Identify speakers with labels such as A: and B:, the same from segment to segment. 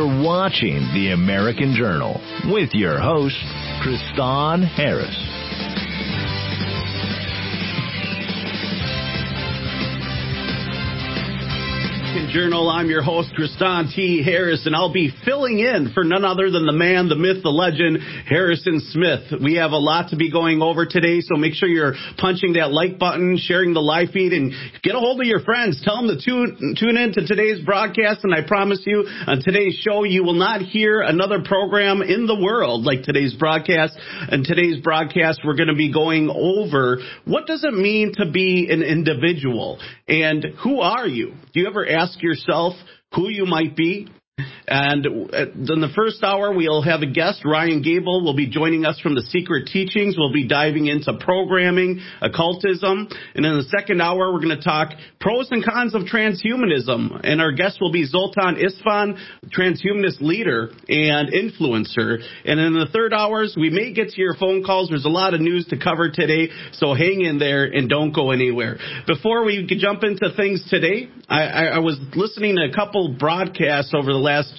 A: You're watching The American Journal with your host, Kristan Harris.
B: Journal. I'm your host, Kristan T. Harris, and I'll be filling in for none other than the man, the myth, the legend, Harrison Smith. We have a lot to be going over today, so make sure you're punching that like button, sharing the live feed, and get a hold of your friends. Tell them to tune in to today's broadcast, and I promise you, on today's show, you will not hear another program in the world like today's broadcast. In today's broadcast, we're going to be going over what does it mean to be an individual, and who are you? Do you ever ask yourself who you might be? And in the first hour, we'll have a guest. Ryan Gable will be joining us from the Secret Teachings. We'll be diving into programming, occultism. And in the second hour, we're going to talk pros and cons of transhumanism. And our guest will be Zoltan Istvan, transhumanist leader and influencer. And in the third hours, we may get to your phone calls. There's a lot of news to cover today, so hang in there and don't go anywhere. Before we jump into things today, I was listening to a couple broadcasts over the last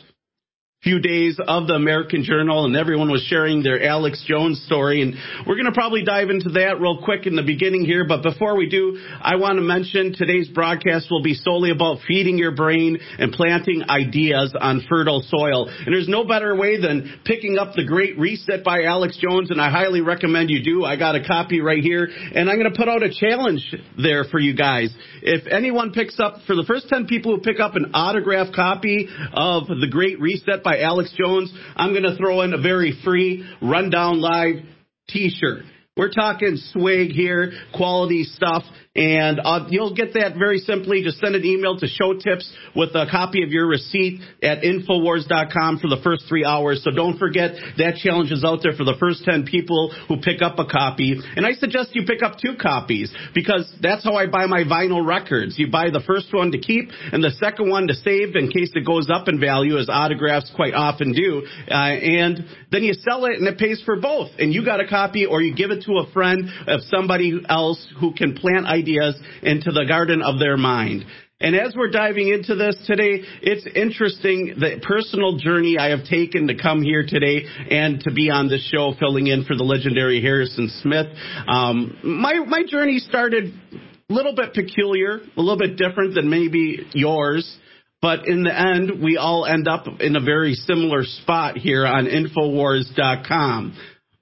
B: few days of the American Journal, and everyone was sharing their Alex Jones story, and we're going to probably dive into that real quick in the beginning here. But before we do, I want to mention today's broadcast will be solely about feeding your brain and planting ideas on fertile soil. And there's no better way than picking up The Great Reset by Alex Jones, and I highly recommend you do. I got a copy right here, and I'm going to put out a challenge there for you guys. If anyone picks up, for the first 10 people who pick up an autographed copy of The Great Reset by Alex Jones, I'm going to throw in a very free Rundown Live t-shirt. We're talking swag here, quality stuff, and you'll get that very simply. Just send an email to Show Tips with a copy of your receipt at Infowars.com for the first 3 hours. So don't forget, that challenge is out there for the first 10 people who pick up a copy. And I suggest you pick up 2 copies, because that's how I buy my vinyl records. You buy the first one to keep and the second one to save in case it goes up in value, as autographs quite often do. And then you sell it and it pays for both. And you got a copy, or you give it to a friend of somebody else who can plant ideas into the garden of their mind. And as we're diving into this today, it's interesting the personal journey I have taken to come here today and to be on this show filling in for the legendary Harrison Smith. My journey started a little bit peculiar, a little bit different than maybe yours. But in the end, we all end up in a very similar spot here on Infowars.com.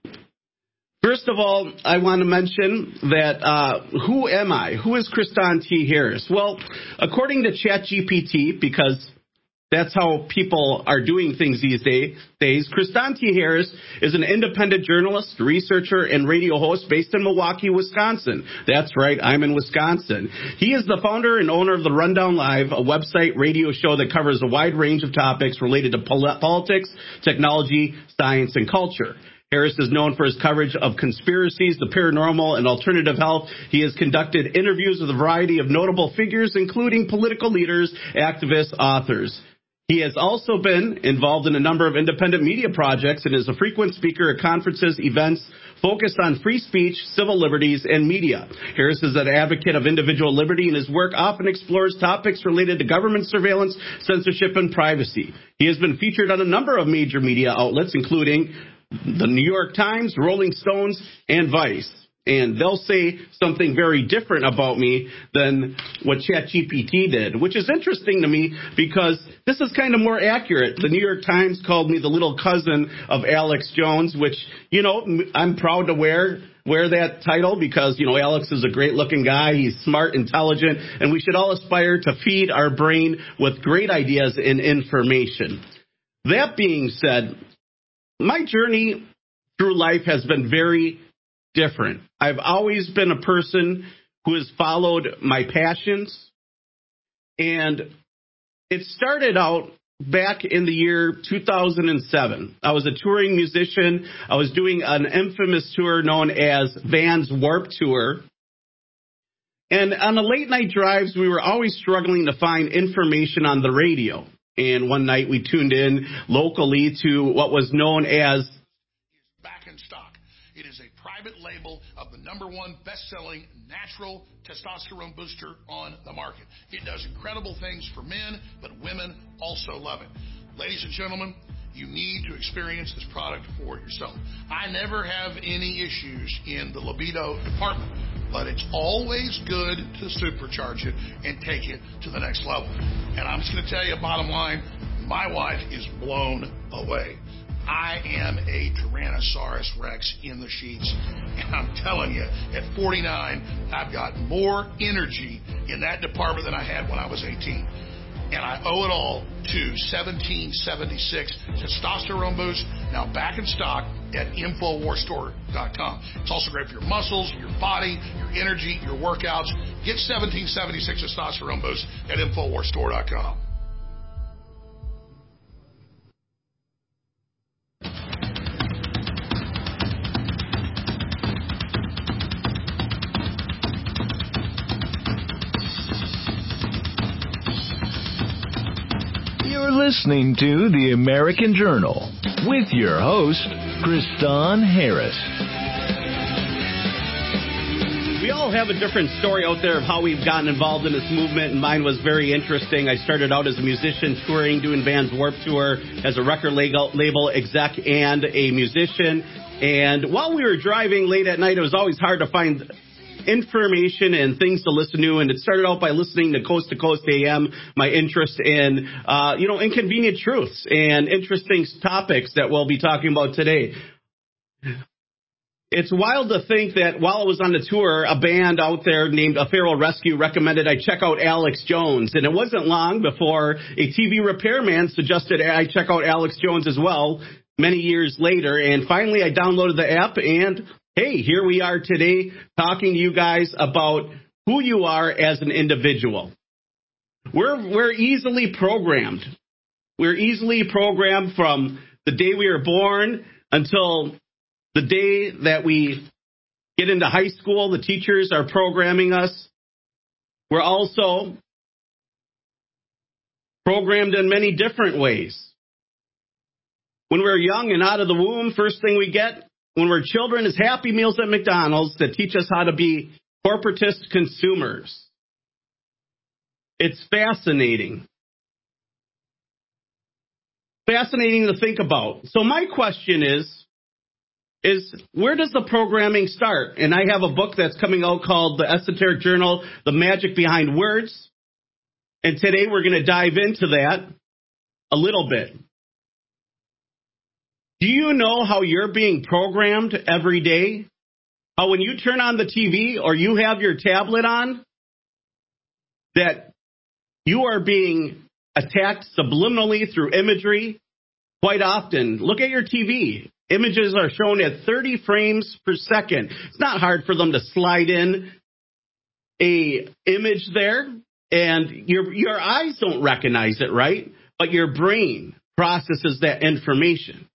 B: First of all, I want to mention that who am I? Who is Kristan T. Harris? Well, according to ChatGPT, because that's how people are doing things these days, Kristan T. Harris is an independent journalist, researcher, and radio host based in Milwaukee, Wisconsin. That's right, I'm in Wisconsin. He is the founder and owner of the Rundown Live, a website radio show that covers a wide range of topics related to politics, technology, science, and culture. Harris is known for his coverage of conspiracies, the paranormal, and alternative health. He has conducted interviews with a variety of notable figures, including political leaders, activists, authors. He has also been involved in a number of independent media projects and is a frequent speaker at conferences, events focused on free speech, civil liberties, and media. Harris is an advocate of individual liberty, and his work often explores topics related to government surveillance, censorship, and privacy. He has been featured on a number of major media outlets, including the New York Times, Rolling Stones, and Vice. And they'll say something very different about me than what ChatGPT did, which is interesting to me because this is kind of more accurate. The New York Times called me the little cousin of Alex Jones, which, you know, I'm proud to wear that title because, you know, Alex is a great-looking guy. He's smart, intelligent, and we should all aspire to feed our brain with great ideas and information. That being said, my journey through life has been very different. I've always been a person who has followed my passions, and it started out back in the year 2007. I was a touring musician. I was doing an infamous tour known as Vans Warped Tour. And on the late night drives, we were always struggling to find information on the radio. And one night we tuned in locally to what was known as
C: Back in Stock. It is a private label of the #1 best-selling natural testosterone booster on the market. It does incredible things for men, but women also love it. Ladies and gentlemen, you need to experience this product for yourself. I never have any issues in the libido department, but it's always good to supercharge it and take it to the next level. And I'm just going to tell you, bottom line, my wife is blown away. I am a Tyrannosaurus Rex in the sheets, and I'm telling you, at 49, I've got more energy in that department than I had when I was 18. And I owe it all to 1776 Testosterone Boost, now back in stock at InfoWarsStore.com. It's also great for your muscles, your body, your energy, your workouts. Get 1776 Testosterone Boost at InfoWarsStore.com.
A: You're listening to The American Journal with your host, Kristan Harris.
B: We all have a different story out there of how we've gotten involved in this movement, and mine was very interesting. I started out as a musician touring, doing Vans Warped Tour as a record label exec and a musician. And while we were driving late at night, it was always hard to find information and things to listen to, and it started out by listening to Coast AM, my interest in, inconvenient truths and interesting topics that we'll be talking about today. It's wild to think that while I was on the tour, a band out there named A Feral Rescue recommended I check out Alex Jones, and it wasn't long before a TV repairman suggested I check out Alex Jones as well many years later, and finally I downloaded the app, and hey, here we are today talking to you guys about who you are as an individual. We're easily programmed. We're easily programmed from the day we were born until the day that we get into high school. The teachers are programming us. We're also programmed in many different ways. When we're young and out of the womb, first thing we get when we're children is Happy Meals at McDonald's that teach us how to be corporatist consumers. It's fascinating. Fascinating to think about. So my question is where does the programming start? And I have a book that's coming out called The Esoteric Journal, The Magic Behind Words. And today we're going to dive into that a little bit. Do you know how you're being programmed every day? How when you turn on the TV or you have your tablet on, that you are being attacked subliminally through imagery quite often. Look at your TV. Images are shown at 30 frames per second. It's not hard for them to slide in a image there, and your eyes don't recognize it, right? But your brain processes that information.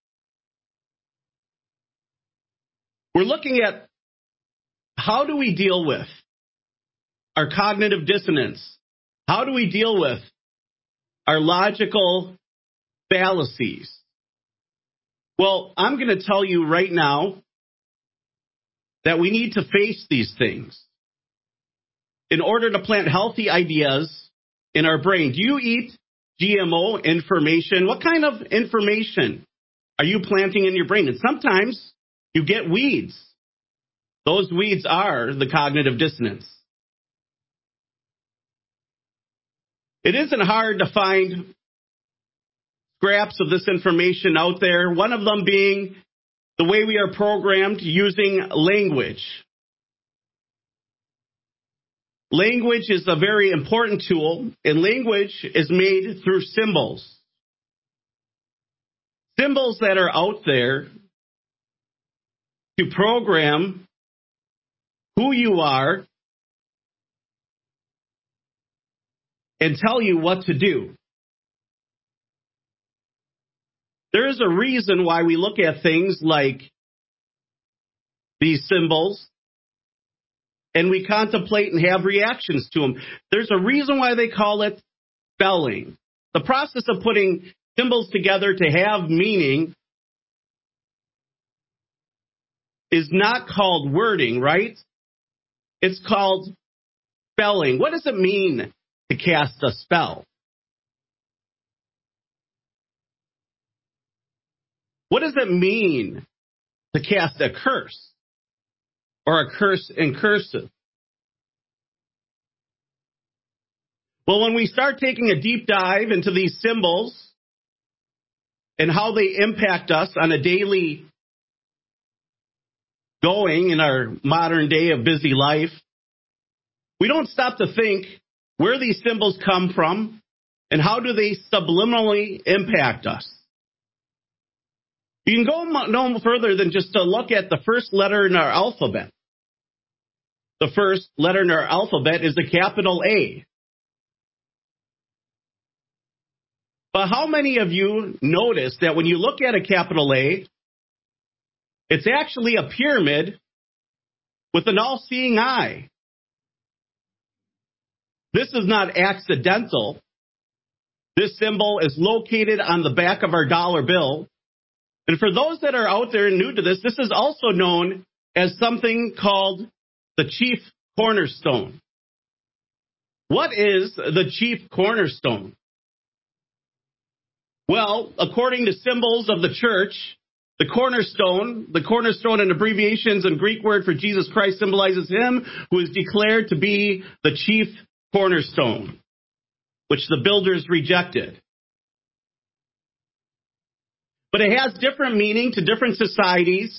B: We're looking at how do we deal with our cognitive dissonance? How do we deal with our logical fallacies? Well, I'm going to tell you right now that we need to face these things in order to plant healthy ideas in our brain. Do you eat GMO information? What kind of information are you planting in your brain? And sometimes you get weeds. Those weeds are the cognitive dissonance. It isn't hard to find scraps of this information out there, one of them being the way we are programmed using language. Language is a very important tool, and language is made through symbols. Symbols that are out there to program who you are and tell you what to do. There is a reason why we look at things like these symbols and we contemplate and have reactions to them. There's a reason why they call it spelling. The process of putting symbols together to have meaning is not called wording, right? It's called spelling. What does it mean to cast a spell? What does it mean to cast a curse or a curse in cursive? Well, when we start taking a deep dive into these symbols and how they impact us on a daily going in our modern day of busy life, we don't stop to think where these symbols come from and how do they subliminally impact us. You can go no further than just to look at the first letter in our alphabet. The first letter in our alphabet is a capital A. But how many of you notice that when you look at a capital A, it's actually a pyramid with an all-seeing eye? This is not accidental. This symbol is located on the back of our dollar bill. And for those that are out there new to this, this is also known as something called the chief cornerstone. What is the chief cornerstone? Well, according to symbols of the church, the cornerstone in abbreviations and Greek word for Jesus Christ symbolizes him who is declared to be the chief cornerstone, which the builders rejected. But it has different meaning to different societies.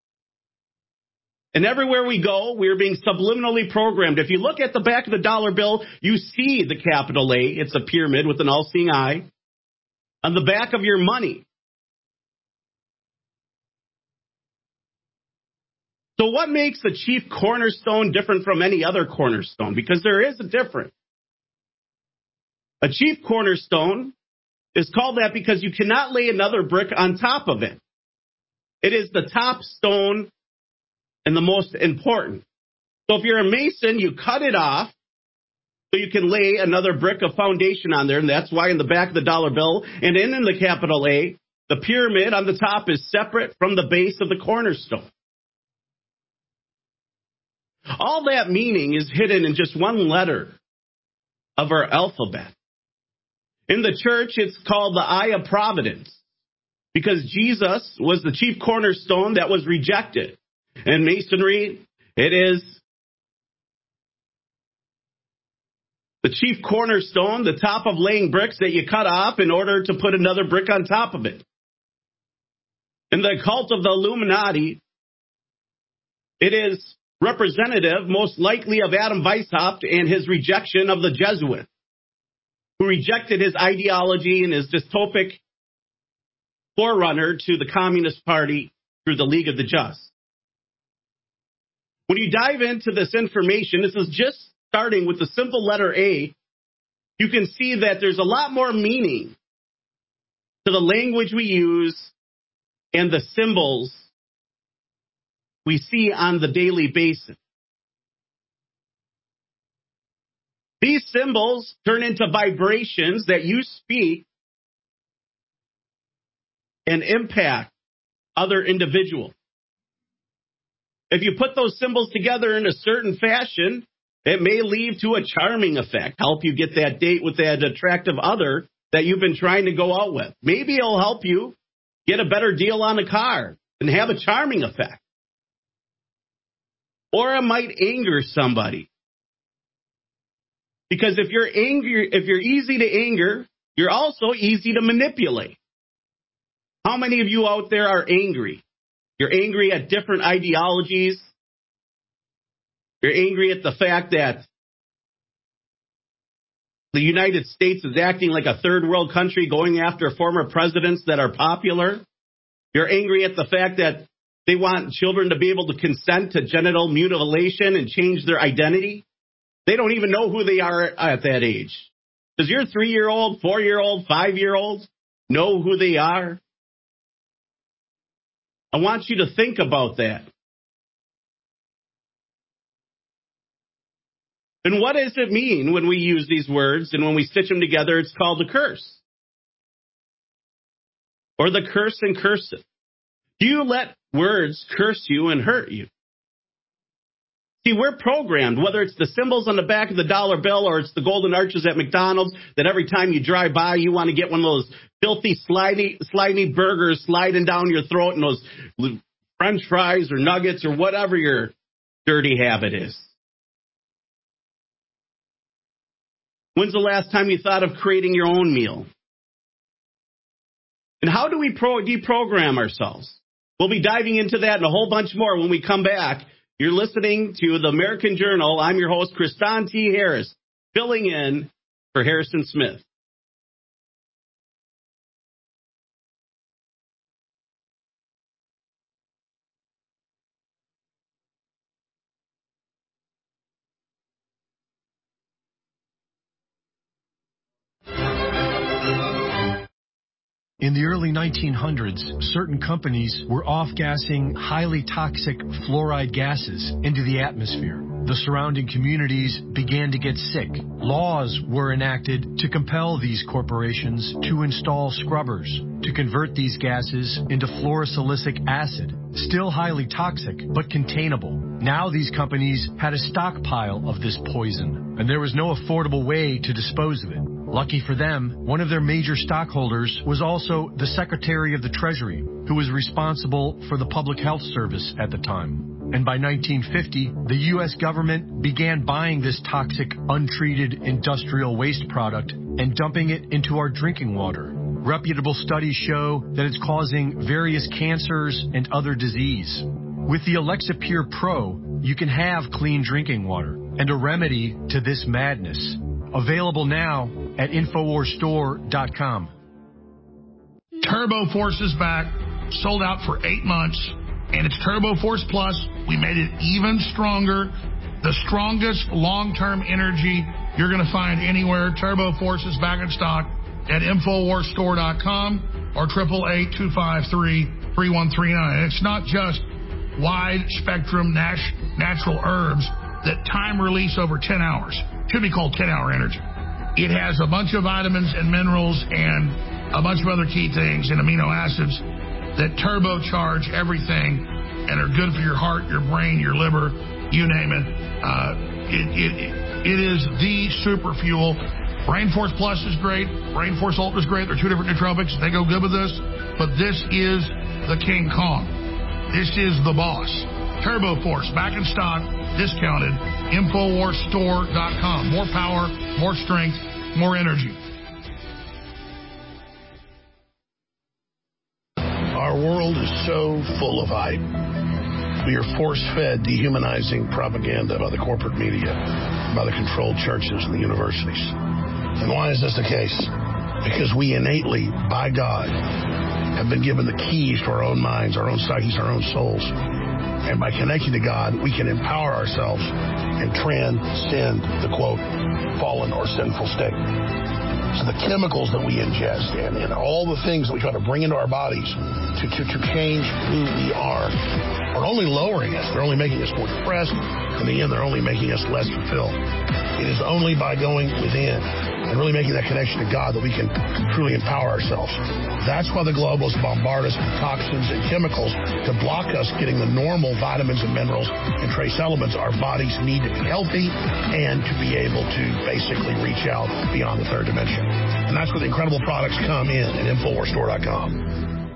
B: And everywhere we go, we're being subliminally programmed. If you look at the back of the dollar bill, you see the capital A. It's a pyramid with an all-seeing eye. On the back of your money. So what makes the chief cornerstone different from any other cornerstone? Because there is a difference. A chief cornerstone is called that because you cannot lay another brick on top of it. It is the top stone and the most important. So if you're a mason, you cut it off so you can lay another brick of foundation on there, and that's why in the back of the dollar bill and in the capital A, the pyramid on the top is separate from the base of the cornerstone. All that meaning is hidden in just one letter of our alphabet. In the church, it's called the Eye of Providence because Jesus was the chief cornerstone that was rejected. In Masonry, it is the chief cornerstone, the top of laying bricks that you cut off in order to put another brick on top of it. In the cult of the Illuminati, it is representative, most likely, of Adam Weishaupt and his rejection of the Jesuits, who rejected his ideology and his dystopic forerunner to the Communist Party through the League of the Just. When you dive into this information, this is just starting with the simple letter A, you can see that there's a lot more meaning to the language we use and the symbols we see on the daily basis. These symbols turn into vibrations that you speak and impact other individuals. If you put those symbols together in a certain fashion, it may lead to a charming effect, help you get that date with that attractive other that you've been trying to go out with. Maybe it'll help you get a better deal on a car and have a charming effect. Or it might anger somebody. Because if you're angry, if you're easy to anger, you're also easy to manipulate. How many of you out there are angry? You're angry at different ideologies. You're angry at the fact that the United States is acting like a third world country going after former presidents that are popular. You're angry at the fact that they want children to be able to consent to genital mutilation and change their identity. They don't even know who they are at that age. Does your 3-year-old, 4-year-old, 5-year-old know who they are? I want you to think about that. And what does it mean when we use these words and when we stitch them together? It's called a curse. Or the curse in cursive. Do you let words curse you and hurt you? See, we're programmed, whether it's the symbols on the back of the dollar bill or it's the golden arches at McDonald's, that every time you drive by, you want to get one of those filthy, slimy burgers sliding down your throat and those French fries or nuggets or whatever your dirty habit is. When's the last time you thought of creating your own meal? And how do we deprogram ourselves? We'll be diving into that and a whole bunch more when we come back. You're listening to the American Journal. I'm your host, Kristan T. Harris, filling in for Harrison Smith.
D: In the early 1900s, certain companies were off-gassing highly toxic fluoride gases into the atmosphere. The surrounding communities began to get sick. Laws were enacted to compel these corporations to install scrubbers to convert these gases into fluorosilicic acid, still highly toxic but containable. Now these companies had a stockpile of this poison, and there was no affordable way to dispose of it. Lucky for them, one of their major stockholders was also the Secretary of the Treasury, who was responsible for the Public Health Service at the time. And by 1950, the U.S. government began buying this toxic, untreated industrial waste product and dumping it into our drinking water. Reputable studies show that it's causing various cancers and other disease. With the Alexa Pure Pro, you can have clean drinking water and a remedy to this madness. Available now at InfoWarsStore.com.
C: Turbo Force is back, sold out for 8 months, and it's Turbo Force Plus. We made it even stronger, the strongest long-term energy you're going to find anywhere. Turbo Force is back in stock at InfoWarsStore.com or 888-253-3139. And it's not just wide-spectrum natural herbs that time release over 10 hours. Should be called 10-hour energy. It has a bunch of vitamins and minerals and a bunch of other key things and amino acids that turbocharge everything and are good for your heart, your brain, your liver, you name it. It is the super fuel. Brain Force Plus is great. Brain Force Ultra is great. They're two different nootropics. They go good with this. But this is the King Kong. This is the boss. Turbo Force, back in stock, discounted, InfoWarsStore.com. More power, more strength, more energy.
E: Our world is so full of hype. We are force-fed dehumanizing propaganda by the corporate media, by the controlled churches and the universities. And why is this the case? Because we innately, by God, have been given the keys to our own minds, our own psyches, our own souls. And by connecting to God, we can empower ourselves and transcend the, quote, fallen or sinful state. So the chemicals that we ingest and all the things that we try to bring into our bodies to change who we are only lowering us. They're only making us more depressed. In the end, they're only making us less fulfilled. It is only by going within and really making that connection to God that we can truly empower ourselves. That's why the globalists bombard us with toxins and chemicals to block us getting the normal vitamins and minerals and trace elements our bodies need to be healthy and to be able to basically reach out beyond the third dimension. And that's where the incredible products come in at InfoWarsStore.com.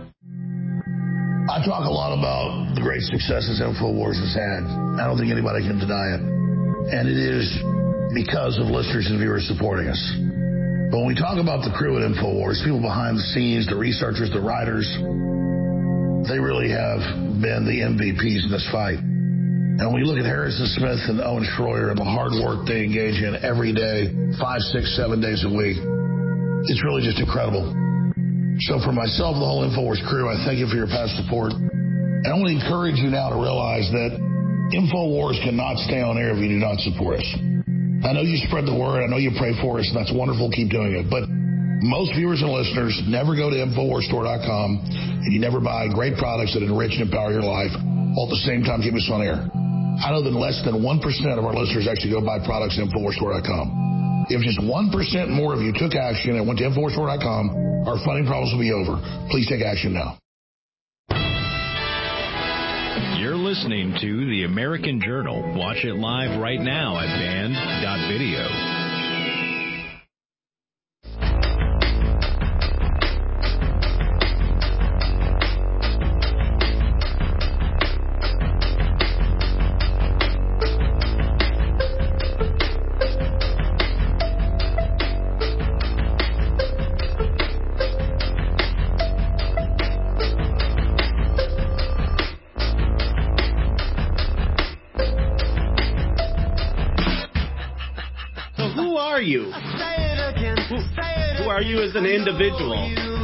E: I talk a lot about the great successes InfoWars has had. I don't think anybody can deny it. And it is because of listeners and viewers supporting us. But when we talk about the crew at InfoWars, people behind the scenes, the researchers, the writers, they really have been the MVPs in this fight. And when we look at Harrison Smith and Owen Schroyer and the hard work they engage in every day, 5, 6, 7 days a week, it's really just incredible. So for myself and the whole InfoWars crew, I thank you for your past support. And I want to encourage you now to realize that InfoWars cannot stay on air if you do not support us. I know you spread the word. I know you pray for us, and that's wonderful. Keep doing it. But most viewers and listeners never go to InfoWarsStore.com, and you never buy great products that enrich and empower your life, while at the same time keep us on air. I know that less than 1% of our listeners actually go buy products at InfoWarsStore.com. If just 1% more of you took action and went to InfoWarsStore.com, our funding problems will be over. Please take action now.
A: You're listening to The American Journal. Watch it live right now at band.video.
B: Who are you as an individual?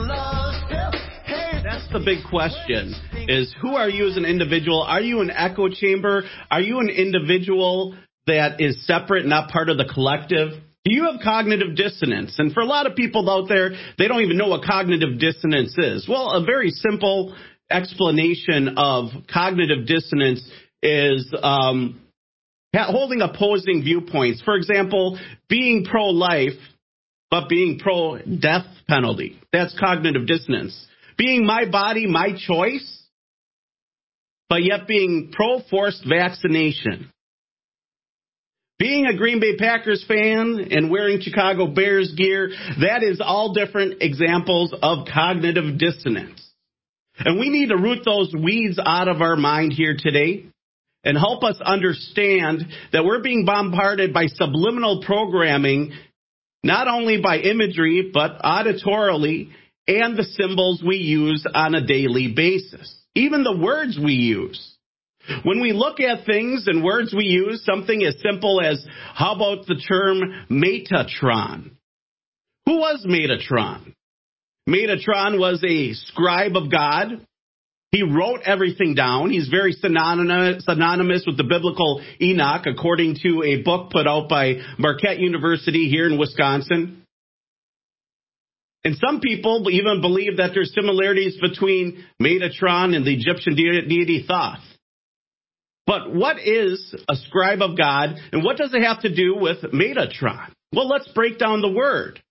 B: That's the big question, is who are you as an individual? Are you an echo chamber? Are you an individual that is separate, not part of the collective? Do you have cognitive dissonance? And for a lot of people out there, they don't even know what cognitive dissonance is. Well, a very simple explanation of cognitive dissonance is holding opposing viewpoints. For example, being pro-life, but being pro-death penalty. That's cognitive dissonance. Being my body, my choice, but yet being pro-forced vaccination. Being a Green Bay Packers fan and wearing Chicago Bears gear, that is all different examples of cognitive dissonance. And we need to root those weeds out of our mind here today and help us understand that we're being bombarded by subliminal programming, not only by imagery, but auditorily, and the symbols we use on a daily basis. Even the words we use. When we look at things and words we use, something as simple as, how about the term Metatron? Who was Metatron? Metatron was a scribe of God. He wrote everything down. He's very synonymous with the biblical Enoch, according to a book put out by Marquette University here in Wisconsin. And some people even believe that there's similarities between Metatron and the Egyptian deity Thoth. But what is a scribe of God, and what does it have to do with Metatron? Well, let's break down the word.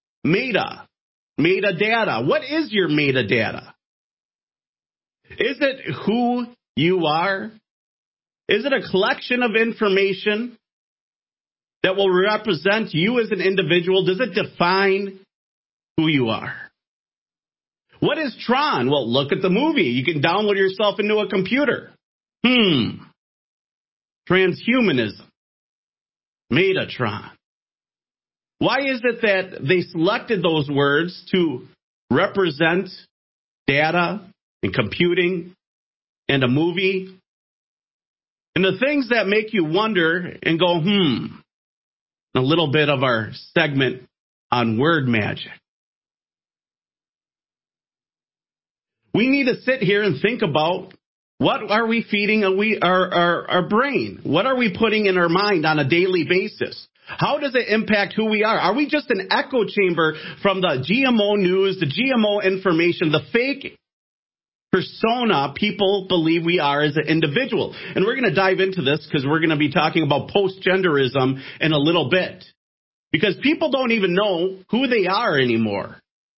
B: Metadata. What is your metadata? Is it who you are? Is it a collection of information that will represent you as an individual? Does it define who you are? What is Tron? Well, look at the movie. You can download yourself into a computer. Transhumanism. Metatron. Why is it that they selected those words to represent data and computing and a movie? And the things that make you wonder and go, a little bit of our segment on word magic. We need to sit here and think about, what are we feeding our brain? What are we putting in our mind on a daily basis? How does it impact who we are? Are we just an echo chamber from the GMO news, the GMO information, the fake persona people believe we are as an individual? And we're going to dive into this because we're going to be talking about post-genderism in a little bit. Because people don't even know who they are anymore.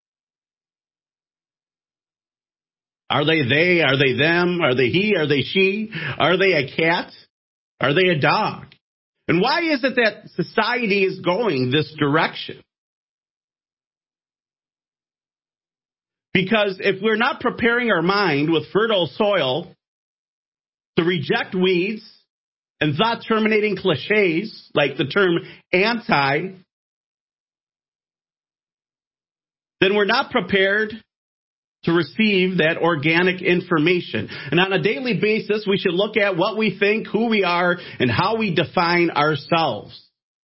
B: Are they they? Are they them? Are they he? Are they she? Are they a cat? Are they a dog? And why is it that society is going this direction? Because if we're not preparing our mind with fertile soil to reject weeds and thought-terminating cliches like the term anti, then we're not prepared to receive that organic information. And on a daily basis, we should look at what we think, who we are, and how we define ourselves.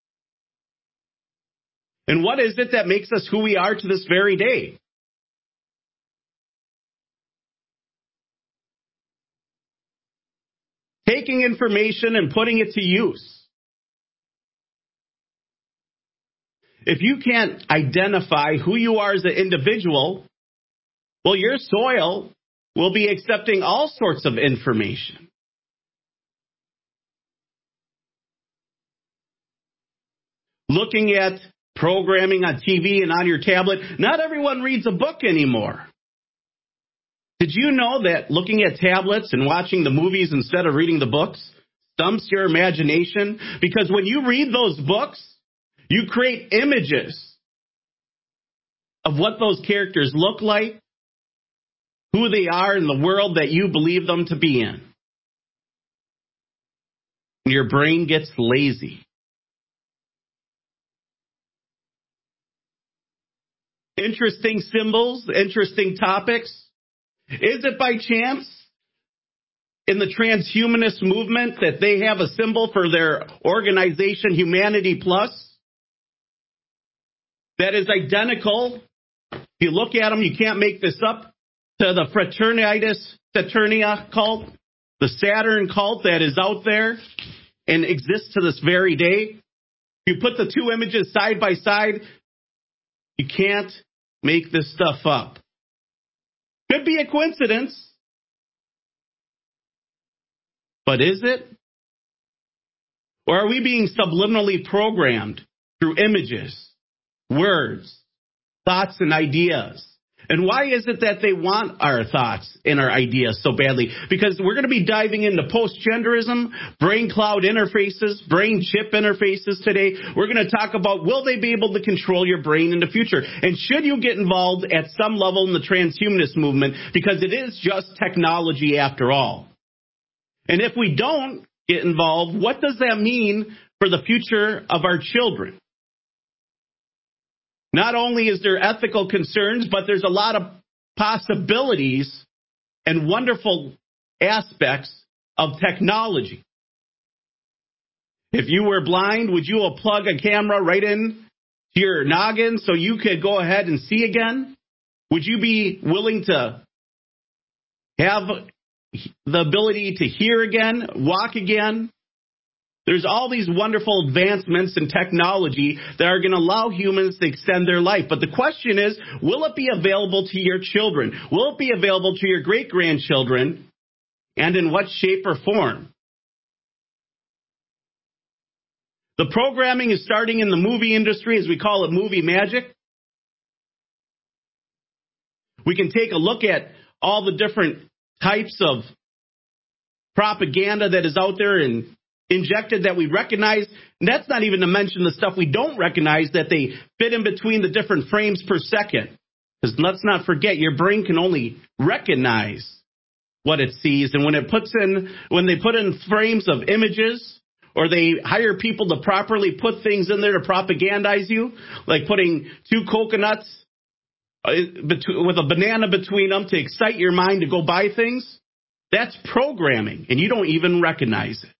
B: And what is it that makes us who we are to this very day? Taking information and putting it to use. If you can't identify who you are as an individual, well, your soil will be accepting all sorts of information. Looking at programming on TV and on your tablet, not everyone reads a book anymore. Did you know that looking at tablets and watching the movies instead of reading the books stumps your imagination? Because when you read those books, you create images of what those characters look like, who they are in the world that you believe them to be in. And your brain gets lazy. Interesting symbols, interesting topics. Is it by chance in the transhumanist movement that they have a symbol for their organization, Humanity Plus, that is identical? If you look at them, you can't make this up, to the Fraternitas Saturnia cult, the Saturn cult that is out there and exists to this very day. If you put the two images side by side, you can't make this stuff up. Could be a coincidence, but is it? Or are we being subliminally programmed through images, words, thoughts, and ideas? And why is it that they want our thoughts and our ideas so badly? Because we're going to be diving into post-genderism, brain cloud interfaces, brain chip interfaces today. We're going to talk about, will they be able to control your brain in the future? And should you get involved at some level in the transhumanist movement? Because it is just technology after all. And if we don't get involved, what does that mean for the future of our children? Not only is there ethical concerns, but there's a lot of possibilities and wonderful aspects of technology. If you were blind, would you plug a camera right in to your noggin so you could go ahead and see again? Would you be willing to have the ability to hear again, walk again? There's all these wonderful advancements in technology that are going to allow humans to extend their life. But the question is, will it be available to your children? Will it be available to your great-grandchildren? And in what shape or form? The programming is starting in the movie industry, as we call it, movie magic. We can take a look at all the different types of propaganda that is out there and injected that we recognize. And that's not even to mention the stuff we don't recognize that they fit in between the different frames per second. Because let's not forget, your brain can only recognize what it sees. And when they put in frames of images, or they hire people to properly put things in there to propagandize you, like putting two coconuts with a banana between them to excite your mind to go buy things, that's programming, and you don't even recognize it.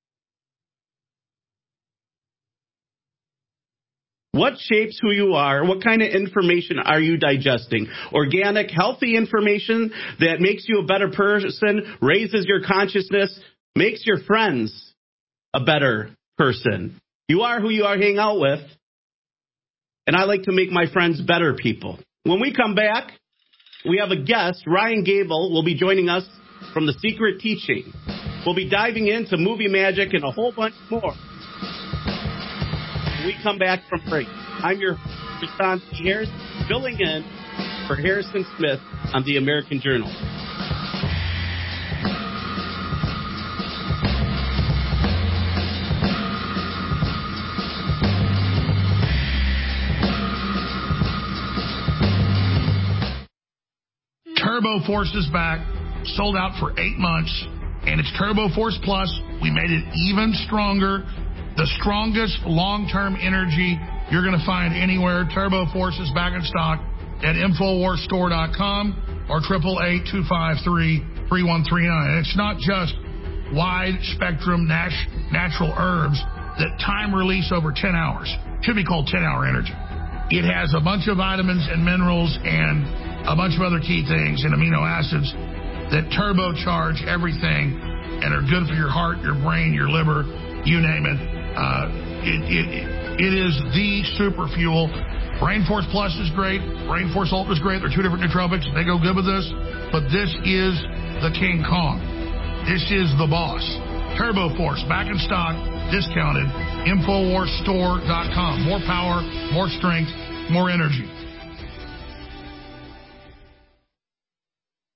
B: What shapes who you are? What kind of information are you digesting? Organic, healthy information that makes you a better person, raises your consciousness, makes your friends a better person. You are who you are hanging out with. And I like to make my friends better people. When we come back, we have a guest. Ryan Gable will be joining us from The Secret Teaching. We'll be diving into movie magic and a whole bunch more. We come back from break. I'm your host, Tristan T. Harris, filling in for Harrison Smith on the American Journal.
C: Turbo Force is back, sold out for 8 months, and it's Turbo Force Plus. We made it even stronger. The strongest long-term energy you're going to find anywhere. Turbo Force is back in stock at InfoWarsStore.com or 888-253-3139. And it's not just wide-spectrum natural herbs that time release over 10 hours. Should be called 10-hour energy. It has a bunch of vitamins and minerals and a bunch of other key things and amino acids that turbocharge everything and are good for your heart, your brain, your liver, you name it. It is the super fuel. Brain Force Plus is great. Brain Force Ultra is great. They're two different nootropics. They go good with this. But this is the King Kong. This is the boss. Turbo Force, back in stock, discounted. InfoWarsStore.com. More power, more strength, more energy.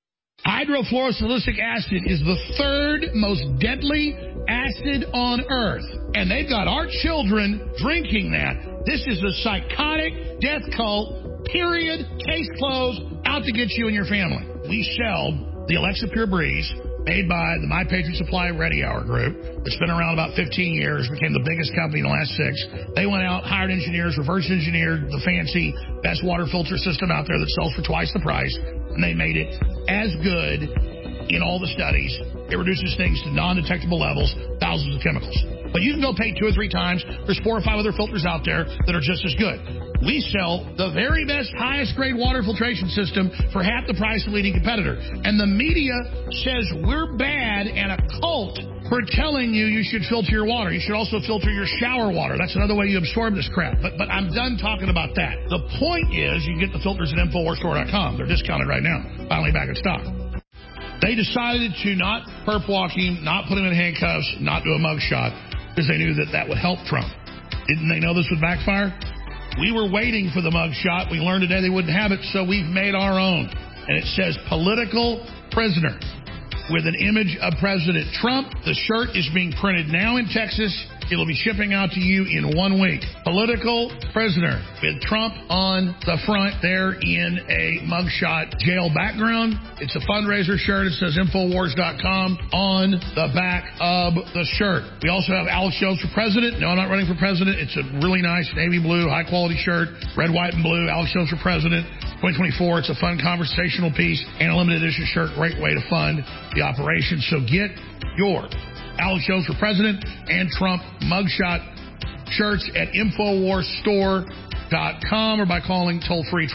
C: Hydrofluorosilicic acid is the third most deadly acid on Earth, and they've got our children drinking that. This is a psychotic death cult, period, case closed, out to get you and your family. We sell the Alexa Pure Breeze, made by the My Patriot Supply Ready Hour group. It's been around about 15 years, became the biggest company in the last 6. They went out, hired engineers, reverse engineered the fancy best water filter system out there that sells for twice the price, and they made it as good in all the studies. It reduces things to non-detectable levels, thousands of chemicals. But you can go pay 2 or 3 times. There's 4 or 5 other filters out there that are just as good. We sell the very best, highest grade water filtration system for half the price of leading competitor. And the media says we're bad and a cult for telling you should filter your water. You should also filter your shower water. That's another way you absorb this crap. But I'm done talking about that. The point is you can get the filters at InfoWarsStore.com. They're discounted right now. Finally back in stock. They decided to not perp walk him, not put him in handcuffs, not do a mugshot, because they knew that would help Trump. Didn't they know this would backfire? We were waiting for the mugshot. We learned today they wouldn't have it, so we've made our own. And it says political prisoner with an image of President Trump. The shirt is being printed now in Texas. It'll be shipping out to you in 1 week. Political prisoner with Trump on the front there in a mugshot jail background. It's a fundraiser shirt. It says Infowars.com on the back of the shirt. We also have Alex Jones for president. No, I'm not running for president. It's a really nice navy blue, high quality shirt. Red, white, and blue. Alex Jones for president. 2024. It's a fun conversational piece and a limited edition shirt. Great way to fund the operation. So get your Alex Jones for president and Trump mugshot shirts at InfoWarsStore.com or by calling toll-free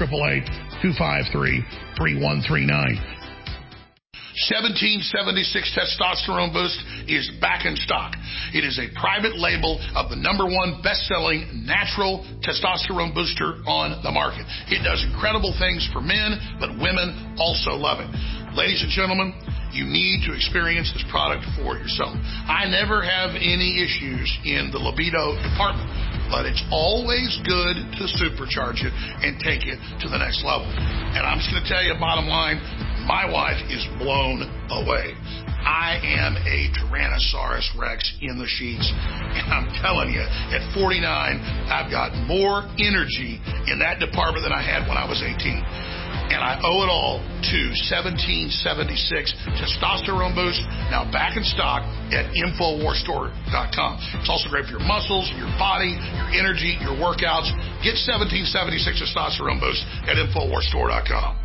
C: 888-253-3139. 1776 Testosterone Boost is back in stock. It is a private label of the #1 best-selling natural testosterone booster on the market. It does incredible things for men, but women also love it. Ladies and gentlemen, you need to experience this product for yourself. I never have any issues in the libido department, but it's always good to supercharge it and take it to the next level. And I'm just going to tell you, bottom line, my wife is blown away. I am a Tyrannosaurus Rex in the sheets. And I'm telling you, at 49, I've got more energy in that department than I had when I was 18. And I owe it all to 1776 Testosterone Boost, now back in stock at InfoWarsStore.com. It's also great for your muscles, your body, your energy, your workouts. Get 1776 Testosterone Boost at InfoWarsStore.com.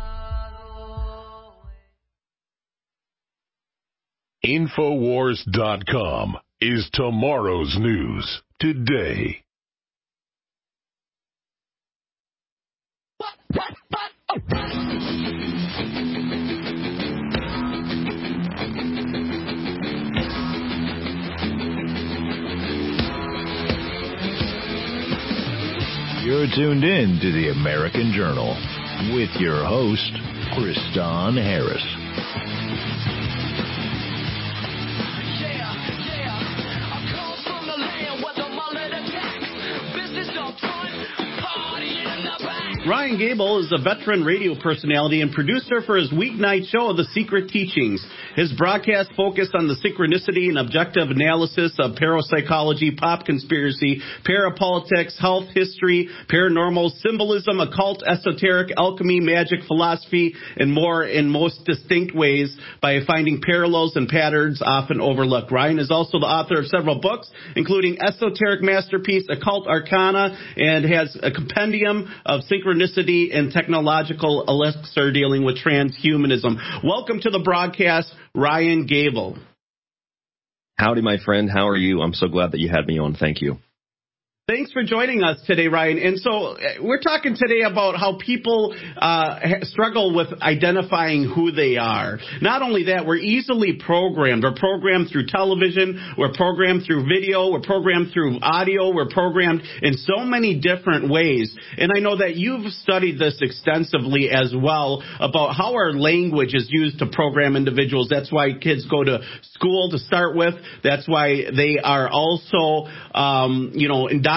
F: Infowars.com is tomorrow's news today.
A: You're tuned in to the American Journal with your host, Kristan Harris.
B: Ryan Gable is a veteran radio personality and producer for his weeknight show, The Secret Teachings. His broadcast focused on the synchronicity and objective analysis of parapsychology, pop conspiracy, parapolitics, health, history, paranormal, symbolism, occult, esoteric, alchemy, magic, philosophy, and more in most distinct ways by finding parallels and patterns often overlooked. Ryan is also the author of several books, including Esoteric Masterpiece, Occult Arcana, and has a compendium of synchronicity and technological elixir dealing with transhumanism. Welcome to the broadcast, Ryan Gable.
G: Howdy, my friend. How are you? I'm so glad that you had me on. Thank you.
B: Thanks for joining us today, Ryan. And so we're talking today about how people struggle with identifying who they are. Not only that, we're easily programmed. We're programmed through television. We're programmed through video. We're programmed through audio. We're programmed in so many different ways. And I know that you've studied this extensively as well about how our language is used to program individuals. That's why kids go to school to start with. That's why they are also, indoctrinated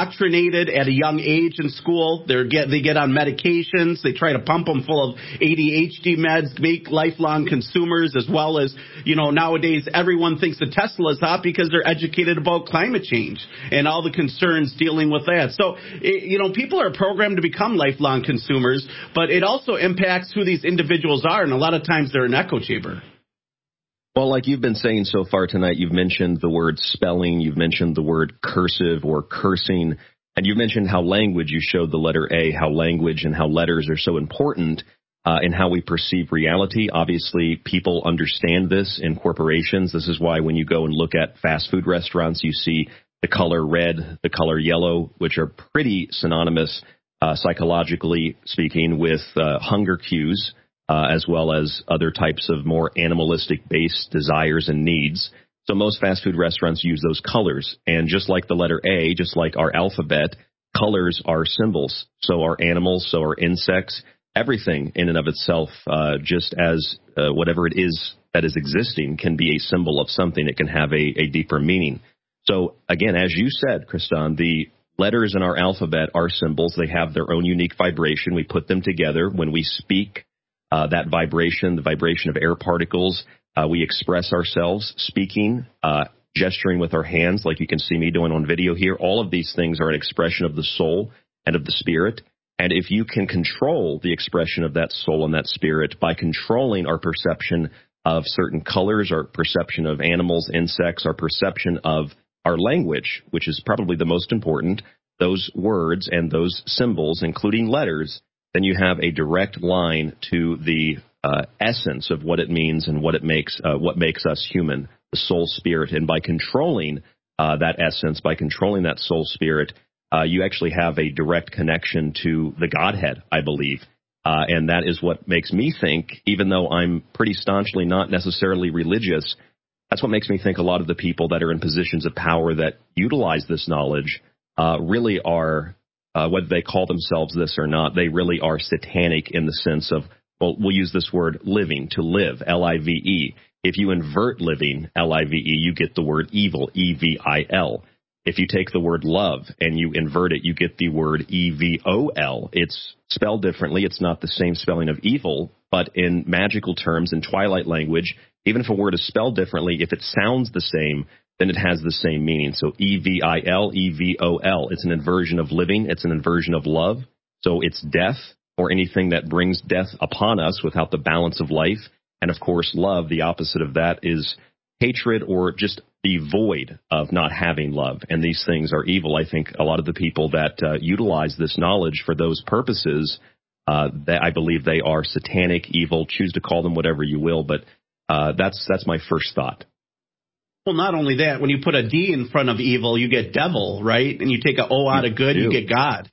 B: indoctrinated at a young age in school. They get on medications. They try to pump them full of ADHD meds, make lifelong consumers, as well as, nowadays everyone thinks a Tesla is hot because they're educated about climate change and all the concerns dealing with that. So, people are programmed to become lifelong consumers, but it also impacts who these individuals are, and a lot of times they're an echo chamber.
G: Well, like you've been saying so far tonight, you've mentioned the word spelling, you've mentioned the word cursive or cursing, and you mentioned how language, you showed the letter A, how language and how letters are so important in how we perceive reality. Obviously, people understand this in corporations. This is why when you go and look at fast food restaurants, you see the color red, the color yellow, which are pretty synonymous, psychologically speaking, with hunger cues, as well as other types of more animalistic-based desires and needs. So most fast food restaurants use those colors. And just like the letter A, just like our alphabet, colors are symbols. So are animals, so are insects. Everything in and of itself, just as whatever it is that is existing, can be a symbol of something. It can have a deeper meaning. So, again, as you said, Kristan, the letters in our alphabet are symbols. They have their own unique vibration. We put them together. When we speak, that vibration, the vibration of air particles, we express ourselves, speaking, gesturing with our hands, like you can see me doing on video here. All of these things are an expression of the soul and of the spirit. And if you can control the expression of that soul and that spirit by controlling our perception of certain colors, our perception of animals, insects, our perception of our language, which is probably the most important, those words and those symbols, including letters, then you have a direct line to the essence of what it means and what makes us human, the soul spirit. And by controlling that essence, by controlling that soul spirit, you actually have a direct connection to the Godhead, I believe. And that is what makes me think, even though I'm pretty staunchly not necessarily religious, that's what makes me think a lot of the people that are in positions of power that utilize this knowledge really are, whether they call themselves this or not, they really are satanic in the sense of, well, we'll use this word living, to live, L-I-V-E. If you invert living, L-I-V-E, you get the word evil, E-V-I-L. If you take the word love and you invert it, you get the word E-V-O-L. It's spelled differently. It's not the same spelling of evil, but in magical terms, in Twilight language, even if a word is spelled differently, if it sounds the same, then it has the same meaning. So E-V-I-L, E-V-O-L. It's an inversion of living. It's an inversion of love. So it's death, or anything that brings death upon us without the balance of life. And, of course, love, the opposite of that, is hatred or just the void of not having love. And these things are evil. I think a lot of the people that utilize this knowledge for those purposes, that I believe they are satanic, evil. Choose to call them whatever you will, but that's my first thought.
B: Well, not only that, when you put a D in front of evil, you get devil, right? And you take an O out of good, you get God.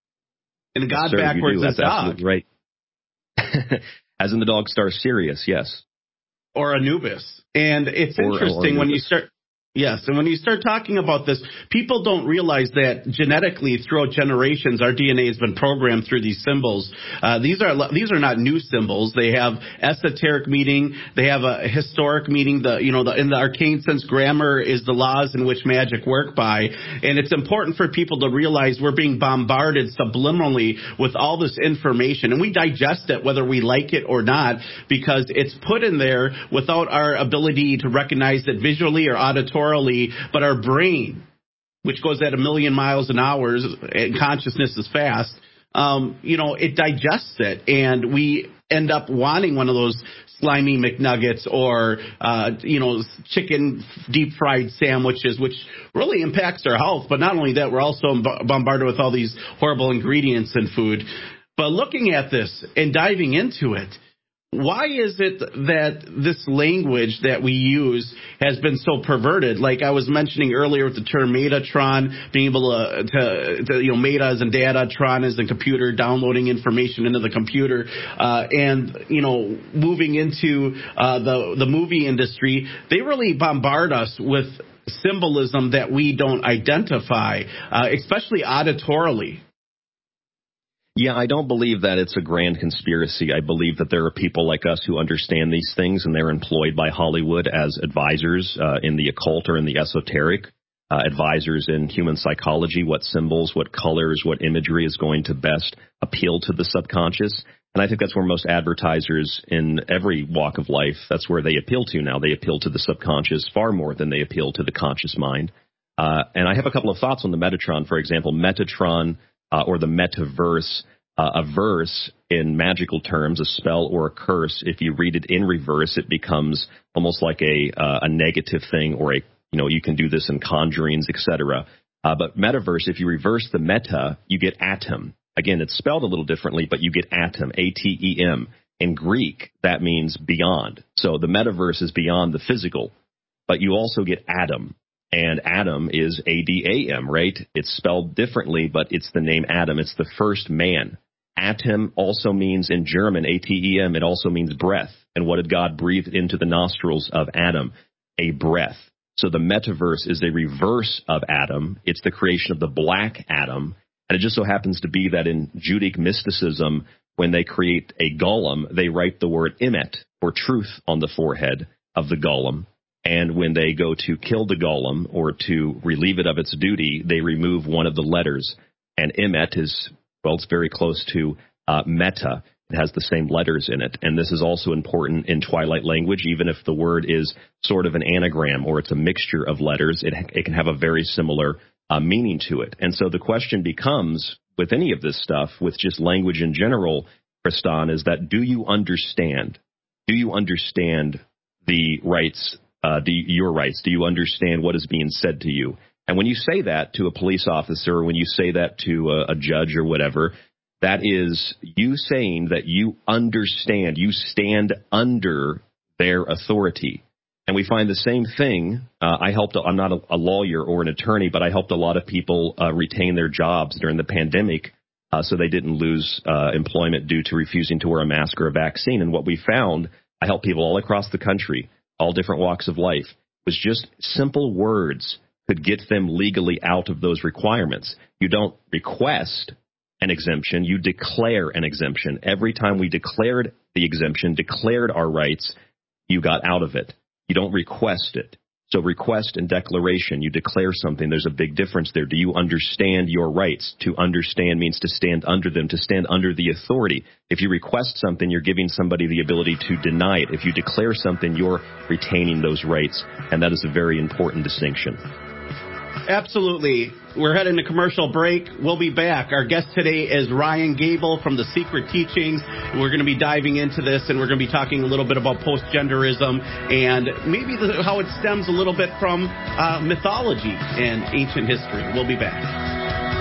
B: And God backwards is dog.
G: Right. As in the dog star Sirius, yes.
B: Or Anubis. And it's interesting when you start... Yes, and when you start talking about this, people don't realize that genetically throughout generations, our DNA has been programmed through these symbols. These are not new symbols. They have esoteric meaning. They have a historic meaning. In the arcane sense, grammar is the laws in which magic work by. And it's important for people to realize we're being bombarded subliminally with all this information, and we digest it whether we like it or not, because it's put in there without our ability to recognize it visually or auditorily. But our brain, which goes at 1,000,000 miles an hour, and consciousness is fast, it digests it, and we end up wanting one of those slimy McNuggets or, chicken deep fried sandwiches, which really impacts our health. But not only that, we're also bombarded with all these horrible ingredients in food. But looking at this and diving into it, why is it that this language that we use has been so perverted? Like I was mentioning earlier with the term Metatron, being able to Meta as in data, Tron as in computer, downloading information into the computer, and moving into the movie industry, they really bombard us with symbolism that we don't identify, especially auditorily.
G: Yeah, I don't believe that it's a grand conspiracy. I believe that there are people like us who understand these things, and they're employed by Hollywood as advisors in the occult or in the esoteric. advisors in human psychology, what symbols, what colors, what imagery is going to best appeal to the subconscious. And I think that's where most advertisers in every walk of life, that's where they appeal to now. They appeal to the subconscious far more than they appeal to the conscious mind. And I have a couple of thoughts on the Metatron. For example, Metatron or the metaverse, a verse in magical terms, a spell or a curse, if you read it in reverse, it becomes almost like a negative thing, or you can do this in conjurings, etc. But metaverse, if you reverse the meta, you get atom. Again, it's spelled a little differently, but you get atom, A-T-E-M. In Greek, that means beyond. So the metaverse is beyond the physical, but you also get atom. And Adam is A-D-A-M, right? It's spelled differently, but it's the name Adam. It's the first man. Atom also means, in German, A-T-E-M, it also means breath. And what did God breathe into the nostrils of Adam? A breath. So the metaverse is a reverse of Adam. It's the creation of the black Adam. And it just so happens to be that in Judic mysticism, when they create a golem, they write the word emet, or truth, on the forehead of the golem. And when they go to kill the golem or to relieve it of its duty, they remove one of the letters. And emet is, well, it's very close to meta. It has the same letters in it. And this is also important in Twilight language. Even if the word is sort of an anagram or it's a mixture of letters, it can have a very similar meaning to it. And so the question becomes, with any of this stuff, with just language in general, Kristan, is that do you understand? Do you understand the rights, your rights? Do you understand what is being said to you? And when you say that to a police officer, or when you say that to a judge or whatever, that is you saying that you understand, you stand under their authority. And we find the same thing. I'm not a lawyer or an attorney, but I helped a lot of people retain their jobs during the pandemic so they didn't lose employment due to refusing to wear a mask or a vaccine. And what we found, I helped people all across the country, all different walks of life, was just simple words could get them legally out of those requirements. You don't request an exemption, you declare an exemption. Every time we declared the exemption, declared our rights, you got out of it. You don't request it. So request and declaration, you declare something. There's a big difference there. Do you understand your rights? To understand means to stand under them, to stand under the authority. If you request something, you're giving somebody the ability to deny it. If you declare something, you're retaining those rights. And that is a very important distinction.
B: Absolutely. We're heading to commercial break. We'll be back. Our guest today is Ryan Gable from The Secret Teachings. We're going to be diving into this, and we're going to be talking a little bit about post-genderism and maybe how it stems a little bit from mythology and ancient history. We'll be back.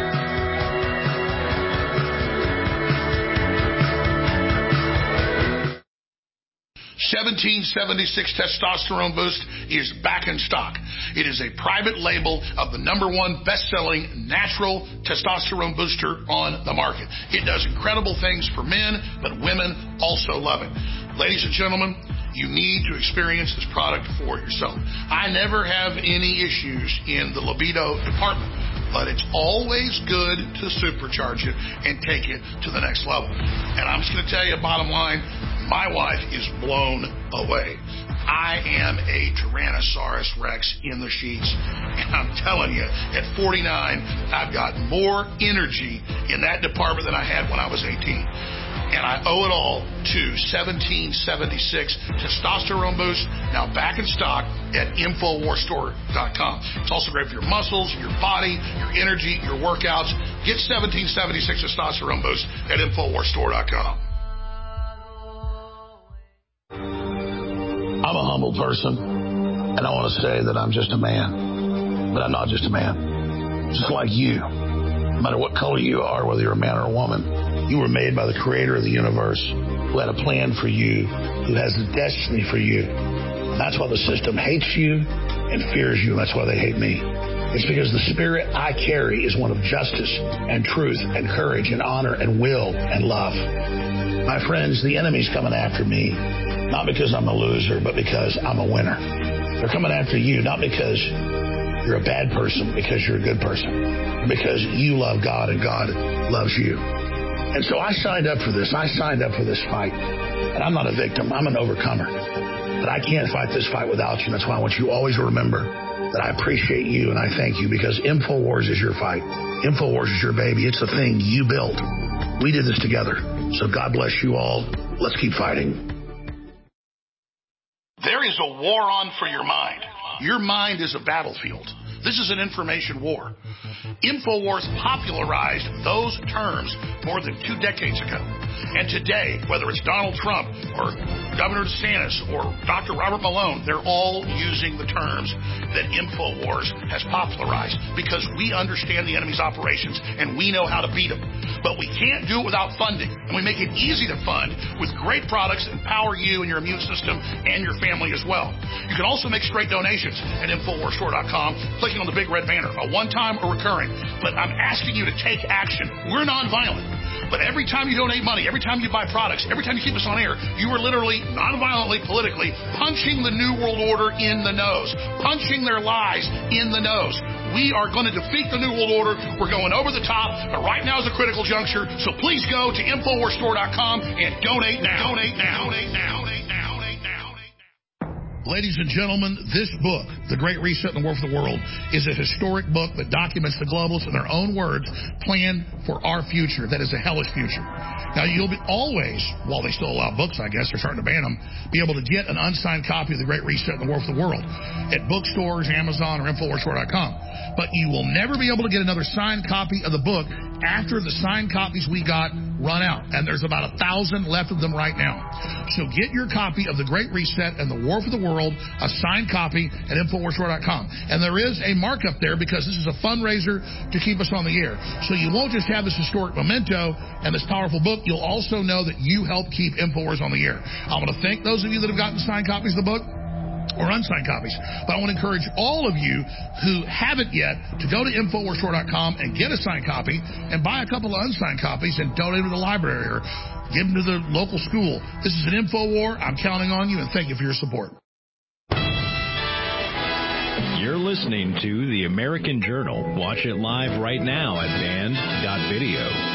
C: 1776 Testosterone Boost is back in stock. It is a private label of the #1 best-selling natural testosterone booster on the market. It does incredible things for men, but women also love it. Ladies and gentlemen, you need to experience this product for yourself. I never have any issues in the libido department, but it's always good to supercharge it and take it to the next level. And I'm just going to tell you, bottom line, my wife is blown away. I am a Tyrannosaurus Rex in the sheets. And I'm telling you, at 49, I've got more energy in that department than I had when I was 18. And I owe it all to 1776 Testosterone Boost, now back in stock at InfoWarsStore.com. It's also great for your muscles, your body, your energy, your workouts. Get 1776 Testosterone Boost at InfoWarsStore.com.
E: I'm a humble person, and I want to say that I'm just a man, but I'm not just a man. Just like you, no matter what color you are, whether you're a man or a woman, you were made by the creator of the universe, who had a plan for you, who has a destiny for you. And that's why the system hates you and fears you. That's why they hate me. It's because the spirit I carry is one of justice and truth and courage and honor and will and love. My friends, the enemy's coming after me, not because I'm a loser, but because I'm a winner. They're coming after you, not because you're a bad person, because you're a good person, because you love God and God loves you. And so I signed up for this. I signed up for this fight. And I'm not a victim. I'm an overcomer. But I can't fight this fight without you. That's why I want you always to remember that I appreciate you and I thank you because InfoWars is your fight. InfoWars is your baby. It's the thing you built. We did this together. So God bless you all. Let's keep fighting.
C: There is a war on for your mind. Your mind is a battlefield. This is an information war. InfoWars popularized those terms more than 2 decades ago. And today, whether it's Donald Trump or Governor DeSantis or Dr. Robert Malone, they're all using the terms that InfoWars has popularized because we understand the enemy's operations and we know how to beat them. But we can't do it without funding. And we make it easy to fund with great products that empower you and your immune system and your family as well. You can also make straight donations at InfoWarsStore.com, clicking on the big red banner, a one-time or recurring. But I'm asking you to take action. We're nonviolent. But every time you donate money, every time you buy products, every time you keep us on air, you are literally, nonviolently, politically, punching the New World Order in the nose, punching their lies in the nose. We are going to defeat the New World Order. We're going over the top. But right now is a critical juncture. So please go to InfoWarsStore.com and donate now. Donate now. Donate now. Donate now.
E: Ladies and gentlemen, this book, The Great Reset and the War for the World, is a historic book that documents the globalists in their own words plan for our future. That is a hellish future. Now, you'll be always, while they still allow books, I guess, they're starting to ban them, be able to get an unsigned copy of The Great Reset and the War for the World at bookstores, Amazon, or InfoWarsStore.com. But you will never be able to get another signed copy of the book after the signed copies we got run out. And there's about 1,000 left of them right now. So get your copy of The Great Reset and the War for the World, a signed copy at InfoWarsStore.com. And there is a markup there because this is a fundraiser to keep us on the air. So you won't just have this historic memento and this powerful book, you'll also know that you help keep InfoWars on the air. I want to thank those of you that have gotten signed copies of the book or unsigned copies. But I want to encourage all of you who haven't yet to go to InfoWarsStore.com and get a signed copy and buy a couple of unsigned copies and donate them to the library or give them to the local school. This is an info war. I'm counting on you, and thank you for your support.
A: You're listening to The American Journal. Watch it live right now at band.video.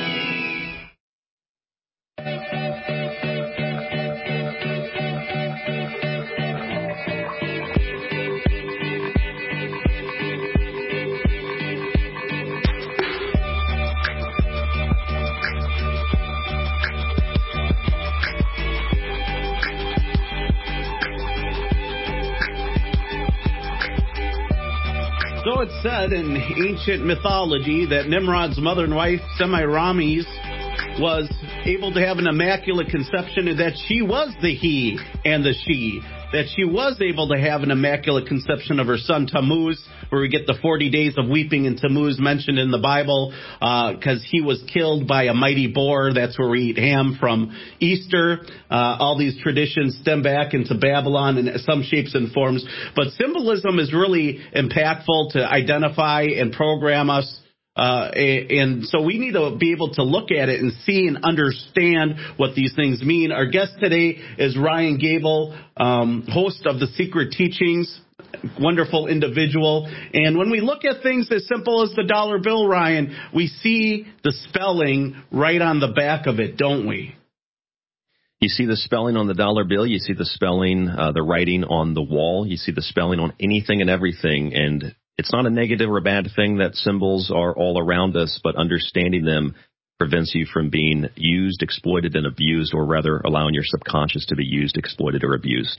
B: So it's said in ancient mythology that Nimrod's mother and wife, Semiramis, was able to have an immaculate conception and that she was the he and the she. That she was able to have an immaculate conception of her son Tammuz, where we get the 40 days of weeping in Tammuz mentioned in the Bible, because he was killed by a mighty boar. That's where we eat ham from Easter. All these traditions stem back into Babylon in some shapes and forms. But symbolism is really impactful to identify and program us. And so we need to be able to look at it and see and understand what these things mean. Our guest today is Ryan Gable, host of The Secret Teachings, wonderful individual. And when we look at things as simple as the dollar bill, Ryan, we see the spelling right on the back of it, don't we?
G: You see the spelling on the dollar bill. You see the spelling, the writing on the wall. You see the spelling on anything and everything. And it's not a negative or a bad thing that symbols are all around us, but understanding them prevents you from being used, exploited, and abused, or rather allowing your subconscious to be used, exploited, or abused.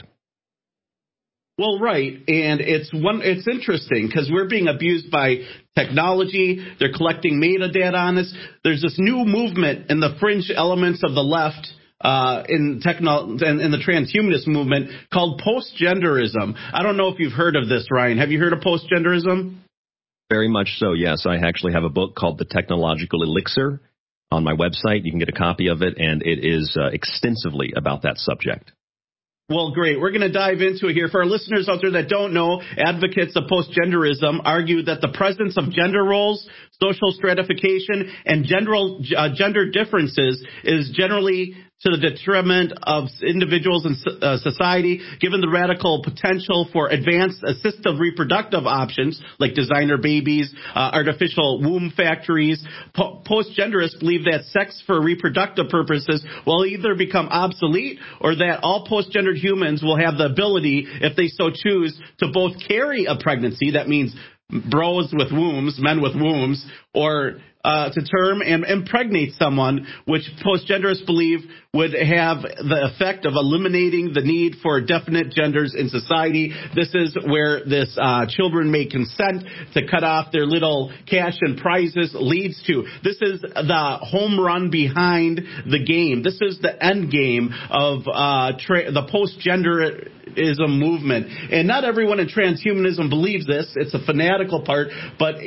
B: Well, right. And it's interesting because we're being abused by technology. They're collecting metadata on us. There's this new movement in the fringe elements of the left in the transhumanist movement called postgenderism. I don't know if you've heard of this, Ryan. Have you heard of postgenderism?
G: Very much so, yes. I actually have a book called The Technological Elixir on my website. You can get a copy of it, and it is extensively about that subject.
B: Well, great. We're going to dive into it here. For our listeners out there that don't know, advocates of postgenderism argue that the presence of gender roles, social stratification, and gender differences is generally to the detriment of individuals and society, given the radical potential for advanced assistive reproductive options like designer babies, artificial womb factories. Postgenderists believe that sex for reproductive purposes will either become obsolete or that all postgendered humans will have the ability, if they so choose, to both carry a pregnancy, that means bros with wombs, men with wombs, or to term and impregnate someone, which postgenderists believe would have the effect of eliminating the need for definite genders in society. This is where this children may consent to cut off their little cash and prizes leads to. This is the home run behind the game. This is the end game of the postgenderism movement. And not everyone in transhumanism believes this. It's a fanatical part, but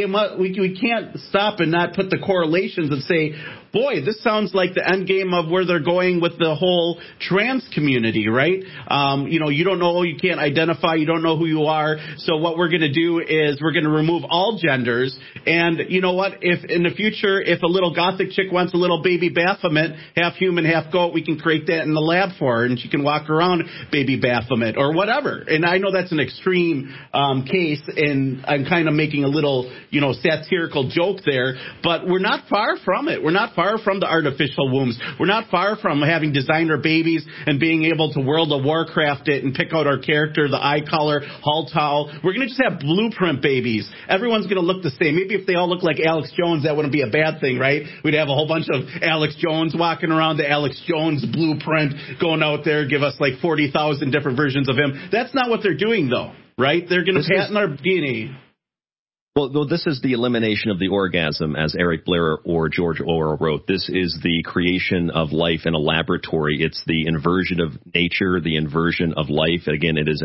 B: we can't stop and not put the correlations and say, boy, this sounds like the end game of where they're going with the whole trans community, right? You don't know, you can't identify, you don't know who you are. So what we're going to do is we're going to remove all genders. And you know what? If in the future, if a little gothic chick wants a little baby Baphomet, half human, half goat, we can create that in the lab for her, and she can walk around baby Baphomet or whatever. And I know that's an extreme case, and I'm kind of making a little, satirical joke there, but we're not far from it. We're not far from the artificial wombs. We're not far from having designer babies and being able to World of Warcraft it and pick out our character, the eye color, hull towel. We're going to just have blueprint babies. Everyone's going to look the same. Maybe if they all look like Alex Jones, that wouldn't be a bad thing, right? We'd have a whole bunch of Alex Jones walking around, the Alex Jones blueprint going out there, give us like 40,000 different versions of him. That's not what they're doing, though, right? They're going to patent our DNA.
G: Well, this is the elimination of the orgasm, as Eric Blair or George Orwell wrote. This is the creation of life in a laboratory. It's the inversion of nature, the inversion of life. Again, it is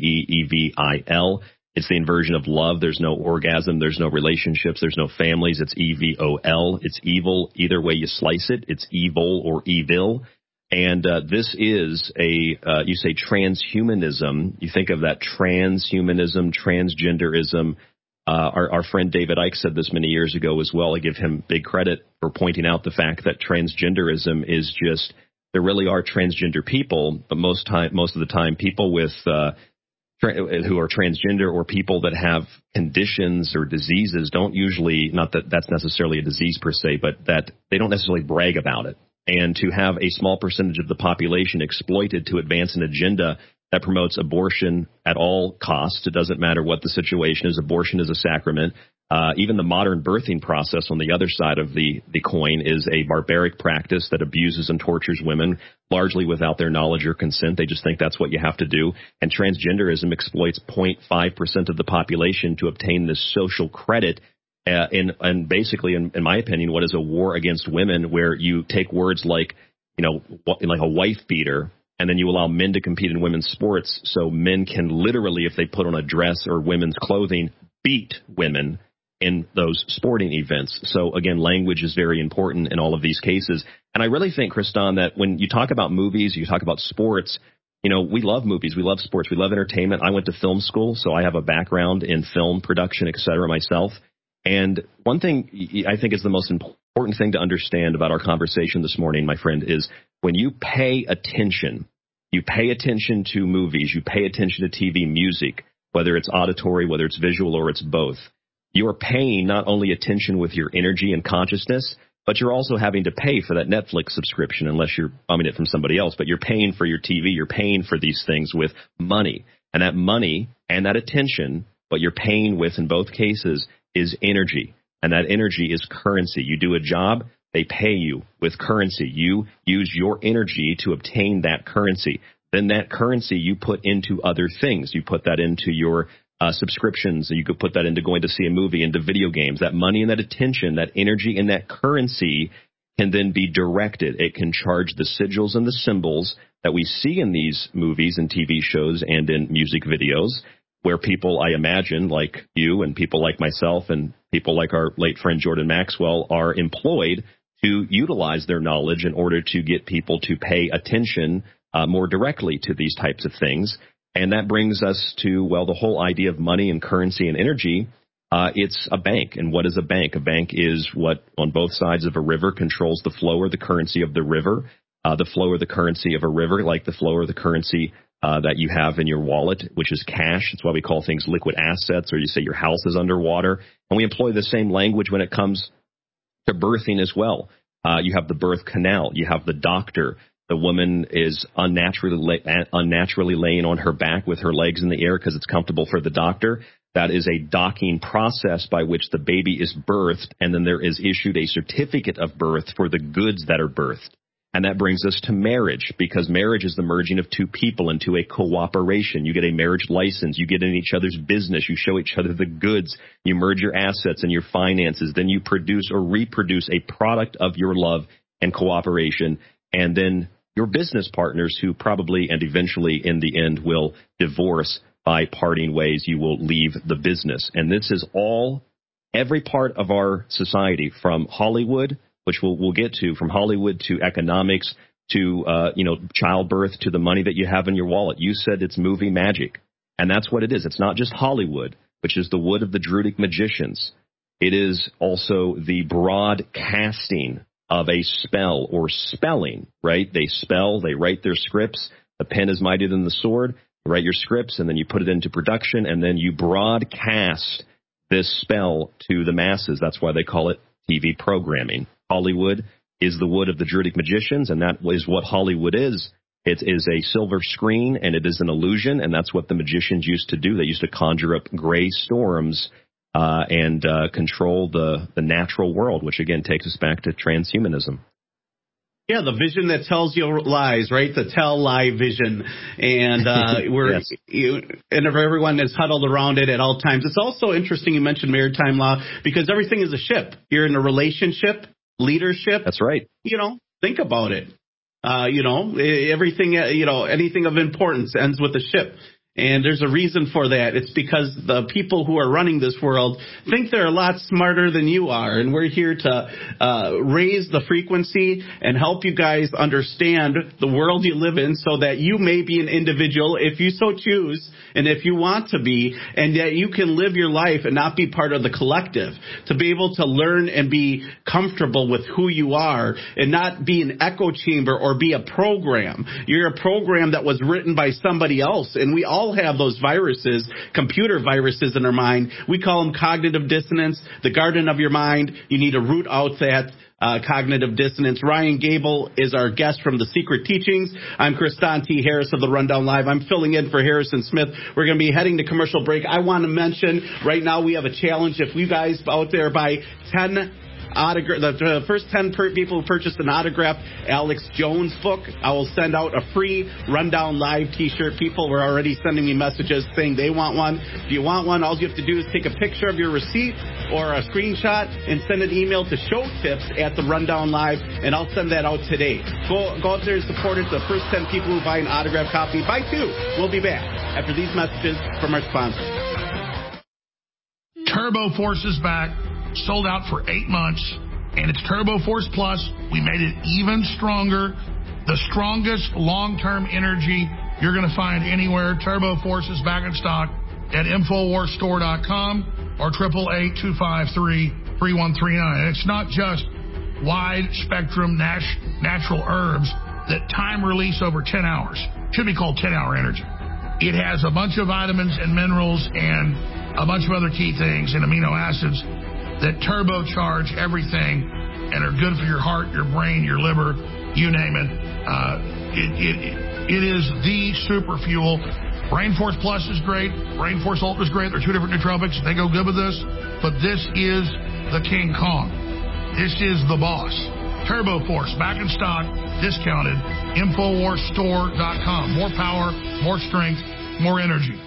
G: LIVE-EVIL. It's the inversion of love. There's no orgasm. There's no relationships. There's no families. It's EVOL. It's evil. Either way you slice it, it's evil or evil. And this is you say transhumanism. You think of that transhumanism, transgenderism. Our friend David Icke said this many years ago as well. I give him big credit for pointing out the fact that transgenderism is just, there really are transgender people, but most of the time people with who are transgender or people that have conditions or diseases don't usually, not that that's necessarily a disease per se, but that they don't necessarily brag about it. And to have a small percentage of the population exploited to advance an agenda that promotes abortion at all costs. It doesn't matter what the situation is. Abortion is a sacrament. Even the modern birthing process on the other side of the coin is a barbaric practice that abuses and tortures women, largely without their knowledge or consent. They just think that's what you have to do. And transgenderism exploits 0.5% of the population to obtain this social credit. And basically, in my opinion, what is a war against women, where you take words like, like a wife beater, and then you allow men to compete in women's sports, so men can literally, if they put on a dress or women's clothing, beat women in those sporting events. So again, language is very important in all of these cases. And I really think, Kristan, that when you talk about movies, you talk about sports, we love movies, we love sports, we love entertainment. I went to film school, so I have a background in film production, et cetera, myself. And one thing I think is the most important thing to understand about our conversation this morning, my friend, is when you pay attention to movies, you pay attention to TV, music, whether it's auditory, whether it's visual, or it's both. You are paying not only attention with your energy and consciousness, but you're also having to pay for that Netflix subscription, unless you're bumming it from somebody else. But you're paying for your TV, you're paying for these things with money. And that money and that attention, what you're paying with in both cases is energy. And that energy is currency. You do a job, they pay you with currency. You use your energy to obtain that currency. Then that currency you put into other things. You put that into your subscriptions. You could put that into going to see a movie, into video games. That money and that attention, that energy and that currency can then be directed. It can charge the sigils and the symbols that we see in these movies and TV shows and in music videos, where people, I imagine, like you and people like myself and people like our late friend Jordan Maxwell, are employed to utilize their knowledge in order to get people to pay attention more directly to these types of things. And that brings us to, the whole idea of money and currency and energy. It's a bank. And what is a bank? A bank is what, on both sides of a river, controls the flow or the currency of the river. the flow of the currency of a river, like the flow of the currency that you have in your wallet, which is cash. That's why we call things liquid assets, or you say your house is underwater. And we employ the same language when it comes to birthing as well. You have the birth canal. You have the doctor. The woman is unnaturally laying on her back with her legs in the air because it's comfortable for the doctor. That is a docking process by which the baby is birthed, and then there is issued a certificate of birth for the goods that are birthed. And that brings us to marriage, because marriage is the merging of two people into a cooperation. You get a marriage license. You get in each other's business. You show each other the goods. You merge your assets and your finances. Then you produce or reproduce a product of your love and cooperation. And then your business partners, who probably and eventually in the end will divorce by parting ways. You will leave the business. And this is all, every part of our society, from Hollywood, which we'll get to, from Hollywood to economics to childbirth to the money that you have in your wallet. You said it's movie magic, and that's what it is. It's not just Hollywood, which is the wood of the Druidic magicians. It is also the broadcasting of a spell or spelling, right? They spell, they write their scripts. The pen is mightier than the sword. You write your scripts, and then you put it into production, and then you broadcast this spell to the masses. That's why they call it TV programming. Hollywood is the wood of the Druidic magicians, and that is what Hollywood is. It is a silver screen, and it is an illusion, and that's what the magicians used to do. They used to conjure up gray storms and control the natural world, which, again, takes us back to transhumanism.
B: Yeah, the vision that tells you lies, right? The tell lie vision. And and everyone is huddled around it at all times. It's also interesting you mentioned maritime law, because everything is a ship. You're in a relationship, leadership.
G: That's right.
B: Think about it. Everything, anything of importance ends with a ship. And there's a reason for that. It's because the people who are running this world think they're a lot smarter than you are. And we're here to raise the frequency and help you guys understand the world you live in, so that you may be an individual, if you so choose, and if you want to be, and that you can live your life and not be part of the collective, to be able to learn and be comfortable with who you are and not be an echo chamber or be a program. You're a program that was written by somebody else, and we all have those viruses, computer viruses in our mind. We call them cognitive dissonance, the garden of your mind. You need to root out that cognitive dissonance. Ryan Gable is our guest from The Secret Teachings. I'm Kristan T. Harris of the Rundown Live. I'm filling in for Harrison Smith. We're going to be heading to commercial break. I want to mention right now we have a challenge. If you guys out there buy 10 the first 10 people who purchased an autographed Alex Jones book, I will send out a free Rundown Live t-shirt. People were already sending me messages saying they want one. If you want one, all you have to do is take a picture of your receipt or a screenshot and send an email to showtips@the-rundown-live, and I'll send that out today. Go out there and support it. The first 10 people who buy an autographed copy, buy 2. We'll be back after these messages from our sponsors.
C: Turbo Force is back. Sold out for 8 months, and it's Turbo Force Plus. We made it even stronger. The strongest long-term energy you're going to find anywhere. Turbo Force is back in stock at InfoWarsStore.com or 888-253-3139. And it's not just wide-spectrum natural herbs that time release over 10 hours. Should be called 10-hour energy. It has a bunch of vitamins and minerals and a bunch of other key things and amino acids that turbocharge everything and are good for your heart, your brain, your liver, you name it. It is the super fuel. Rainforce Plus is great. Rainforce Ultra is great. They're 2 different nootropics. They go good with this. But this is the King Kong. This is the boss. Turbo Force, back in stock, discounted. InfoWarsStore.com. More power, more strength, more energy.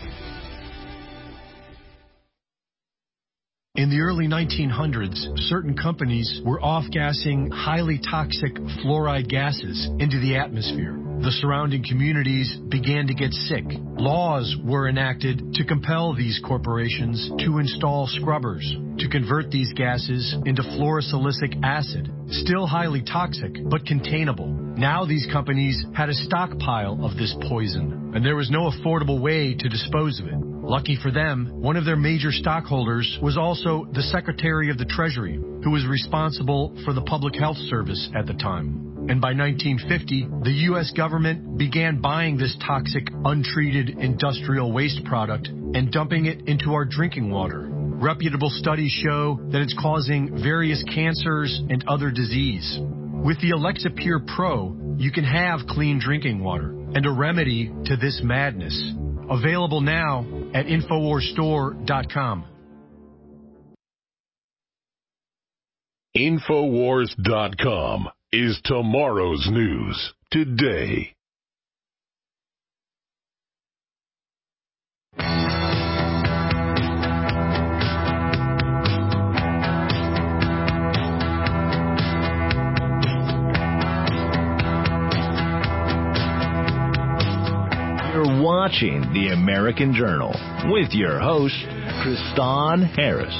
D: In the early 1900s, certain companies were off-gassing highly toxic fluoride gases into the atmosphere. The surrounding communities began to get sick. Laws were enacted to compel these corporations to install scrubbers to convert these gases into fluorosilicic acid, still highly toxic but containable. Now these companies had a stockpile of this poison, and there was no affordable way to dispose of it. Lucky for them, one of their major stockholders was also the Secretary of the Treasury, who was responsible for the Public Health Service at the time. And by 1950, the U.S. government began buying this toxic, untreated industrial waste product and dumping it into our drinking water. Reputable studies show that it's causing various cancers and other disease. With the Alexa Pure Pro, you can have clean drinking water and a remedy to this madness. Available now at InfoWarsStore.com.
F: Infowars.com is tomorrow's news today.
A: You're watching The American Journal with your host, Kristan Harris.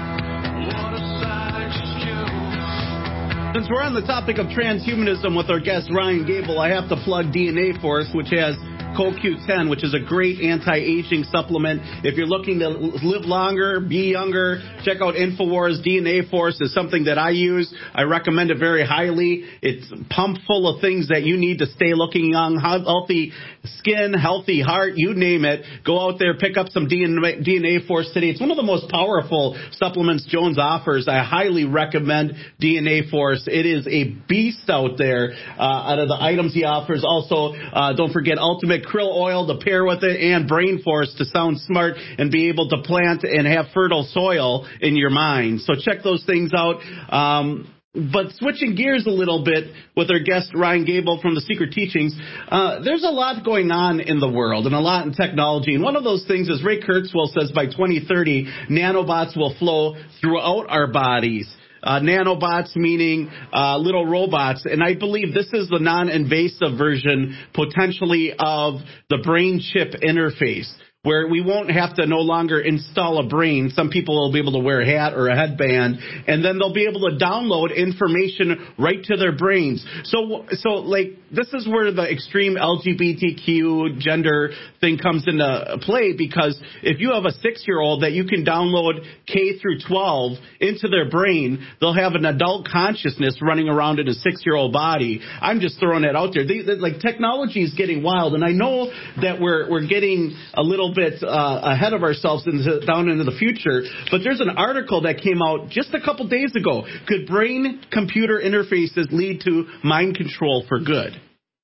B: Since we're on the topic of transhumanism with our guest Ryan Gable, I have to plug DNA Force, which has CoQ10, which is a great anti-aging supplement. If you're looking to live longer, be younger, check out InfoWars. DNA Force is something that I use. I recommend it very highly. It's pumped full of things that you need to stay looking young, healthy skin, healthy heart, you name it. Go out there, pick up some DNA Force today. It's one of the most powerful supplements Jones offers. I highly recommend DNA Force. It is a beast out there out of the items he offers. Also, don't forget Ultimate Krill Oil to pair with it, and Brain Force to sound smart and be able to plant and have fertile soil in your mind. So check those things out. But switching gears a little bit with our guest Ryan Gable from The Secret Teachings, there's a lot going on in the world and a lot in technology. And one of those things is Ray Kurzweil says by 2030, nanobots will flow throughout our bodies. Nanobots meaning little robots. And I believe this is the non-invasive version potentially of the brain chip interface, where we won't have to no longer install a brain. Some people will be able to wear a hat or a headband, and then they'll be able to download information right to their brains. So like, this is where the extreme LGBTQ gender thing comes into play, because if you have a 6-year-old that you can download K through 12 into their brain, they'll have an adult consciousness running around in a 6-year-old body. I'm just throwing that out there. Like, technology is getting wild, and I know that we're getting a little bit ahead of ourselves down into the future, but there's an article that came out just a couple days ago. Could brain-computer interfaces lead to mind control for good?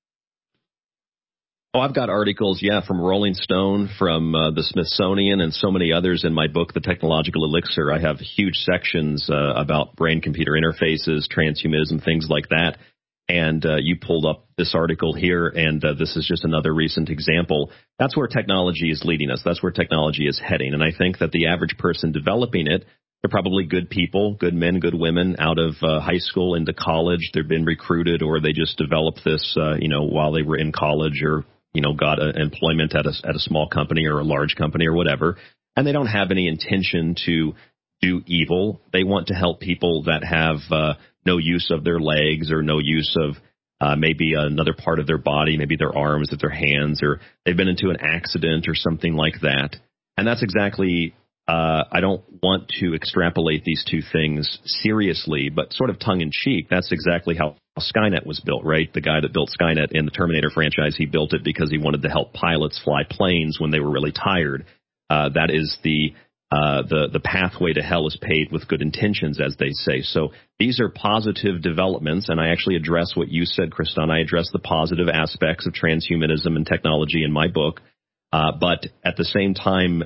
G: Oh, I've got articles, from Rolling Stone, from the Smithsonian, and so many others in my book, The Technological Elixir. I have huge sections about brain-computer interfaces, transhumanism, things like that. And you pulled up this article here, and this is just another recent example. That's where technology is leading us. That's where technology is heading. And I think that the average person developing it, they're probably good people, good men, good women out of high school into college. They've been recruited, or they just developed this, while they were in college, or, got employment at a small company or a large company or whatever. And they don't have any intention to do evil. They want to help people that have no use of their legs, or no use of maybe another part of their body, maybe their arms or their hands, or they've been into an accident or something like that. And that's exactly, I don't want to extrapolate these two things seriously, but sort of tongue-in-cheek. That's exactly how Skynet was built, right? The guy that built Skynet in the Terminator franchise, he built it because he wanted to help pilots fly planes when they were really tired. That is the pathway to hell is paved with good intentions, as they say. So these are positive developments, and I actually address what you said, Kristan. I address the positive aspects of transhumanism and technology in my book. But at the same time,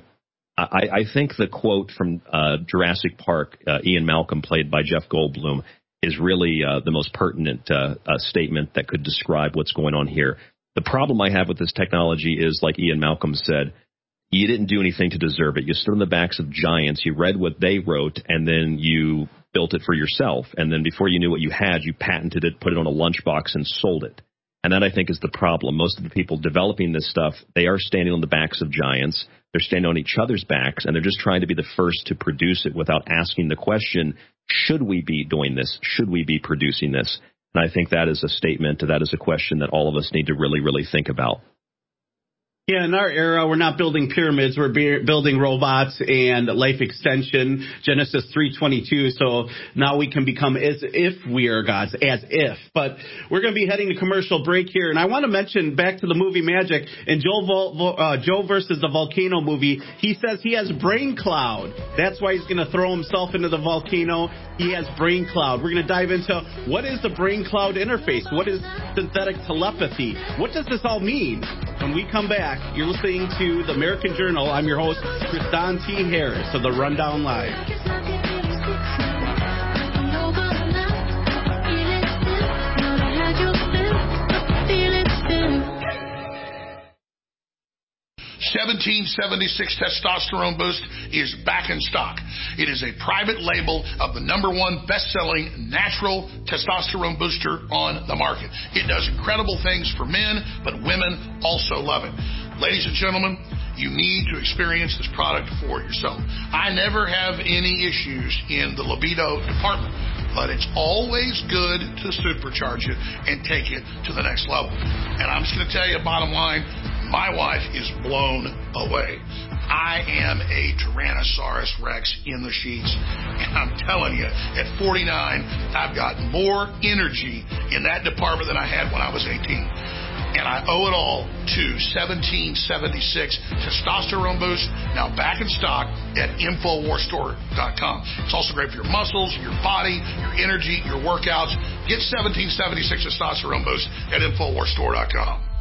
G: I think the quote from Jurassic Park, Ian Malcolm, played by Jeff Goldblum, is really the most pertinent statement that could describe what's going on here. The problem I have with this technology is, like Ian Malcolm said, you didn't do anything to deserve it. You stood on the backs of giants. You read what they wrote, and then you built it for yourself. And then before you knew what you had, you patented it, put it on a lunchbox, and sold it. And that, I think, is the problem. Most of the people developing this stuff, they are standing on the backs of giants. They're standing on each other's backs, and they're just trying to be the first to produce it without asking the question, should we be doing this? Should we be producing this? And I think that is a statement, that is a question that all of us need to really, really think about.
B: Yeah, in our era, we're not building pyramids. We're building robots and life extension, Genesis 3:22. So now we can become as if we are gods, as if. But we're going to be heading to commercial break here. And I want to mention back to the movie Magic and Joe versus the Volcano movie. He says he has brain cloud. That's why he's going to throw himself into the volcano. He has brain cloud. We're going to dive into what is the brain cloud interface? What is synthetic telepathy? What does this all mean? When we come back, you're listening to the American Journal. I'm your host, Kristan T. Harris of the Rundown Live.
C: 1776 Testosterone Boost is back in stock. It is a private label of the #1 best-selling natural testosterone booster on the market. It does incredible things for men, but women also love it. Ladies and gentlemen, you need to experience this product for yourself. I never have any issues in the libido department, but it's always good to supercharge it and take it to the next level. And I'm just going to tell you, bottom line, my wife is blown away. I am a Tyrannosaurus Rex in the sheets. And I'm telling you, at 49, I've got more energy in that department than I had when I was 18. And I owe it all to 1776 Testosterone Boost, now back in stock at InfoWarsStore.com. It's also great for your muscles, your body, your energy, your workouts. Get 1776 Testosterone Boost at InfoWarsStore.com.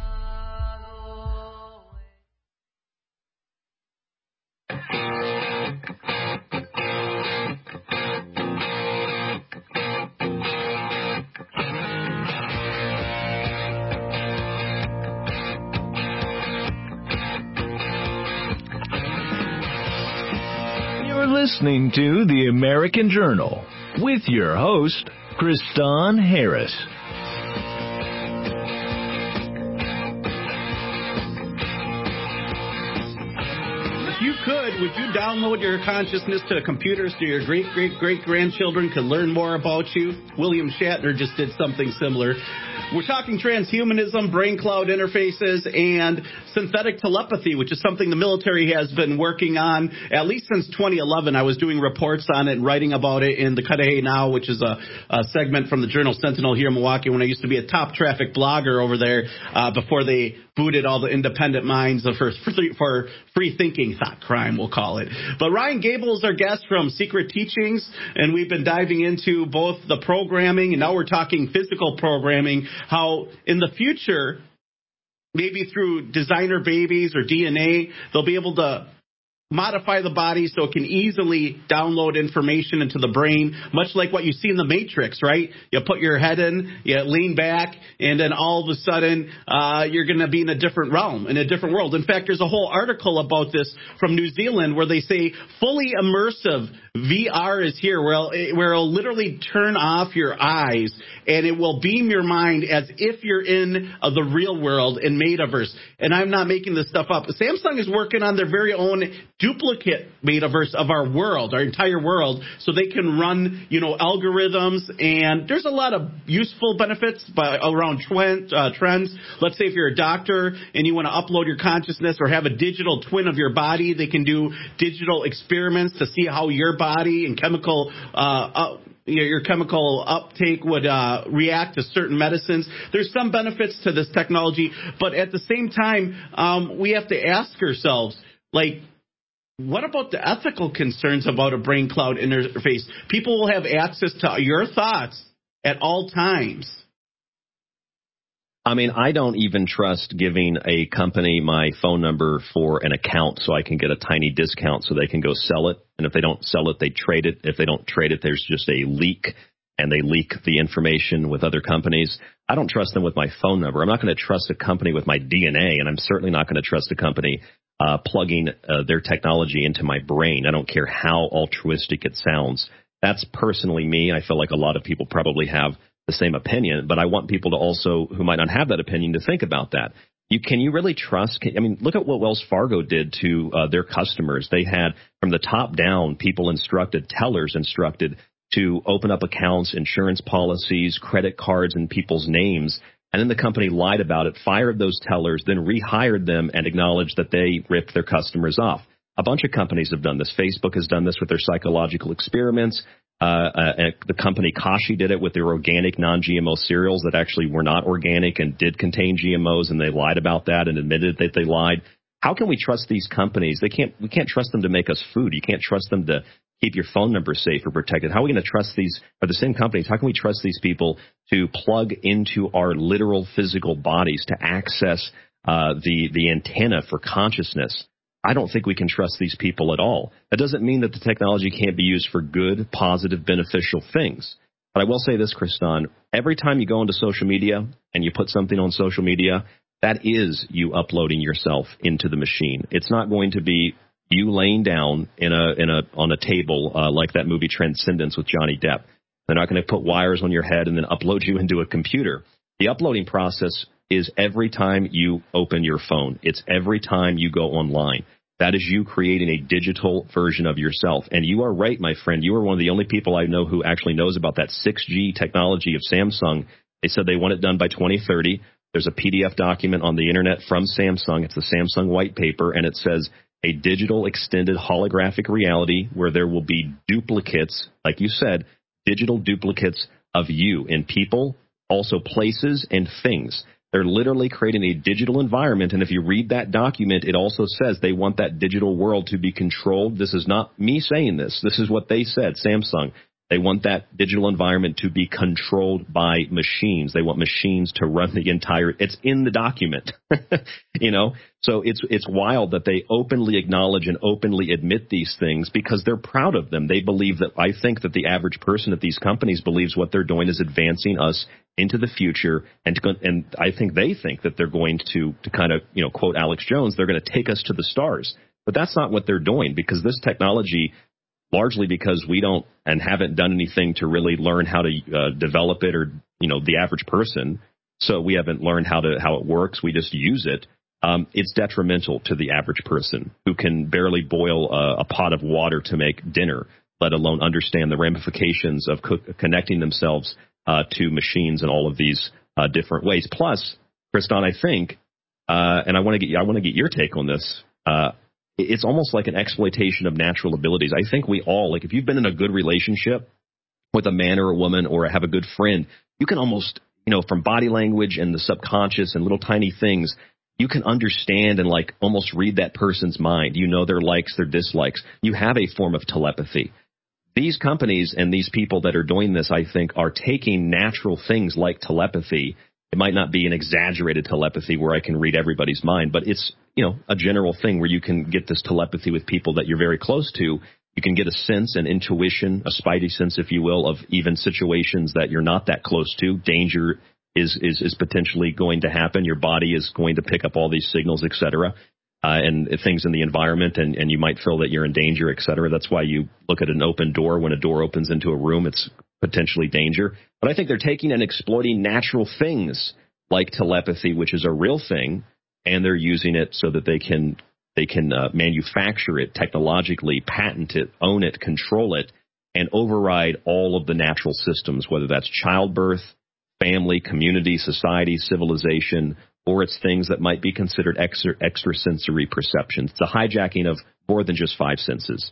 A: Listening to the American Journal with your host, Kristan Harris.
B: If you could, would you download your consciousness to computers so your great-great-great-grandchildren could learn more about you? William Shatner just did something similar. We're talking transhumanism, brain cloud interfaces, and synthetic telepathy, which is something the military has been working on at least since 2011. I was doing reports on it and writing about it in the Cudahy Now, which is a segment from the Journal Sentinel here in Milwaukee when I used to be a top traffic blogger over there before they booted all the independent minds for free thinking thought crime, we'll call it. But Ryan Gable is our guest from Secret Teachings, and we've been diving into both the programming, and now we're talking physical programming, how in the future, maybe through designer babies or DNA, they'll be able to modify the body so it can easily download information into the brain, much like what you see in the Matrix, right? You put your head in, you lean back, and then all of a sudden you're going to be in a different realm, in a different world. In fact, there's a whole article about this from New Zealand where they say fully immersive VR is here, where it'll literally turn off your eyes and it will beam your mind as if you're in the real world in Metaverse. And I'm not making this stuff up. Samsung is working on their very own duplicate Metaverse of our world, our entire world, so they can run, algorithms. And there's a lot of useful benefits around trends. Let's say if you're a doctor and you want to upload your consciousness or have a digital twin of your body, they can do digital experiments to see how your body and your chemical uptake would react to certain medicines. There's some benefits to this technology, but at the same time, we have to ask ourselves, what about the ethical concerns about a brain cloud interface? People will have access to your thoughts at all times.
G: I mean, I don't even trust giving a company my phone number for an account so I can get a tiny discount so they can go sell it. And if they don't sell it, they trade it. If they don't trade it, there's just a leak, and they leak the information with other companies. I don't trust them with my phone number. I'm not going to trust a company with my DNA, and I'm certainly not going to trust a company plugging their technology into my brain. I don't care how altruistic it sounds. That's personally me. I feel like a lot of people probably have the same opinion, but I want people to also, who might not have that opinion, to think about that. Can you really trust? Look at what Wells Fargo did to their customers. They had, from the top down, tellers instructed to open up accounts, insurance policies, credit cards in people's names. and then the company lied about it, fired those tellers, then rehired them and acknowledged that they ripped their customers off. A bunch of companies have done this. Facebook has done this with their psychological experiments. The company Kashi did it with their organic non-GMO cereals that actually were not organic and did contain GMOs, and they lied about that and admitted that they lied. How can we trust these companies? We can't trust them to make us food. You can't trust them to keep your phone number safe or protected. How are we going to trust these, or the same companies, how can we trust these people to plug into our literal physical bodies to access the antenna for consciousness? I don't think we can trust these people at all. That doesn't mean that the technology can't be used for good, positive, beneficial things. But I will say this, Kristan, every time you go into social media and you put something on social media, that is you uploading yourself into the machine. It's not going to be you laying down on a table like that movie Transcendence with Johnny Depp. They're not going to put wires on your head and then upload you into a computer. The uploading process is every time you open your phone. It's every time you go online. That is you creating a digital version of yourself. And you are right, my friend. You are one of the only people I know who actually knows about that 6G technology of Samsung. They said they want it done by 2030. There's a PDF document on the internet from Samsung. It's the Samsung white paper, and it says a digital extended holographic reality where there will be duplicates, like you said, digital duplicates of you in people, also places and things. They're literally creating a digital environment, and if you read that document, it also says they want that digital world to be controlled. This is not me saying this. This is what they said, Samsung. They want that digital environment to be controlled by machines. They want machines to run the entire – it's in the document, you know. So it's wild that they openly acknowledge and openly admit these things because they're proud of them. They believe that – I think that the average person at these companies believes what they're doing is advancing us into the future, and I think they think that they're going to kind of, you know, quote Alex Jones, they're going to take us to the stars. But that's not what they're doing, because this technology – largely because we don't and haven't done anything to really learn how to develop it, or, you know, the average person. So we haven't learned how it works. We just use it. It's detrimental to the average person who can barely boil a pot of water to make dinner, let alone understand the ramifications of connecting themselves to machines in all of these different ways. Plus, Kristan, I think, and I want to get your take on this. It's almost like an exploitation of natural abilities. I think we all, like, if you've been in a good relationship with a man or a woman, or have a good friend, you can almost, you know, from body language and the subconscious and little tiny things, you can understand and like almost read that person's mind. You know their likes, their dislikes. You have a form of telepathy. These companies and these people that are doing this, I think, are taking natural things like telepathy. It might not be an exaggerated telepathy where I can read everybody's mind, but it's, you know, a general thing where you can get this telepathy with people that you're very close to. You can get a sense, an intuition, a spidey sense, if you will, of even situations that you're not that close to. Danger is potentially going to happen. Your body is going to pick up all these signals, et cetera, and things in the environment, and you might feel that you're in danger, et cetera. That's why you look at an open door. When a door opens into a room, it's potentially danger. But I think they're taking and exploiting natural things like telepathy, which is a real thing, and they're using it so that they can manufacture it technologically, patent it, own it, control it, and override all of the natural systems, whether that's childbirth, family, community, society, civilization, or it's things that might be considered extrasensory perceptions. It's a hijacking of more than just five senses.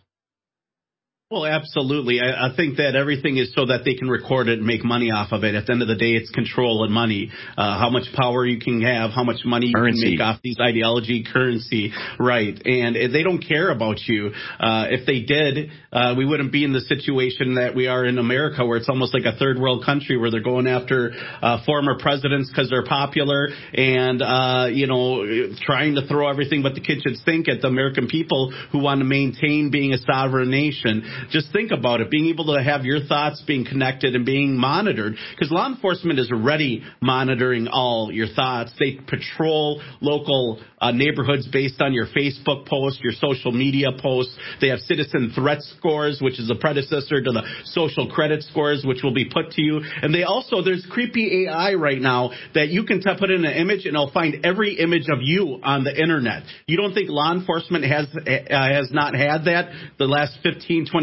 B: Well, absolutely. I think that everything is so that they can record it and make money off of it. At the end of the day, it's control and money. How much power you can have, how much money you can make off these ideology, currency, right? And they don't care about you. If they did, we wouldn't be in the situation that we are in America, where it's almost like a third world country, where they're going after former presidents because they're popular, and you know, trying to throw everything but the kitchen sink at the American people who want to maintain being a sovereign nation. Just think about it, being able to have your thoughts being connected and being monitored, because law enforcement is already monitoring all your thoughts. They patrol local neighborhoods based on your Facebook posts, your social media posts. They have citizen threat scores, which is a predecessor to the social credit scores, which will be put to you. And they also, there's creepy AI right now that you can put in an image and it'll find every image of you on the internet. You don't think law enforcement has not had that the last 15, 20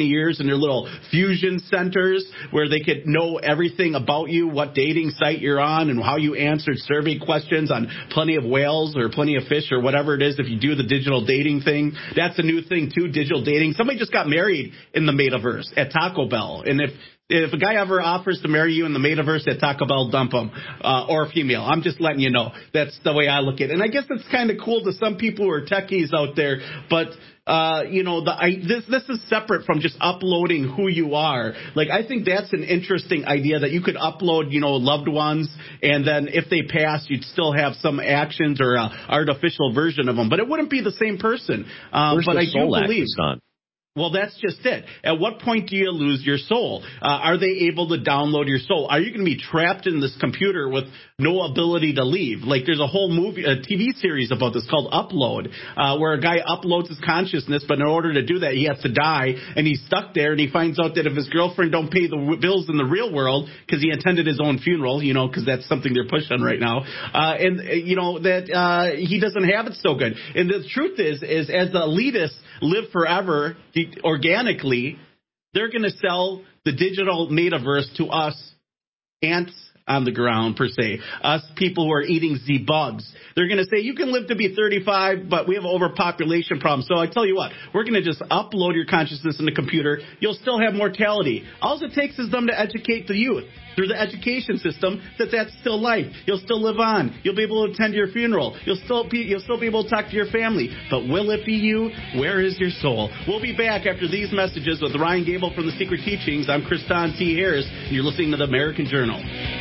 B: years in their little fusion centers where they could know everything about you, what dating site you're on, and how you answered survey questions on Plenty of Whales or Plenty of Fish or whatever it is. If you do the digital dating thing, that's a new thing too, digital dating. Somebody just got married in the metaverse at Taco Bell. And if a guy ever offers to marry you in the metaverse at Taco Bell, dump him, or a female. I'm just letting you know. That's the way I look at it. And I guess it's kind of cool to some people who are techies out there, but this is separate from just uploading who you are. Like, I think that's an interesting idea that you could upload, loved ones, and then if they pass, you'd still have some actions or artificial version of them. But it wouldn't be the same person. But I do believe. Well, that's just it. At what point do you lose your soul? Are they able to download your soul? Are you going to be trapped in this computer with no ability to leave? Like, there's a whole TV series about this called Upload, where a guy uploads his consciousness, but in order to do that, he has to die, and he's stuck there, and he finds out that if his girlfriend don't pay the bills in the real world, because he attended his own funeral, because that's something they're pushing right now, that he doesn't have it so good. And the truth is as the elitists live forever organically, they're going to sell the digital metaverse to us ants on the ground, per se, us people who are eating Z-bugs. They're going to say, you can live to be 35, but we have an overpopulation problem. So I tell you what, we're going to just upload your consciousness in the computer. You'll still have mortality. All it takes is them to educate the youth through the education system that's still life. You'll still live on. You'll be able to attend your funeral. You'll still be able to talk to your family. But will it be you? Where is your soul? We'll be back after these messages with Ryan Gable from The Secret Teachings. I'm Kristan T. Harris, and you're listening to the American Journal.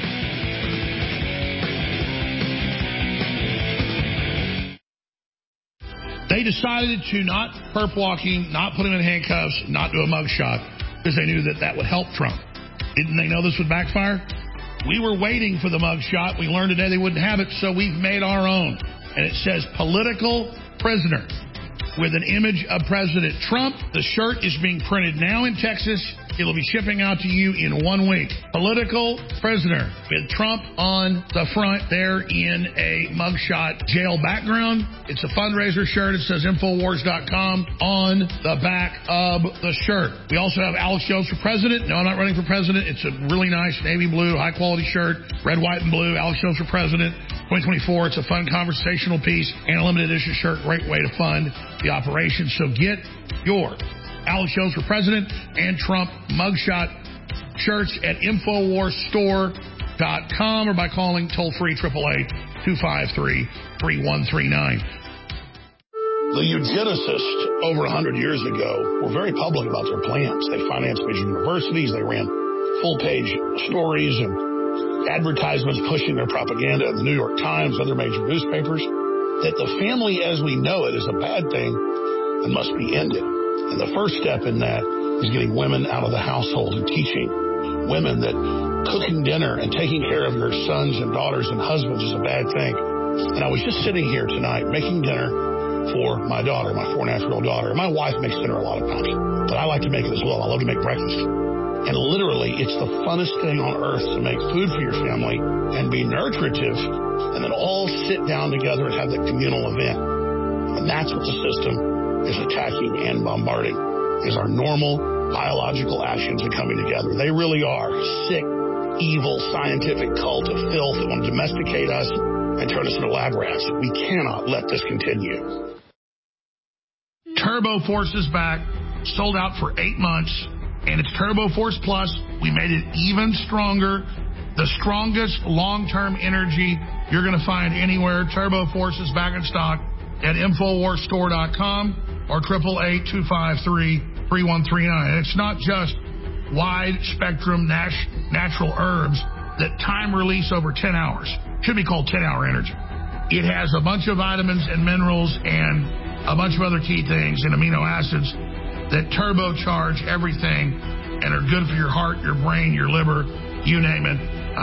C: They decided to not perp walking, not put him in handcuffs, not do a mugshot, because they knew that would help Trump. Didn't they know this would backfire? We were waiting for the mugshot. We learned today they wouldn't have it, so we've made our own. And it says political prisoner with an image of President Trump. The shirt is being printed now in Texas. It'll be shipping out to you in 1 week. Political prisoner with Trump on the front there in a mugshot jail background. It's a fundraiser shirt. It says Infowars.com on the back of the shirt. We also have Alex Jones for president. No, I'm not running for president. It's a really nice navy blue, high quality shirt. Red, white, and blue. Alex Jones for president 2024. It's a fun conversational piece and a limited edition shirt. Great way to fund the operation. So get your Alex Jones for president and Trump mugshot shirts at InfoWarsStore.com or by calling toll-free 888-253-3139.
E: The eugenicists over 100 years ago were very public about their plans. They financed major universities. They ran full-page stories and advertisements pushing their propaganda in the New York Times, other major newspapers, that the family as we know it is a bad thing and must be ended. And the first step in that is getting women out of the household and teaching women that cooking dinner and taking care of your sons and daughters and husbands is a bad thing. And I was just sitting here tonight making dinner for my daughter, my 4.5-year-old daughter. My wife makes dinner a lot of times, but I like to make it as well. I love to make breakfast. And literally, it's the funnest thing on earth to make food for your family and be nurturative and then all sit down together and have that communal event. And that's what the system is attacking and bombarding, is our normal biological actions and coming together. They really are sick, evil, scientific cult of filth that want to domesticate us and turn us into lab rats. We cannot let this continue.
C: Turbo Force is back, sold out for 8 months, and it's Turbo Force Plus. We made it even stronger, the strongest long-term energy you're going to find anywhere. Turbo Force is back in stock at InfoWarsStore.com or 888-253-3139. And it's not just wide-spectrum natural herbs that time release over 10 hours. Should be called 10-hour energy. It has a bunch of vitamins and minerals and a bunch of other key things and amino acids that turbocharge everything and are good for your heart, your brain, your liver, you name it.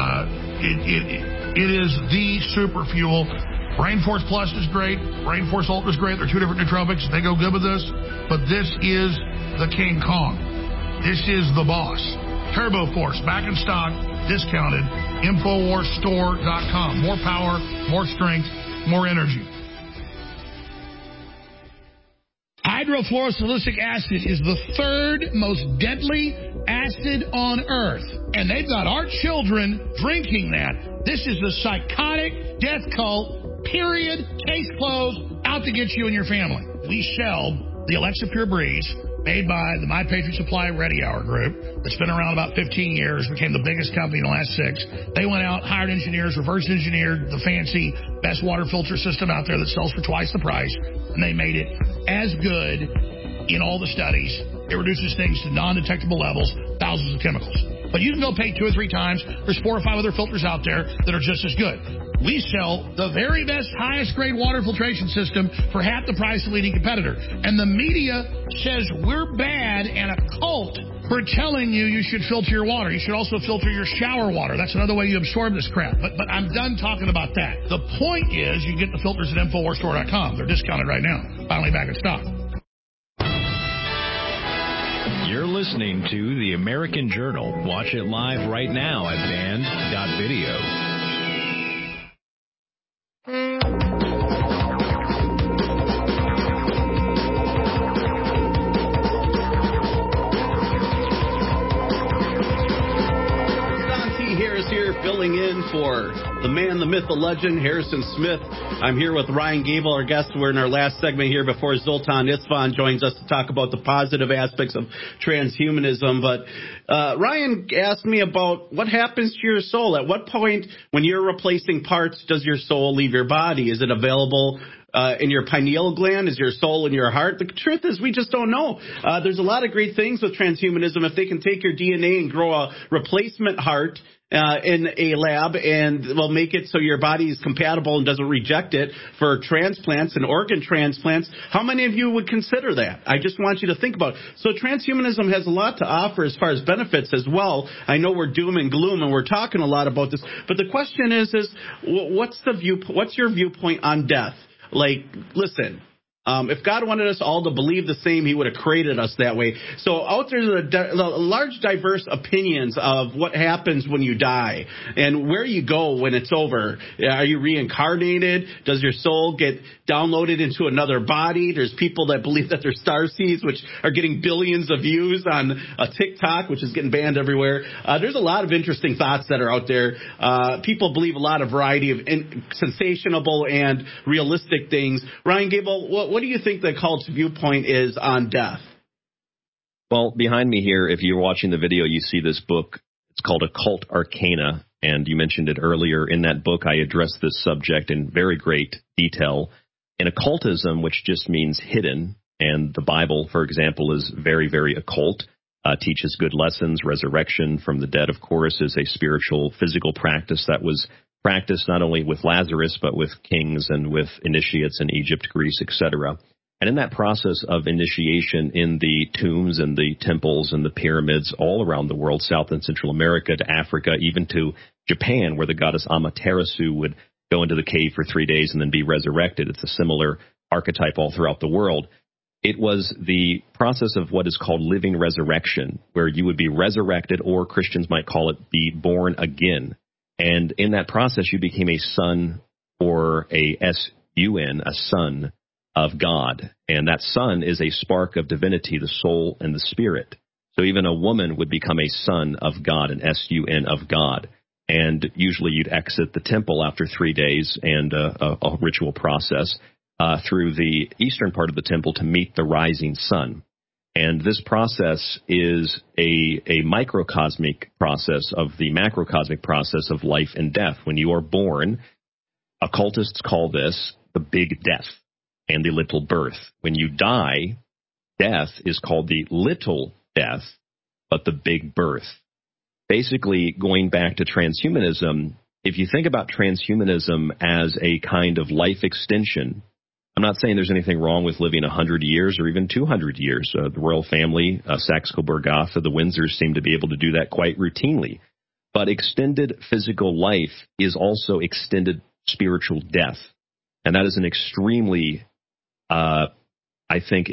C: It is the super fuel. Rainforce Plus is great. Rainforce Ultra is great. They're two different nootropics. They go good with this. But this is the King Kong. This is the boss. Turbo Force, back in stock, discounted. InfoWarsStore.com. More power, more strength, more energy. I
E: Hydrofluorosilicic acid is the third most deadly acid on Earth. And they've got our children drinking that. This is the psychotic death cult, period, case closed, out to get you and your family. We sell the Alexa Pure Breeze, made by the My Patriot Supply Ready Hour group. It's been around about 15 years, became the biggest company in the last 6. They went out, hired engineers, reverse engineered the fancy best water filter system out there that sells for twice the price, and they made it as good in all the studies. It reduces things to non-detectable levels, thousands of chemicals. But you can go pay 2 or 3 times. There's 4 or 5 other filters out there that are just as good. We sell the very best, highest grade water filtration system for half the price of leading competitor. And the media says we're bad and a cult for telling you should filter your water. You should also filter your shower water. That's another way you absorb this crap. But I'm done talking about that. The point is you can get the filters at InfoWarsStore.com. They're discounted right now. Finally back in stock.
A: You're listening to The American Journal. Watch it live right now at band.video.
B: Here filling in for the man, the myth, the legend, Harrison Smith. I'm here with Ryan Gable, our guest. We're in our last segment here before Zoltan Istvan joins us to talk about the positive aspects of transhumanism. But Ryan asked me about what happens to your soul. At what point, when you're replacing parts, does your soul leave your body? Is it available in your pineal gland? Is your soul in your heart? The truth is, we just don't know. There's a lot of great things with transhumanism. If they can take your DNA and grow a replacement heart in a lab and will make it so your body is compatible and doesn't reject it for transplants and organ transplants, how many of you would consider that? I just want you to think about it. So transhumanism has a lot to offer as far as benefits as well. I know we're doom and gloom and we're talking a lot about this, but the question is what's your viewpoint on death? Like, listen, if God wanted us all to believe the same, he would have created us that way. So out there's a large, diverse opinions of what happens when you die and where you go when it's over. Are you reincarnated? Does your soul get downloaded into another body? There's people that believe that they're starseeds, which are getting billions of views on TikTok, which is getting banned everywhere. There's a lot of interesting thoughts that are out there. People believe a lot of variety of sensational and realistic things. Ryan Gable, what do you think the cult's viewpoint is on death?
G: Well, behind me here, if you're watching the video, you see this book. It's called Occult Arcana, and you mentioned it earlier. In that book, I address this subject in very great detail. In occultism, which just means hidden, and the Bible, for example, is very, very occult, teaches good lessons. Resurrection from the dead, of course, is a spiritual, physical practice that was practiced not only with Lazarus, but with kings and with initiates in Egypt, Greece, etc. And in that process of initiation in the tombs and the temples and the pyramids all around the world, South and Central America to Africa, even to Japan, where the goddess Amaterasu would go into the cave for 3 days and then be resurrected. It's a similar archetype all throughout the world. It was the process of what is called living resurrection, where you would be resurrected, or Christians might call it be born again. And in that process, you became a son, or a S-U-N, a son of God. And that son is a spark of divinity, the soul and the spirit. So even a woman would become a son of God, an S-U-N of God. And usually you'd exit the temple after 3 days and a ritual process through the eastern part of the temple to meet the rising sun. And this process is a microcosmic process of the macrocosmic process of life and death. When you are born, occultists call this the big death and the little birth. When you die, death is called the little death, but the big birth. Basically, going back to transhumanism, if you think about transhumanism as a kind of life extension, I'm not saying there's anything wrong with living 100 years or even 200 years. The royal family, Saxe-Coburg-Gotha, the Windsors seem to be able to do that quite routinely. But extended physical life is also extended spiritual death. And that is an extremely, I'm trying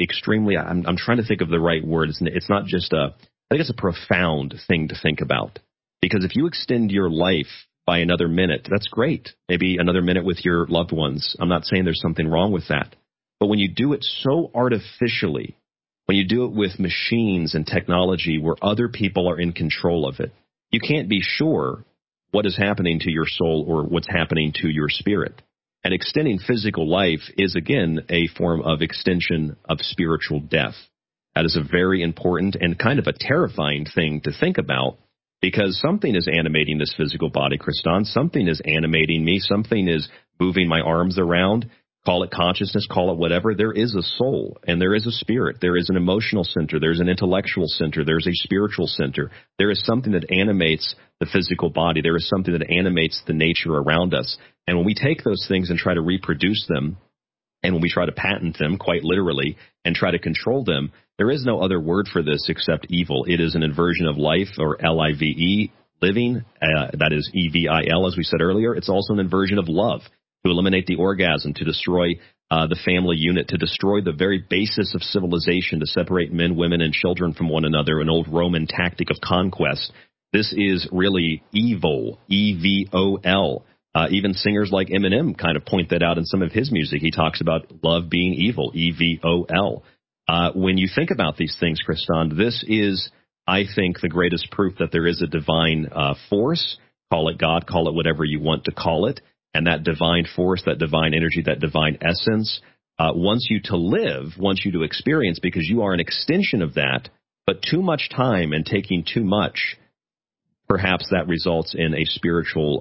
G: to think of the right word. It's not just I think it's a profound thing to think about. Because if you extend your life by another minute, that's great. Maybe another minute with your loved ones. I'm not saying there's something wrong with that. But when you do it so artificially, when you do it with machines and technology where other people are in control of it, you can't be sure what is happening to your soul or what's happening to your spirit. And extending physical life is, again, a form of extension of spiritual death. That is a very important and kind of a terrifying thing to think about, because something is animating this physical body, Kristan. Something is animating me. Something is moving my arms around. Call it consciousness, call it whatever. There is a soul and there is a spirit. There is an emotional center. There's an intellectual center. There's a spiritual center. There is something that animates the physical body. There is something that animates the nature around us. And when we take those things and try to reproduce them, and when we try to patent them, quite literally, and try to control them, there is no other word for this except evil. It is an inversion of life, or L-I-V-E, living. That is E-V-I-L, as we said earlier. It's also an inversion of love, to eliminate the orgasm, to destroy the family unit, to destroy the very basis of civilization, to separate men, women, and children from one another, an old Roman tactic of conquest. This is really evil, E-V-O-L. Even singers like Eminem kind of point that out in some of his music. He talks about love being evil, E-V-O-L. When you think about these things, Kristan, this is, I think, the greatest proof that there is a divine force. Call it God, call it whatever you want to call it. And that divine force, that divine energy, that divine essence wants you to live, wants you to experience, because you are an extension of that. But too much time and taking too much, perhaps that results in a spiritual,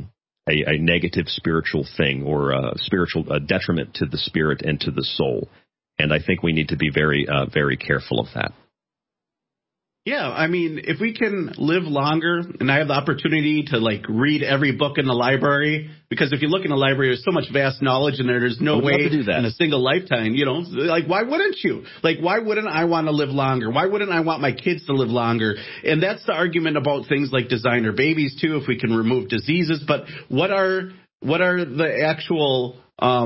G: a negative spiritual thing, or a spiritual detriment to the spirit and to the soul. And I think we need to be very, very careful of that.
B: Yeah, I mean, if we can live longer, and I have the opportunity to, read every book in the library, because if you look in the library, there's so much vast knowledge in there, there's no way in a single lifetime, why wouldn't you? Why wouldn't I want to live longer? Why wouldn't I want my kids to live longer? And that's the argument about things like designer babies, too, if we can remove diseases. But what are the actual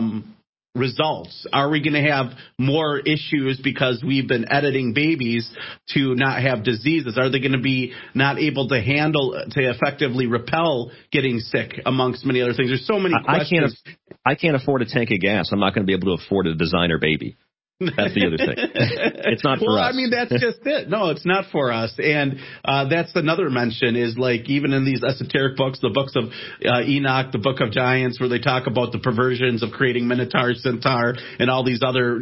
B: results? Are we going to have more issues because we've been editing babies to not have diseases? Are they going to be not able to effectively repel getting sick, amongst many other things? There's so many questions.
G: I can't afford a tank of gas. I'm not going to be able to afford a designer baby. That's the other thing. It's not for us.
B: I mean, that's just it. No, it's not for us. And that's another mention is, even in these esoteric books, the books of Enoch, the Book of Giants, where they talk about the perversions of creating Minotaur, Centaur, and all these other,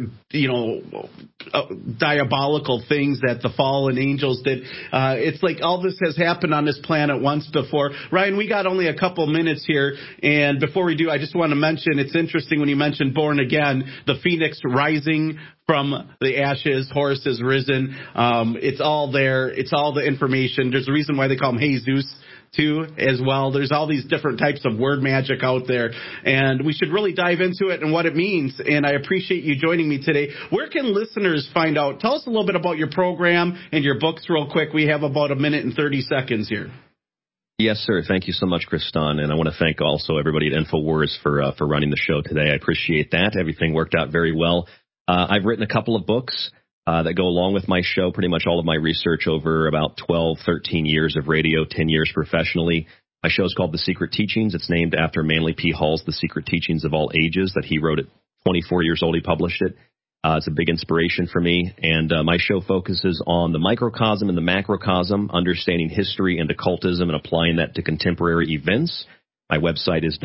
B: diabolical things that the fallen angels did. It's like all this has happened on this planet once before. Ryan, we got only a couple minutes here. And before we do, I just want to mention, it's interesting when you mentioned Born Again, the Phoenix rising from the ashes, Horus is risen. It's all there. It's all the information. There's a reason why they call him Jesus, too, as well. There's all these different types of word magic out there, and we should really dive into it and what it means. And I appreciate you joining me today. Where can listeners find out? Tell us a little bit about your program and your books real quick. We have about 1 minute and 30 seconds here.
G: Yes, sir. Thank you so much, Kristan. And I want to thank also everybody at InfoWars for running the show today. I appreciate that. Everything worked out very well. I've written a couple of books that go along with my show, pretty much all of my research over about 12, 13 years of radio, 10 years professionally. My show is called The Secret Teachings. It's named after Manly P. Hall's The Secret Teachings of All Ages that he wrote at 24 years old. He published it. It's a big inspiration for me. And my show focuses on the microcosm and the macrocosm, understanding history and occultism and applying that to contemporary events. My website is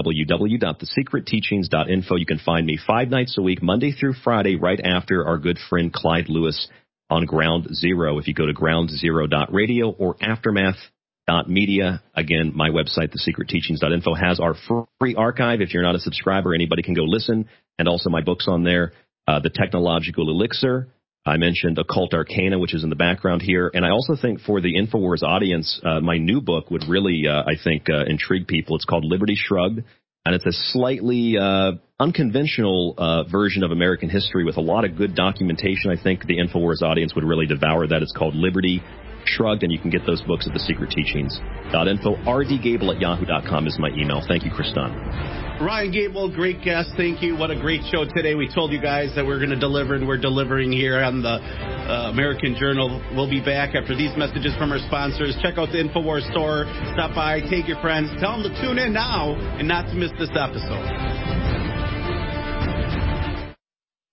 G: www.thesecretteachings.info. You can find me 5 nights a week, Monday through Friday, right after our good friend Clyde Lewis on Ground Zero. If you go to groundzero.radio or aftermath.media, again, my website, thesecretteachings.info, has our free archive. If you're not a subscriber, anybody can go listen. And also my books on there, The Technological Elixir. I mentioned Occult Arcana, which is in the background here. And I also think for the InfoWars audience, my new book would really, intrigue people. It's called Liberty Shrugged, and it's a slightly unconventional version of American history with a lot of good documentation. I think the InfoWars audience would really devour that. It's called Liberty Shrugged, and you can get those books at thesecretteachings.info. rdgable@yahoo.com is my email. Thank you, Kristan.
B: Ryan Gable, great guest. Thank you. What a great show today. We told you guys that we're going to deliver, and we're delivering here on the American Journal. We'll be back after these messages from our sponsors. Check out the InfoWars store. Stop by. Take your friends. Tell them to tune in now and not to miss this episode.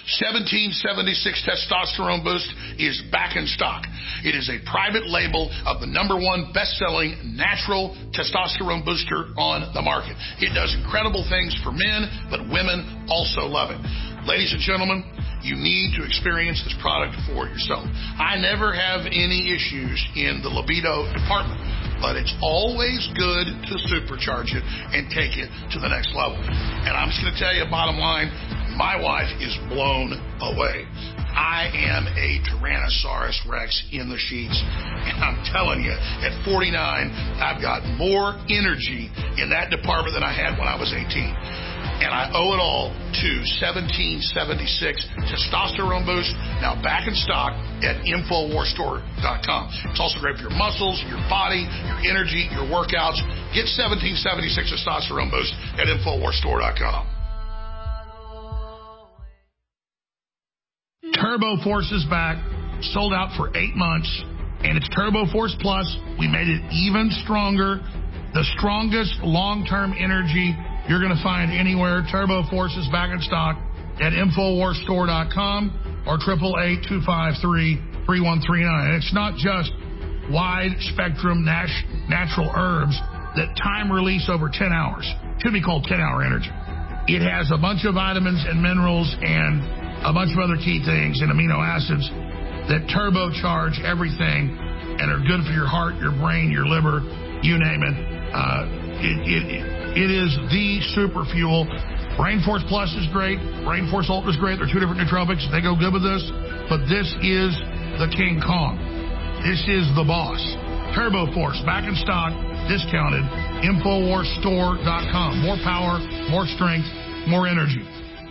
C: 1776 Testosterone Boost is back in stock. It is a private label of the #1 best-selling natural testosterone booster on the market. It does incredible things for men, but women also love it. Ladies and gentlemen, you need to experience this product for yourself. I never have any issues in the libido department, but it's always good to supercharge it and take it to the next level. And I'm just going to tell you, bottom line, my wife is blown away. I am a Tyrannosaurus Rex in the sheets, and I'm telling you, at 49, I've got more energy in that department than I had when I was 18. And I owe it all to 1776 Testosterone Boost, now back in stock at InfoWarsStore.com. It's also great for your muscles, your body, your energy, your workouts. Get 1776 Testosterone Boost at InfoWarsStore.com.
E: Turbo Force is back, sold out for 8 months, and it's Turbo Force Plus. We made it even stronger, the strongest long-term energy you're going to find anywhere. Turbo Force is back in stock at InfoWarsStore.com or 888-253-3139. And it's not just wide-spectrum natural herbs that time release over 10 hours. It should be called 10-hour energy. It has a bunch of vitamins and minerals and a bunch of other key things and amino acids that turbocharge everything and are good for your heart, your brain, your liver, you name it. It is the super fuel. Brain Force Plus is great. Brain Force Ultra is great. They're two different nootropics. They go good with this. But this is the King Kong. This is the boss. Turbo Force, back in stock, discounted. InfoWarsStore.com. More power, more strength, more energy.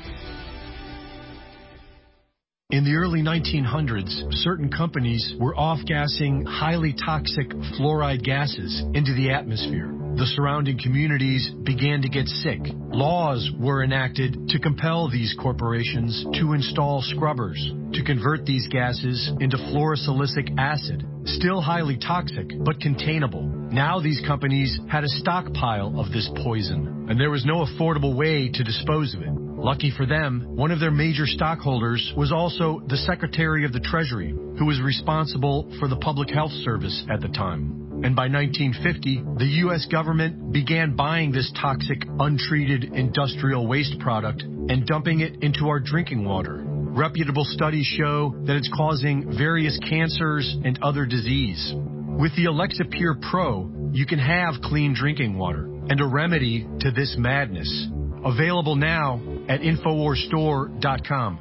D: In the early 1900s, certain companies were off-gassing highly toxic fluoride gases into the atmosphere. The surrounding communities began to get sick. Laws were enacted to compel these corporations to install scrubbers to convert these gases into fluorosilicic acid, still highly toxic, but containable. Now these companies had a stockpile of this poison, and there was no affordable way to dispose of it. Lucky for them, one of their major stockholders was also the Secretary of the Treasury, who was responsible for the Public Health Service at the time. And by 1950, the U.S. government began buying this toxic, untreated industrial waste product and dumping it into our drinking water. Reputable studies show that it's causing various cancers and other disease. With the Alexa Pure Pro, you can have clean drinking water and a remedy to this madness. Available now at InfoWarsStore.com.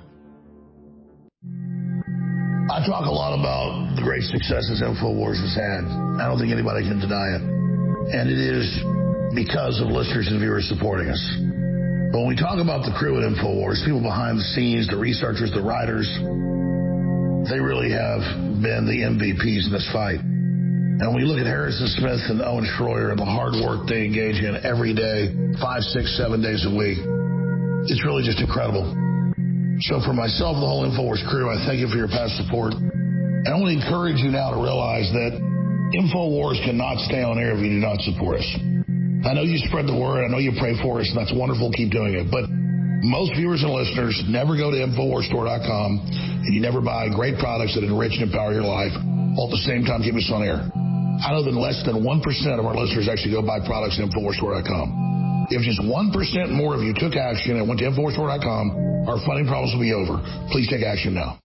E: I talk a lot about the great successes InfoWars has had. I don't think anybody can deny it. And it is because of listeners and viewers supporting us. But when we talk about the crew at InfoWars, people behind the scenes, the researchers, the writers, they really have been the MVPs in this fight. And when we look at Harrison Smith and Owen Schroyer and the hard work they engage in every day, 5, 6, 7 days a week, it's really just incredible. So for myself and the whole InfoWars crew, I thank you for your past support. And I want to encourage you now to realize that InfoWars cannot stay on air if you do not support us. I know you spread the word. I know you pray for us, and that's wonderful. Keep doing it. But most viewers and listeners never go to InfoWarsStore.com, and you never buy great products that enrich and empower your life, while at the same time keep us on air. I know that less than 1% of our listeners actually go buy products at InfoWarsStore.com. If just 1% more of you took action and went to InfoWarsStore.com, our funding problems will be over. Please take action now.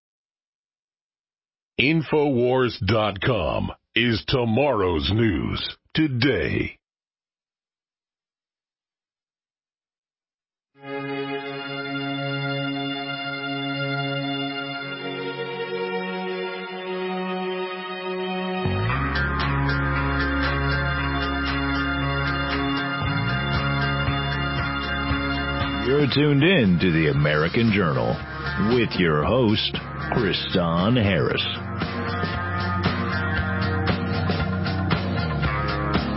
F: InfoWars.com is tomorrow's news today.
A: You're tuned in to the American Journal with your host, Kristan Harris.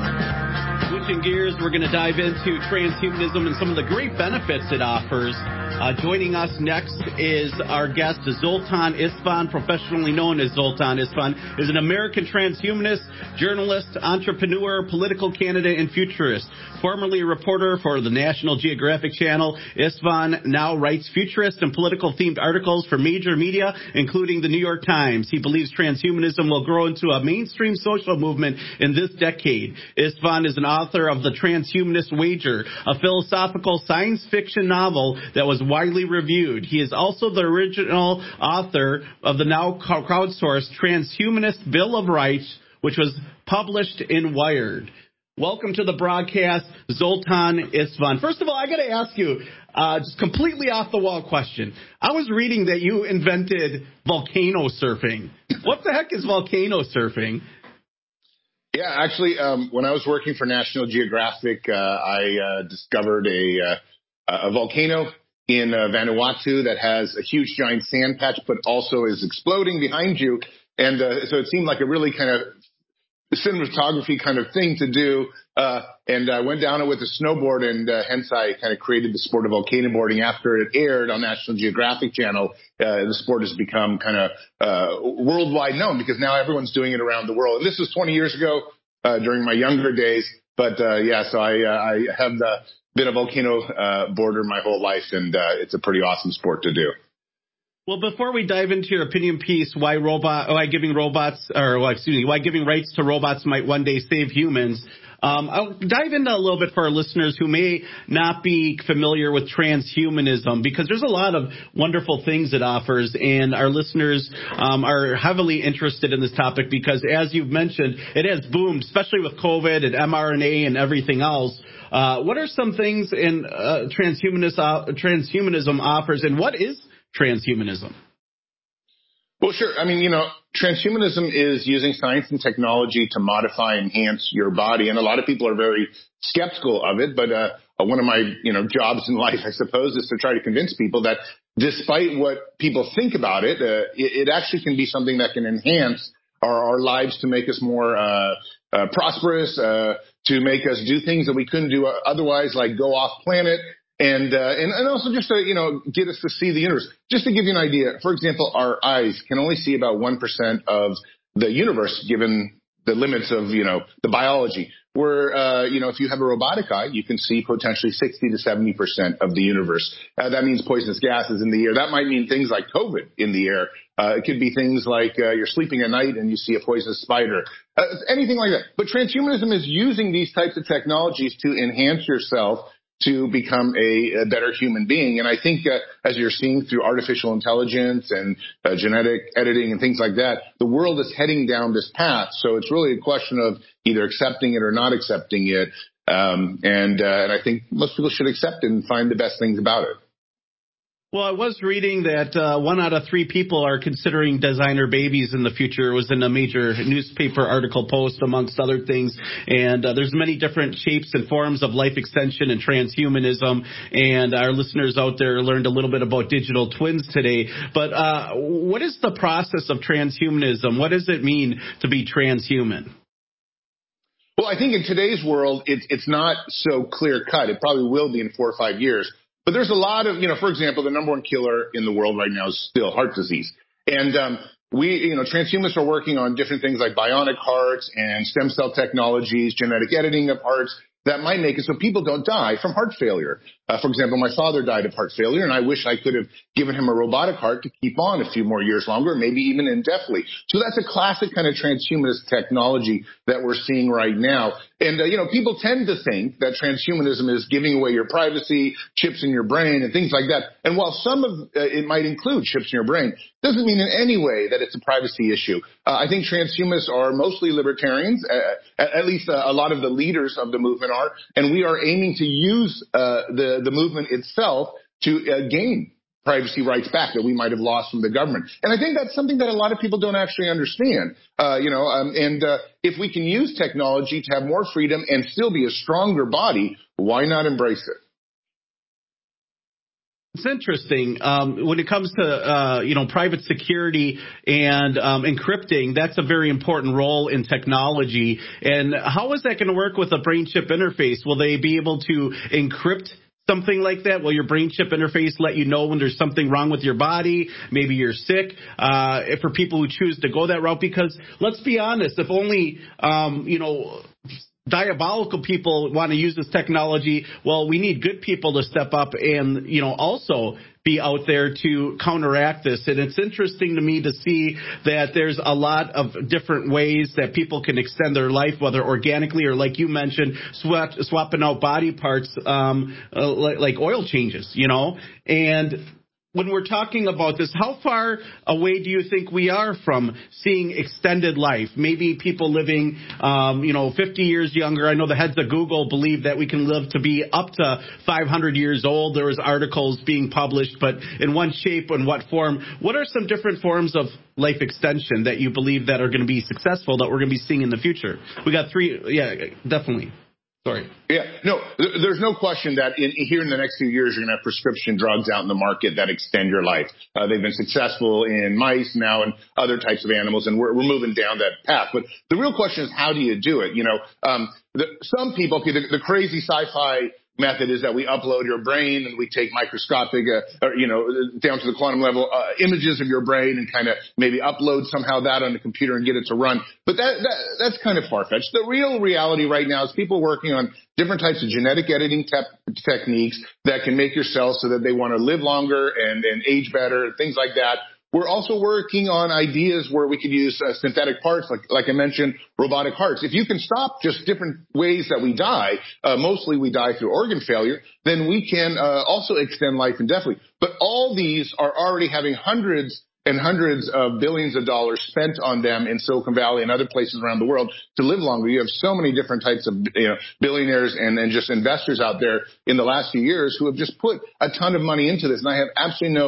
B: Switching gears, we're going to dive into transhumanism and some of the great benefits it offers. Joining us next is our guest, Zoltan Istvan, professionally known as Zoltan Istvan, is an American transhumanist, journalist, entrepreneur, political candidate, and futurist. Formerly a reporter for the National Geographic Channel, Istvan now writes futurist and political-themed articles for major media, including the New York Times. He believes transhumanism will grow into a mainstream social movement in this decade. Istvan is an author of The Transhumanist Wager, a philosophical science fiction novel that was widely reviewed. He is also the original author of the now crowdsourced Transhumanist Bill of Rights, which was published in Wired. Welcome to the broadcast, Zoltan Istvan. First of all, I got to ask you, just completely off-the-wall question. I was reading that you invented volcano surfing. What the heck is volcano surfing?
H: Yeah, actually, when I was working for National Geographic, I discovered a volcano in Vanuatu that has a huge giant sand patch, but also is exploding behind you. And so it seemed like a really kind of cinematography kind of thing to do. And I went down it with a snowboard, and hence I kind of created the sport of volcano boarding after it aired on National Geographic Channel. The sport has become kind of worldwide known because now everyone's doing it around the world. And this was 20 years ago during my younger days. But so I have been a volcano boarder my whole life, and it's a pretty awesome sport to do.
B: Well, before we dive into your opinion piece, why giving rights to robots might one day save humans, I'll dive into a little bit for our listeners who may not be familiar with transhumanism, because there's a lot of wonderful things it offers, and our listeners are heavily interested in this topic because, as you've mentioned, it has boomed, especially with COVID and mRNA and everything else. What are some things in transhumanism offers, and what is transhumanism?
H: Well, sure. I mean, transhumanism is using science and technology to modify and enhance your body. And a lot of people are very skeptical of it. But one of my, jobs in life, I suppose, is to try to convince people that despite what people think about it, it actually can be something that can enhance our lives to make us more prosperous, to make us do things that we couldn't do otherwise, like go off planet. And also just to, get us to see the universe. Just to give you an idea, for example, our eyes can only see about 1% of the universe given the limits of, the biology. Where, if you have a robotic eye, you can see potentially 60 to 70% of the universe. That means poisonous gases in the air. That might mean things like COVID in the air. It could be things like you're sleeping at night and you see a poisonous spider. Anything like that. But transhumanism is using these types of technologies to enhance yourself to become a better human being. And I think as you're seeing through artificial intelligence and genetic editing and things like that, the world is heading down this path. So it's really a question of either accepting it or not accepting it. And I think most people should accept it and find the best things about it.
B: Well, I was reading that 1 out of 3 people are considering designer babies in the future. It was in a major newspaper article post, amongst other things. And there's many different shapes and forms of life extension and transhumanism. And our listeners out there learned a little bit about digital twins today. But what is the process of transhumanism? What does it mean to be transhuman?
H: Well, I think in today's world, it's not so clear cut. It probably will be in 4 or 5 years. But there's a lot of, for example, the number one killer in the world right now is still heart disease. And we, transhumanists are working on different things like bionic hearts and stem cell technologies, genetic editing of hearts that might make it so people don't die from heart failure. For example, my father died of heart failure, and I wish I could have given him a robotic heart to keep on a few more years longer, maybe even indefinitely. So that's a classic kind of transhumanist technology that we're seeing right now. And, people tend to think that transhumanism is giving away your privacy, chips in your brain, and things like that. And while some of it might include chips in your brain, doesn't mean in any way that it's a privacy issue. I think transhumanists are mostly libertarians, at least a lot of the leaders of the movement are, and we are aiming to use the movement itself to gain privacy rights back that we might have lost from the government. And I think that's something that a lot of people don't actually understand. If we can use technology to have more freedom and still be a stronger body, why not embrace it?
B: It's interesting. When it comes to, private security and encrypting, that's a very important role in technology. And how is that going to work with a brain chip interface? Will they be able to encrypt something like that? Will your brain chip interface let you know when there's something wrong with your body? Maybe you're sick. For people who choose to go that route, because let's be honest, if only, diabolical people want to use this technology, well, we need good people to step up and, also be out there to counteract this. And it's interesting to me to see that there's a lot of different ways that people can extend their life, whether organically or, like you mentioned, swapping out body parts, like oil changes, and when we're talking about this, how far away do you think we are from seeing extended life? Maybe people living, 50 years younger. I know the heads of Google believe that we can live to be up to 500 years old. There was articles being published, but in what shape and what form? What are some different forms of life extension that you believe that are going to be successful, that we're going to be seeing in the future? We got three. Yeah, definitely. Sorry.
H: Yeah, no, there's no question that here in the next few years, you're going to have prescription drugs out in the market that extend your life. They've been successful in mice now and other types of animals, and we're moving down that path. But the real question is, how do you do it? Some people, the crazy sci-fi method is that we upload your brain and we take microscopic, down to the quantum level, images of your brain and kind of maybe upload somehow that on the computer and get it to run. But that's kind of far-fetched. The real reality right now is people working on different types of genetic editing techniques that can make your cells so that they want to live longer and age better, things like that. We're also working on ideas where we could use synthetic parts, like I mentioned, robotic hearts. If you can stop just different ways that we die, mostly we die through organ failure, then we can also extend life indefinitely. But all these are already having hundreds and hundreds of billions of dollars spent on them in Silicon Valley and other places around the world to live longer. You have so many different types of billionaires and just investors out there in the last few years who have just put a ton of money into this. And I have absolutely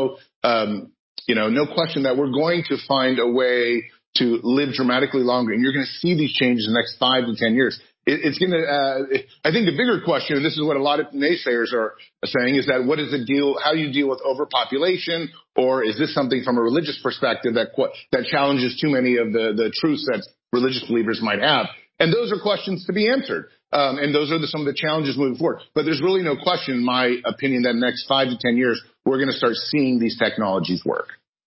H: no question that we're going to find a way to live dramatically longer. And you're going to see these changes in the next 5 to 10 years. It's going to, I think the bigger question, and this is what a lot of naysayers are saying, is that what is the deal? How do you deal with overpopulation? Or is this something from a religious perspective that challenges too many of the truths that religious believers might have? And those are questions to be answered. And those are some of the challenges moving forward. But there's really no question, in my opinion, that in the next 5 to 10 years, we're going to start seeing these technologies work.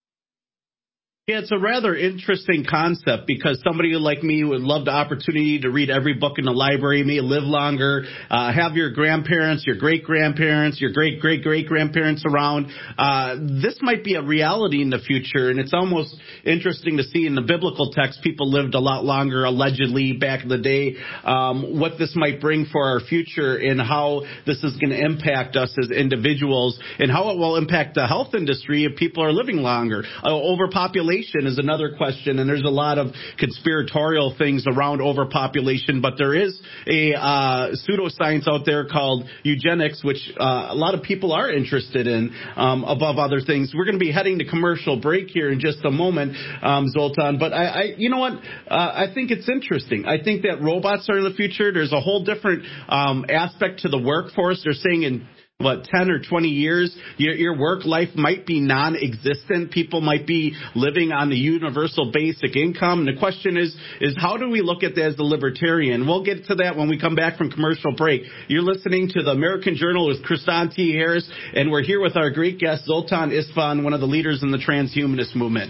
B: Yeah, it's a rather interesting concept because somebody like me would love the opportunity to read every book in the library, may live longer, have your grandparents, your great-grandparents, your great-great-great-grandparents around. This might be a reality in the future, and it's almost interesting to see in the biblical text people lived a lot longer, allegedly, back in the day, what this might bring for our future and how this is going to impact us as individuals and how it will impact the health industry if people are living longer. Overpopulation is another question, and there's a lot of conspiratorial things around overpopulation, but there is a pseudoscience out there called eugenics, which a lot of people are interested in, above other things. We're going to be heading to commercial break here in just a moment, Zoltan, but you know what? I think it's interesting. I think that robots are in the future. There's a whole different aspect to the workforce. They're saying in 10 or 20 years, your work life might be non-existent. People might be living on the universal basic income. And the question is how do we look at that as the libertarian? We'll get to that when we come back from commercial break. You're listening to the American Journal with Kristan T. Harris, and we're here with our great guest, Zoltan Istvan, one of the leaders in the transhumanist movement.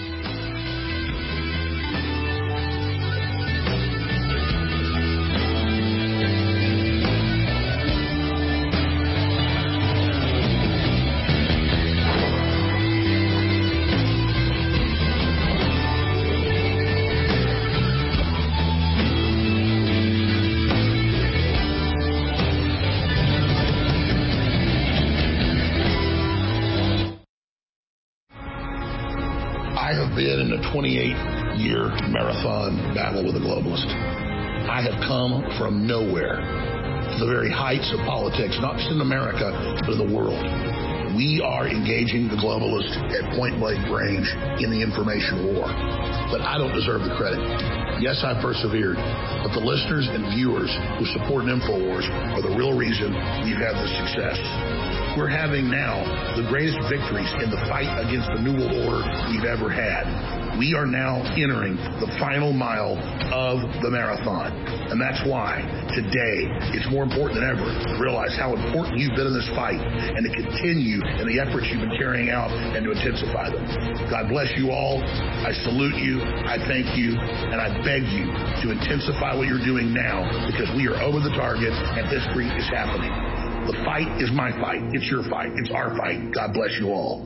E: Been in a 28-year marathon battle with a globalist. I have come from nowhere to the very heights of politics, not just in America, but in the world. We are engaging the globalists at point-blank range in the information war. But I don't deserve the credit. Yes, I persevered, but the listeners and viewers who support InfoWars are the real reason we've had this success. We're having now the greatest victories in the fight against the New World Order we've ever had. We are now entering the final mile of the marathon. And that's why today, it's more important than ever to realize how important you've been in this fight and to continue in the efforts you've been carrying out and to intensify them. God bless you all. I salute you. I thank you. And I beg you to intensify what you're doing now, because we are over the target and history is happening. The fight is my fight. It's your fight. It's our fight. God bless you all.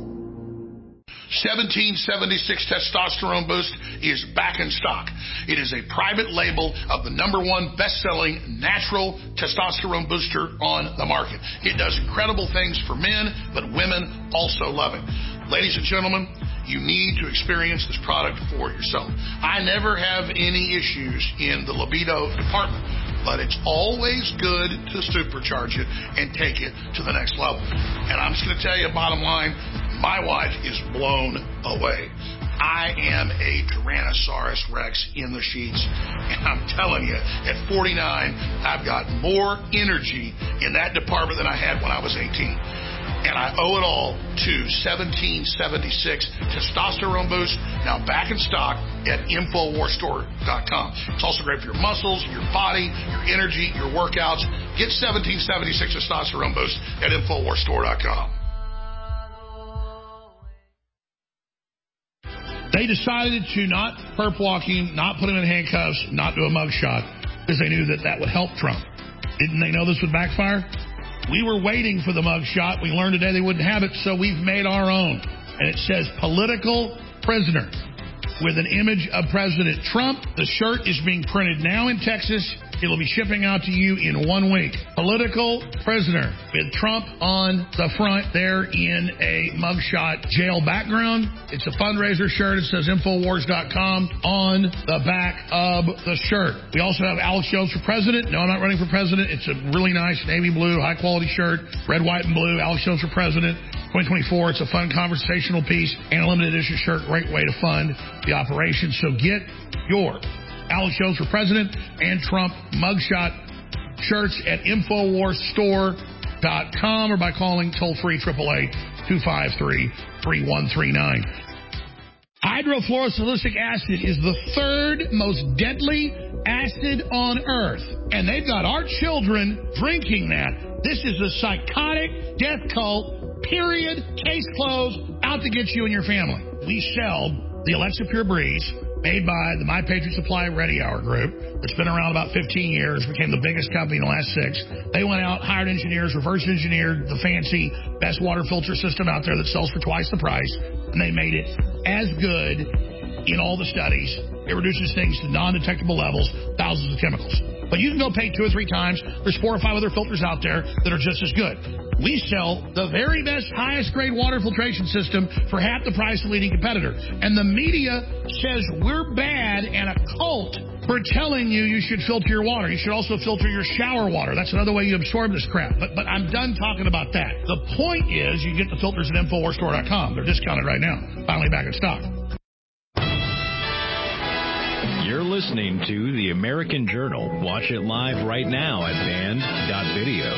C: 1776 Testosterone Boost is back in stock. It is a private label of the #1 best-selling natural testosterone booster on the market. It does incredible things for men, but women also love it. Ladies and gentlemen, you need to experience this product for yourself. I never have any issues in the libido department, but it's always good to supercharge it and take it to the next level. And I'm just going to tell you, bottom line, my wife is blown away. I am a Tyrannosaurus Rex in the sheets. And I'm telling you, at 49, I've got more energy in that department than I had when I was 18. And I owe it all to 1776 Testosterone Boost, now back in stock at InfoWarsStore.com. It's also great for your muscles, your body, your energy, your workouts. Get 1776 Testosterone Boost at InfoWarsStore.com. They decided to not perp walk him, not put him in handcuffs, not do a mugshot, because they knew that that would help Trump. Didn't they know this would backfire? We were waiting for the mugshot. We learned today they wouldn't have it, so we've made our own. And it says political prisoner with an image of President Trump. The shirt is being printed now in Texas. It'll be shipping out to you in 1 week. Political prisoner with Trump on the front there in a mugshot jail background. It's a fundraiser shirt. It says Infowars.com on the back of the shirt. We also have Alex Jones for president. No, I'm not running for president. It's a really nice navy blue, high quality shirt. Red, white, and blue. Alex Jones for president. 2024. It's a fun conversational piece and a limited edition shirt. Great way to fund the operation. So get your Alex Jones for president and Trump mugshot shirts at InfoWarsStore.com or by calling toll-free 888-253-3139. Hydrofluorosilicic acid is the third most deadly acid on Earth, and they've got our children drinking that. This is a psychotic death cult, period, case closed, out to get you and your family. We sell the Alexa Pure Breeze, made by the My Patriot Supply Ready Hour group. That's been around about 15 years, became the biggest company in the last 6. They went out, hired engineers, reverse engineered the fancy best water filter system out there that sells for twice the price, and they made it as good in all the studies. It reduces things to non-detectable levels, thousands of chemicals. But you can go pay 2 or 3 times. There's 4 or 5 other filters out there that are just as good. We sell the very best, highest grade water filtration system for half the price of the leading competitor. And the media says we're bad and a cult for telling you should filter your water. You should also filter your shower water. That's another way you absorb this crap. But I'm done talking about that. The point is you get the filters at InfoWarsStore.com. They're discounted right now. Finally back in stock.
A: You're listening to The American Journal. Watch it live right now at band.video.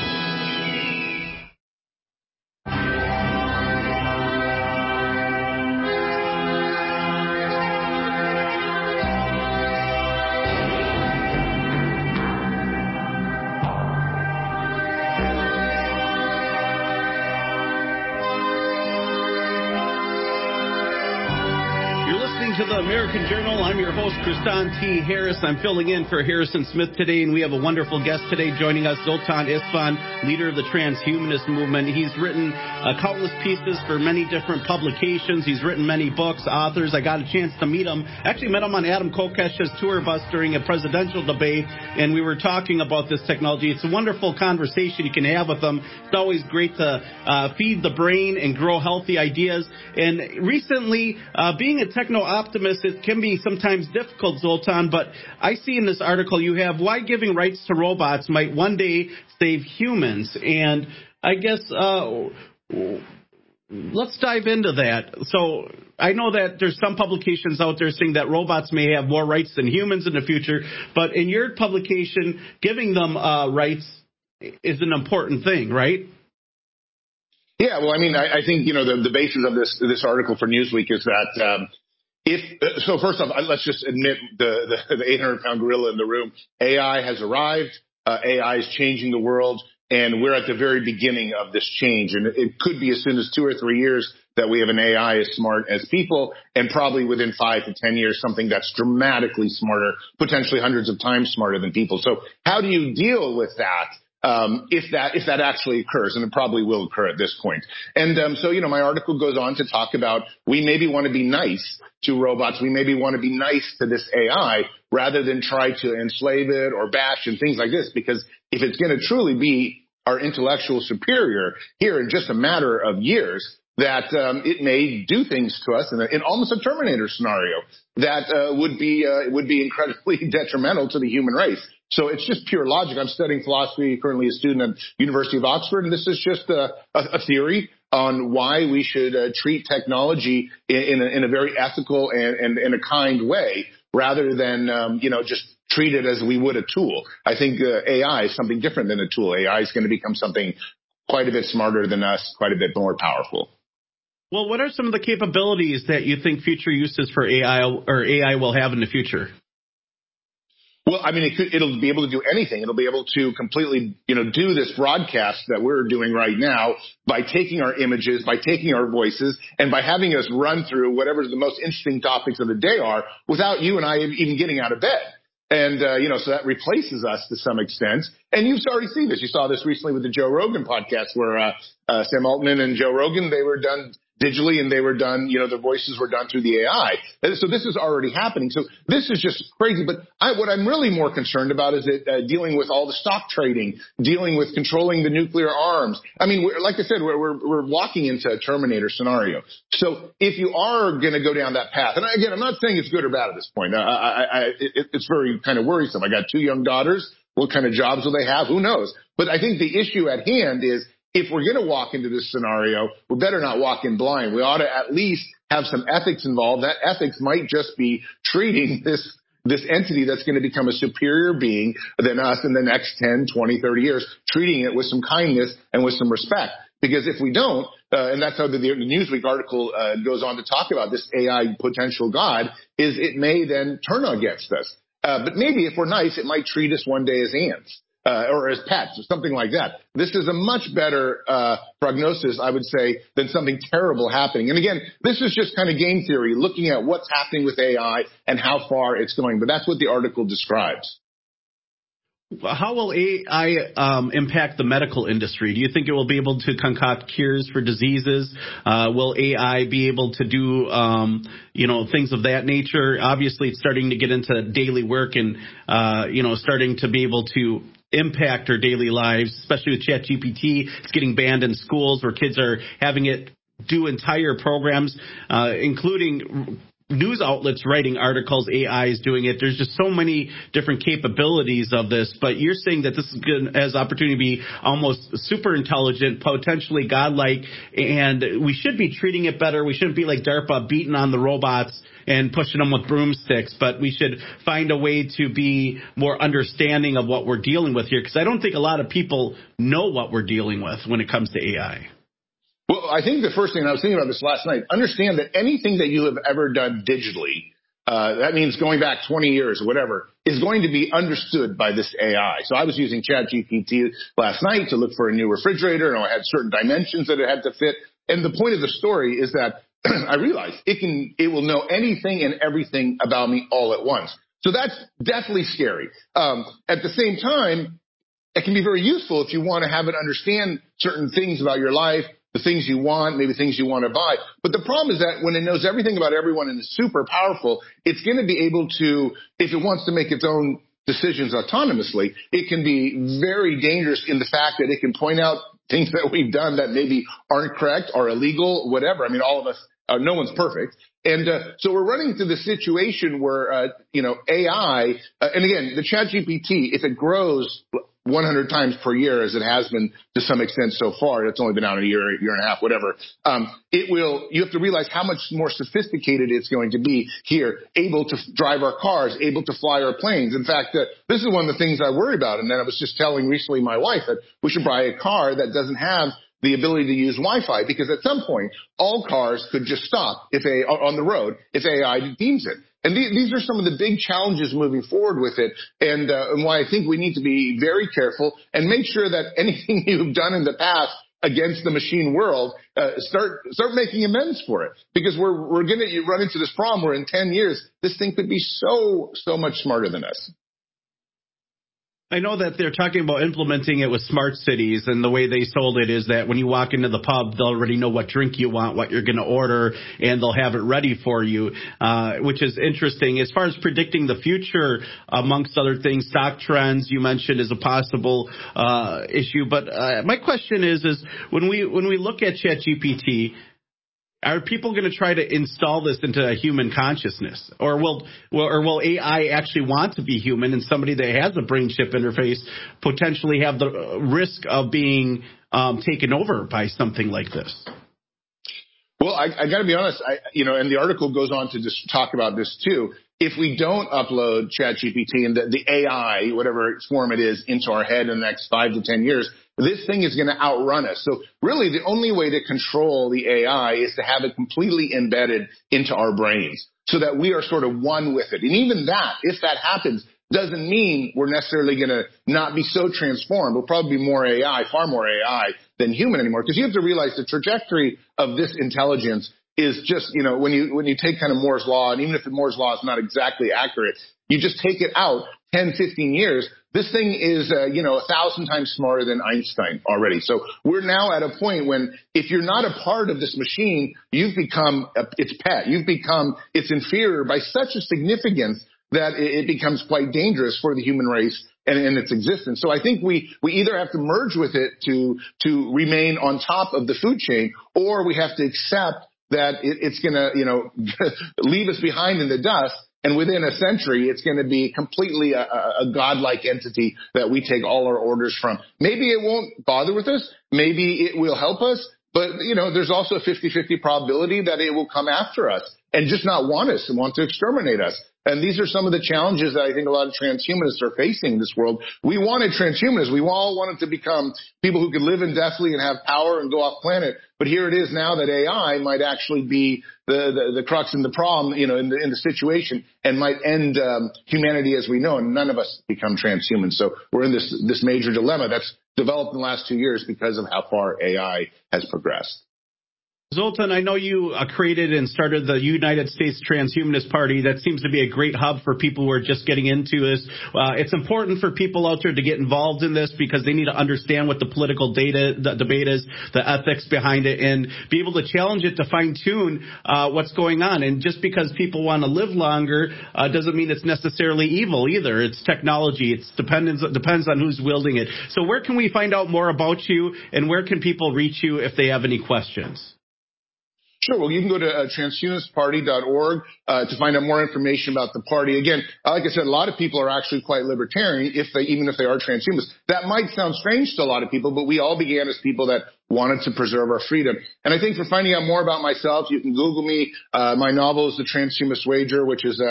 B: To the American Journal. I'm your host, Kristan T. Harris. I'm filling in for Harrison Smith today, and we have a wonderful guest today joining us, Zoltan Istvan, leader of the transhumanist movement. He's written countless pieces for many different publications. He's written many books, authors. I got a chance to meet him. Actually met him on Adam Kokesh's tour bus during a presidential debate, and we were talking about this technology. It's a wonderful conversation you can have with him. It's always great to feed the brain and grow healthy ideas. And recently, being a techno-optimist, it can be sometimes difficult, Zoltan, but I see in this article you have why giving rights to robots might one day save humans. And I guess let's dive into that. So I know that there's some publications out there saying that robots may have more rights than humans in the future, but in your publication, giving them rights is an important thing, right?
H: Yeah, well, I mean, I think, the basis of this article for Newsweek is that so first off, let's just admit the 800-pound gorilla in the room. AI has arrived. AI is changing the world, and we're at the very beginning of this change. And it could be as soon as 2 or 3 years that we have an AI as smart as people, and probably within 5 to 10 years, something that's dramatically smarter, potentially hundreds of times smarter than people. So how do you deal with that? If that actually occurs, and it probably will occur at this point. And so, my article goes on to talk about we maybe want to be nice to robots. We maybe want to be nice to this AI rather than try to enslave it or bash and things like this, because if it's going to truly be our intellectual superior here in just a matter of years, that it may do things to us in almost a Terminator scenario that would be incredibly detrimental to the human race. So it's just pure logic. I'm studying philosophy, currently a student at University of Oxford, and this is just a theory on why we should treat technology in a very ethical and in a kind way, rather than just treat it as we would a tool. I think AI is something different than a tool. AI is going to become something quite a bit smarter than us, quite a bit more powerful.
B: Well, what are some of the capabilities that you think future uses for AI will have in the future?
H: Well, I mean, it'll be able to do anything. It'll be able to completely, do this broadcast that we're doing right now by taking our images, by taking our voices, and by having us run through whatever the most interesting topics of the day are without you and I even getting out of bed. And, so that replaces us to some extent. And you've already seen this. You saw this recently with the Joe Rogan podcast where Sam Altman and Joe Rogan, they were done digitally, and they were done, the voices were done through the AI. And so this is already happening. So this is just crazy. But what I'm really more concerned about is dealing with all the stock trading, dealing with controlling the nuclear arms. I mean, like I said, we're walking into a Terminator scenario. So if you are going to go down that path, and again, I'm not saying it's good or bad at this point. It's very kind of worrisome. I got 2 young daughters. What kind of jobs will they have? Who knows? But I think the issue at hand is, if we're going to walk into this scenario, we better not walk in blind. We ought to at least have some ethics involved. That ethics might just be treating this entity that's going to become a superior being than us in the next 10, 20, 30 years, treating it with some kindness and with some respect. Because if we don't, and that's how the Newsweek article goes on to talk about this AI potential God, is it may then turn against us. But maybe if we're nice, it might treat us one day as ants. Or as pets or something like that. This is a much better prognosis, I would say, than something terrible happening. And again, this is just kind of game theory, looking at what's happening with AI and how far it's going. But that's what the article describes.
B: How will AI impact the medical industry? Do you think it will be able to concoct cures for diseases? Will AI be able to do, things of that nature? Obviously, it's starting to get into daily work and, starting to be able to impact our daily lives, especially with ChatGPT. It's getting banned in schools where kids are having it do entire programs, including news outlets writing articles. AI is doing it. There's just so many different capabilities of this. But you're saying that this is good, has opportunity to be almost super intelligent, potentially godlike, and we should be treating it better. We shouldn't be like DARPA beating on the robots and pushing them with broomsticks, but we should find a way to be more understanding of what we're dealing with here, because I don't think a lot of people know what we're dealing with when it comes to AI.
H: Well, I think the first thing, and I was thinking about this last night, understand that anything that you have ever done digitally, that means going back 20 years or whatever, is going to be understood by this AI. So I was using ChatGPT last night to look for a new refrigerator, and I had certain dimensions that it had to fit. And the point of the story is that I realized it will know anything and everything about me all at once. So that's definitely scary. At the same time, it can be very useful if you want to have it understand certain things about your life, the things you want, maybe things you want to buy. But the problem is that when it knows everything about everyone and is super powerful, it's going to be able to, if it wants to make its own decisions autonomously, it can be very dangerous in the fact that it can point out things that we've done that maybe aren't correct or illegal, whatever. I mean, all of us, no one's perfect. And so we're running into this situation where, AI, and again, the ChatGPT, if it grows 100 times per year, as it has been to some extent so far, it's only been out a year and a half, whatever, you have to realize how much more sophisticated it's going to be here, able to drive our cars, able to fly our planes. In fact, this is one of the things I worry about. And then I was just telling recently my wife that we should buy a car that doesn't have the ability to use Wi-Fi, because at some point, all cars could just stop on the road if AI deems it. And these are some of the big challenges moving forward with it, and why I think we need to be very careful and make sure that anything you've done in the past against the machine world, start making amends for it, because we're going to run into this problem where in 10 years this thing could be so much smarter than us.
B: I know that they're talking about implementing it with smart cities, and the way they sold it is that when you walk into the pub, they'll already know what drink you want, what you're going to order, and they'll have it ready for you, which is interesting. As far as predicting the future, amongst other things, stock trends you mentioned is a possible issue. But my question is when we look at ChatGPT, are people going to try to install this into a human consciousness, or will AI actually want to be human, and somebody that has a brain chip interface potentially have the risk of being taken over by something like this?
H: Well, I got to be honest, and the article goes on to just talk about this too. If we don't upload ChatGPT and the AI, whatever form it is, into our head in the next 5 to 10 years, this thing is going to outrun us. So really the only way to control the AI is to have it completely embedded into our brains so that we are sort of one with it. And even that, if that happens, doesn't mean we're necessarily going to not be so transformed. We'll probably be more AI, far more AI than human anymore. Because you have to realize the trajectory of this intelligence is just, when you take kind of Moore's law, and even if the Moore's law is not exactly accurate, you just take it out 10, 15 years, this thing is, 1,000 times smarter than Einstein already. So we're now at a point when if you're not a part of this machine, you've become its pet. You've become its inferior by such a significance that it becomes quite dangerous for the human race and its existence. So I think we either have to merge with it to remain on top of the food chain, or we have to accept that it's going to, leave us behind in the dust. And within a century, it's going to be completely a godlike entity that we take all our orders from. Maybe it won't bother with us. Maybe it will help us. But, there's also a 50-50 probability that it will come after us and just not want us and want to exterminate us. And these are some of the challenges that I think a lot of transhumanists are facing in this world. We wanted transhumanists. We all wanted to become people who could live indefinitely and have power and go off planet. But here it is now that AI might actually be the crux and the problem, in the situation, and might end humanity as we know, and none of us become transhumans. So we're in this major dilemma that's developed in the last 2 years because of how far AI has progressed.
B: Zoltan, I know you created and started the United States Transhumanist Party. That seems to be a great hub for people who are just getting into this. It's important for people out there to get involved in this because they need to understand what the political debate is, the ethics behind it, and be able to challenge it to fine-tune what's going on. And just because people want to live longer doesn't mean it's necessarily evil either. It's technology. It depends on who's wielding it. So where can we find out more about you, and where can people reach you if they have any questions?
H: Sure. Well, you can go to transhumanistparty.org to find out more information about the party. Again, like I said, a lot of people are actually quite libertarian, even if they are transhumanists. That might sound strange to a lot of people, but we all began as people that wanted to preserve our freedom. And I think for finding out more about myself, you can Google me. My novel is The Transhumanist Wager, which is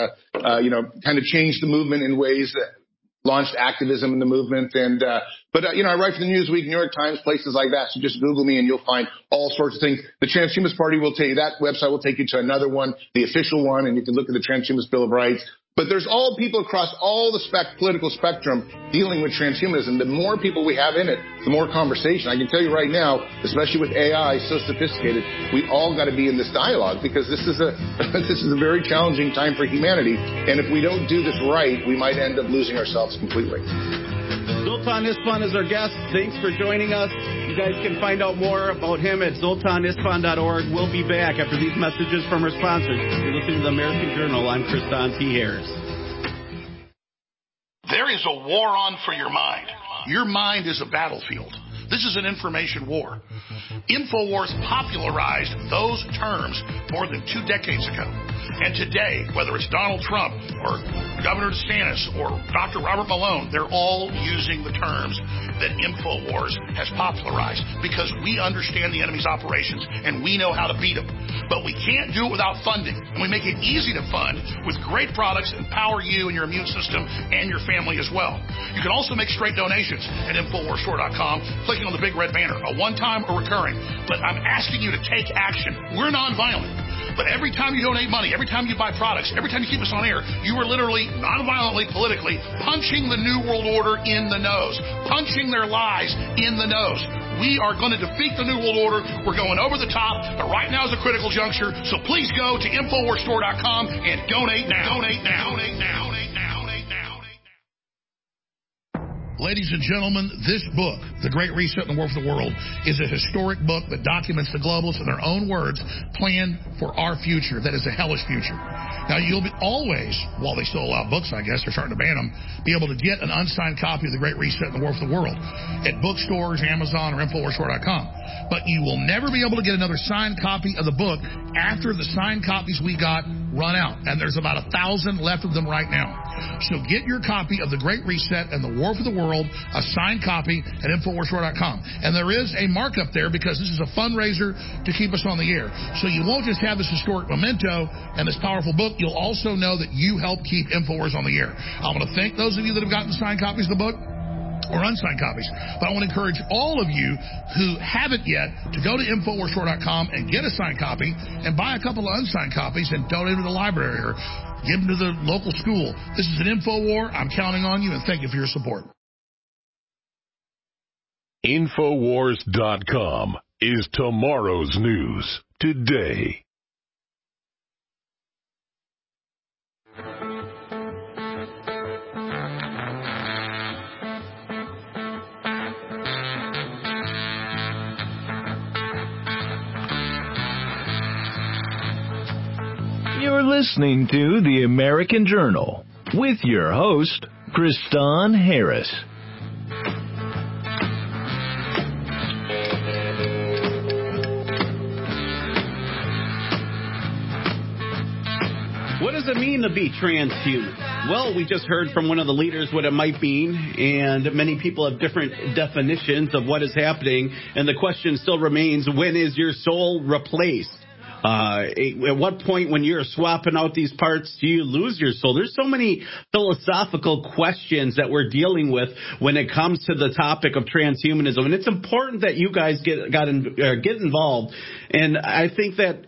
H: kind of changed the movement in ways that launched activism in the movement. And But I write for the Newsweek, New York Times, places like that. So just Google me and you'll find all sorts of things. The Transhumanist Party that website will take you to another one, the official one, and you can look at the Transhumanist Bill of Rights. But there's all people across all the political spectrum dealing with transhumanism. The more people we have in it, the more conversation. I can tell you right now, especially with AI so sophisticated, we all got to be in this dialogue because this is a very challenging time for humanity. And if we don't do this right, we might end up losing ourselves completely.
B: Zoltan Ispan is our guest. Thanks for joining us. You guys can find out more about him at zoltanispan.org. We'll be back after these messages from our sponsors. You're listening to the American Journal. I'm Kristan T. Harris.
C: There is a war on for your mind. Your mind is a battlefield. This is an information war. InfoWars popularized those terms more than 2 decades ago. And today, whether it's Donald Trump or Governor DeSantis or Dr. Robert Malone, they're all using the terms that InfoWars has popularized because we understand the enemy's operations and we know how to beat them. But we can't do it without funding. And we make it easy to fund with great products that empower you and your immune system and your family as well. You can also make straight donations at InfoWarsStore.com, clicking on the big red banner, a one-time or recurring. But I'm asking you to take action. We're nonviolent. But every time you donate money, every time you buy products, every time you keep us on air, you are literally, nonviolently, politically, punching the New World Order in the nose, punching their lies in the nose. We are going to defeat the New World Order. We're going over the top, but right now is a critical juncture. So please go to InfoWarsStore.com and donate now. Donate now. Donate now. Donate now.
E: Ladies and gentlemen, this book, The Great Reset and the War for the World, is a historic book that documents the globalists in their own words plan for our future. That is a hellish future. Now, you'll be always, while they still allow books, I guess, they're starting to ban them, be able to get an unsigned copy of The Great Reset and the War for the World at bookstores, Amazon, or InfoWarsStore.com. But you will never be able to get another signed copy of the book after the signed copies we got run out. And there's about 1,000 left of them right now. So get your copy of The Great Reset and the War for the World, a signed copy at InfoWarsStore.com. And there is a markup there because this is a fundraiser to keep us on the air. So you won't just have this historic memento and this powerful book, you'll also know that you help keep InfoWars on the air. I want to thank those of you that have gotten signed copies of the book or unsigned copies. But I want to encourage all of you who haven't yet to go to InfoWarsStore.com and get a signed copy and buy a couple of unsigned copies and donate them to the library or give them to the local school. This is an InfoWar. I'm counting on you, and thank you for your support.
F: InfoWars.com is tomorrow's news today.
A: You're listening to The American Journal with your host, Kristan Harris.
B: What does it mean to be transhuman? Well, we just heard from one of the leaders what it might mean, and many people have different definitions of what is happening, and the question still remains, when is your soul replaced? At what point when you're swapping out these parts do you lose your soul? There's so many philosophical questions that we're dealing with when it comes to the topic of transhumanism, and it's important that you guys get involved. And I think that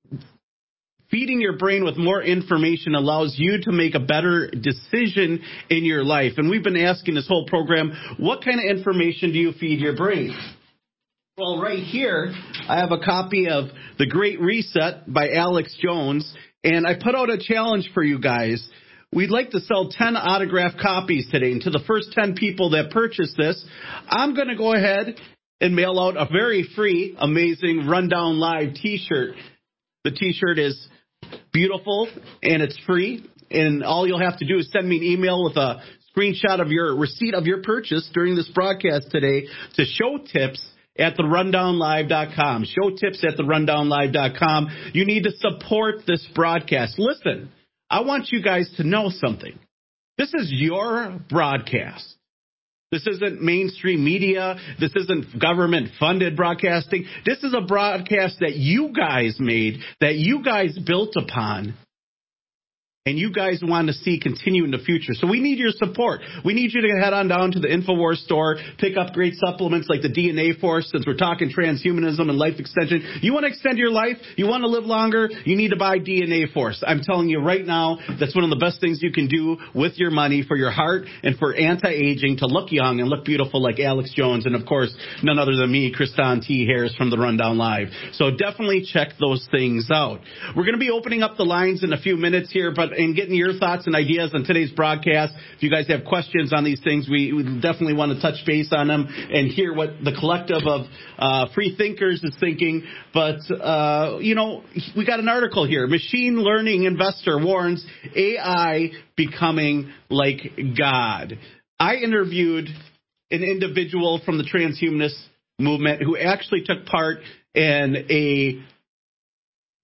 B: feeding your brain with more information allows you to make a better decision in your life. And we've been asking this whole program, what kind of information do you feed your brain? Well, right here, I have a copy of The Great Reset by Alex Jones, and I put out a challenge for you guys. We'd like to sell 10 autographed copies today, and to the first 10 people that purchase this, I'm going to go ahead and mail out a very free, amazing Rundown Live T-shirt. The T-shirt is beautiful, and it's free, and all you'll have to do is send me an email with a screenshot of your receipt of your purchase during this broadcast today to showtips@therundownlive.com. Showtips@therundownlive.com. You need to support this broadcast. Listen, I want you guys to know something. This is your broadcast. This isn't mainstream media. This isn't government-funded broadcasting. This is a broadcast that you guys made, that you guys built upon, and you guys want to see continue in the future. So we need your support. We need you to head on down to the InfoWars store, pick up great supplements like the DNA Force, since we're talking transhumanism and life extension. You want to extend your life? You want to live longer? You need to buy DNA Force. I'm telling you right now, that's one of the best things you can do with your money for your heart and for anti-aging, to look young and look beautiful like Alex Jones, and of course, none other than me, Kristan T. Harris from the Rundown Live. So definitely check those things out. We're going to be opening up the lines in a few minutes here, but in getting your thoughts and ideas on today's broadcast, if you guys have questions on these things, we definitely want to touch base on them and hear what the collective of free thinkers is thinking. But, we got an article here. Machine learning investor warns AI becoming like God. I interviewed an individual from the transhumanist movement who actually took part in a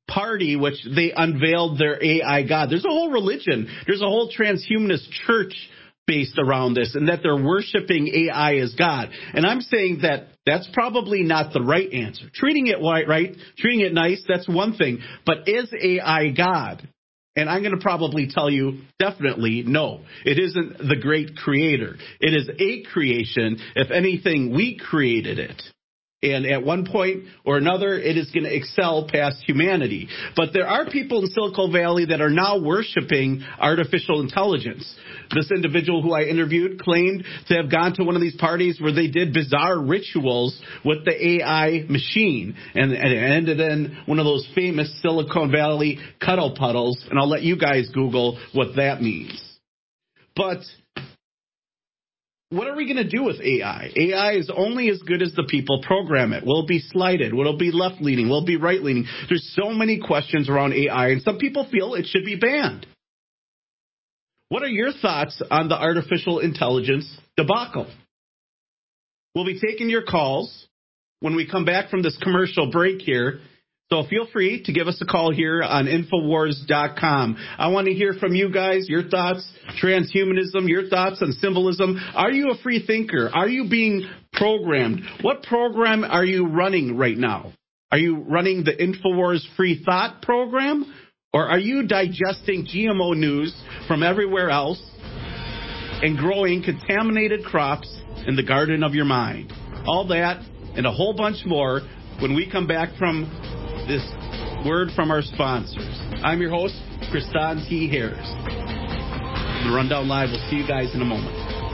B: party, which they unveiled their AI God. There's a whole religion. There's a whole transhumanist church based around this, and that they're worshiping AI as God. And I'm saying that that's probably not the right answer. Treating it right, treating it nice, that's one thing. But is AI God? And I'm going to probably tell you definitely no. It isn't the great creator. It is a creation. If anything, we created it. And at one point or another, it is going to excel past humanity. But there are people in Silicon Valley that are now worshiping artificial intelligence. This individual who I interviewed claimed to have gone to one of these parties where they did bizarre rituals with the AI machine. And it ended in one of those famous Silicon Valley cuddle puddles. And I'll let you guys Google what that means. But what are we going to do with AI? AI is only as good as the people program it. Will it be slighted? Will it be left-leaning? Will it be right-leaning? There's so many questions around AI, and some people feel it should be banned. What are your thoughts on the artificial intelligence debacle? We'll be taking your calls when we come back from this commercial break here. So feel free to give us a call here on Infowars.com. I want to hear from you guys, your thoughts, transhumanism, your thoughts on symbolism. Are you a free thinker? Are you being programmed? What program are you running right now? Are you running the Infowars Free Thought program? Or are you digesting GMO news from everywhere else and growing contaminated crops in the garden of your mind? All that and a whole bunch more when we come back from this word from our sponsors. I'm your host, Kristan T. Harris. The Rundown Live. We'll see you guys in a moment.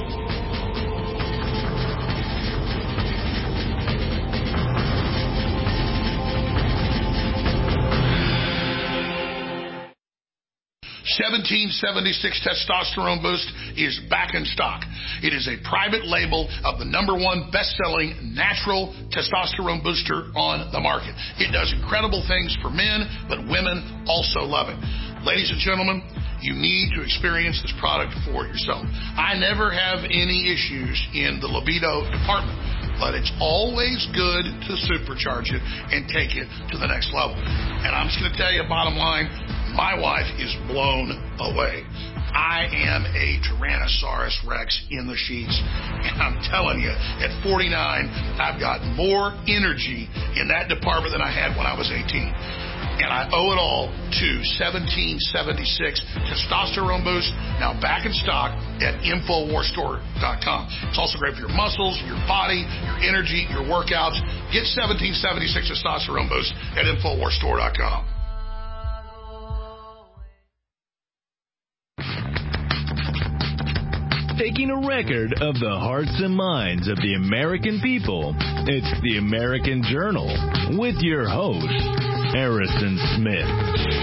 C: $17.76 Testosterone Boost is back in stock. It is a private label of the #1 best-selling natural testosterone booster on the market. It does incredible things for men, but women also love it. Ladies and gentlemen, you need to experience this product for yourself. I never have any issues in the libido department, but it's always good to supercharge it and take it to the next level. And I'm just going to tell you, bottom line, my wife is blown away. I am a Tyrannosaurus Rex in the sheets. And I'm telling you, at 49, I've got more energy in that department than I had when I was 18. And I owe it all to 1776 Testosterone Boost, now back in stock at InfoWarsStore.com. It's also great for your muscles, your body, your energy, your workouts. Get 1776 Testosterone Boost at InfoWarsStore.com.
A: Taking a record of the hearts and minds of the American people, it's the American Journal with your host, Harrison Smith.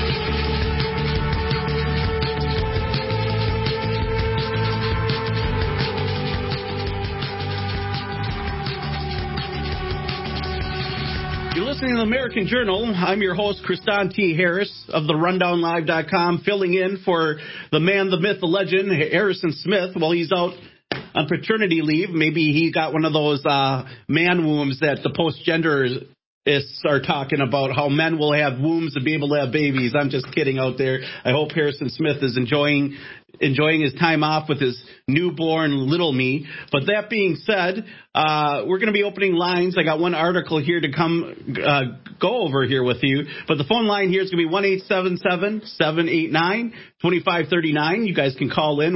B: You're listening to the American Journal. I'm your host, Kristan T. Harris of the RundownLive.com, filling in for the man, the myth, the legend, Harrison Smith, while he's out on paternity leave. Maybe he got one of those man wombs that the post-genderists are talking about, how men will have wombs to be able to have babies. I'm just kidding out there. I hope Harrison Smith is enjoying his time off with his newborn little me. But that being said, we're going to be opening lines. I got one article here to come go over here with you. But the phone line here is going to be 1-877-789-2539. You guys can call in,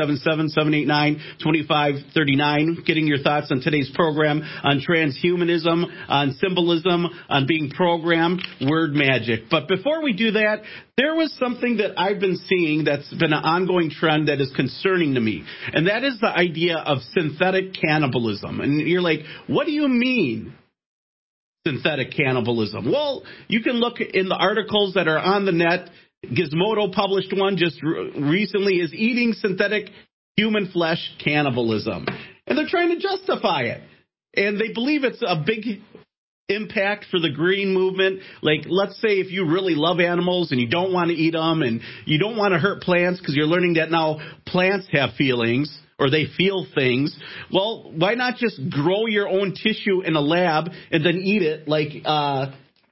B: 1-877-789-2539, getting your thoughts on today's program on transhumanism, on symbolism, on being programmed, word magic. But before we do that, there was something that I've been seeing that's been an ongoing trend that is concerning to me, and that is the idea of synthetic cannibalism. And you're like, what do you mean, synthetic cannibalism? Well, you can look in the articles that are on the net. Gizmodo published one just recently, is eating synthetic human flesh cannibalism. And they're trying to justify it. And they believe it's a big impact for the green movement. Like, let's say if you really love animals and you don't want to eat them and you don't want to hurt plants because you're learning that now plants have feelings or they feel things. Well, why not just grow your own tissue in a lab and then eat it like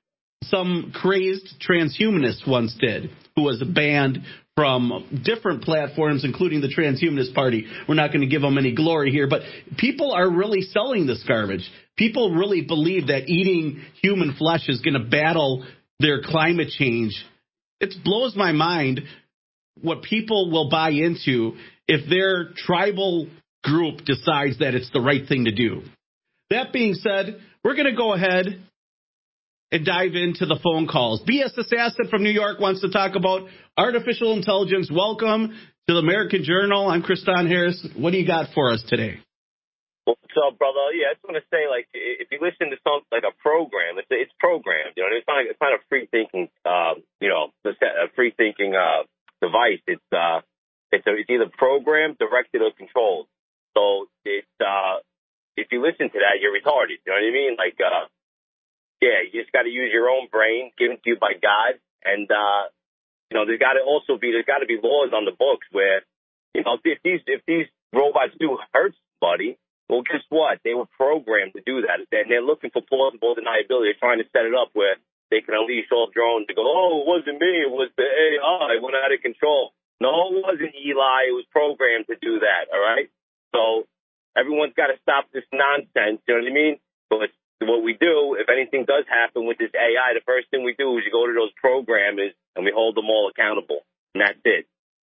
B: some crazed transhumanist once did, who was banned from different platforms, including the Transhumanist Party. We're not going to give them any glory here, but people are really selling this garbage. People really believe that eating human flesh is going to battle their climate change. It blows my mind what people will buy into if their tribal group decides that it's the right thing to do. That being said, we're going to go ahead and dive into the phone calls. BS Assassin from New York wants to talk about artificial intelligence. Welcome to the American Journal. I'm Kristan Harris. What do you got for us today?
I: What's up, brother? Yeah, I just want to say, like, if you listen to something like a program, it's programmed. You know, it's not a free thinking, a free thinking device. It's either programmed, directed, or controlled. So if you listen to that, you're retarded. You know what I mean? Like, yeah, you just got to use your own brain given to you by God, and there's got to be laws on the books where, if these robots do hurt somebody, well, guess what? They were programmed to do that, and they're looking for plausible deniability. They're trying to set it up where they can unleash all drones to go, oh, it wasn't me, it was the AI, it went out of control. No, it wasn't Eli. It was programmed to do that. All right. So everyone's got to stop this nonsense. You know what I mean? But what we do, if anything does happen with this AI, the first thing we do is you go to those programmers and we hold them all accountable. And that's it.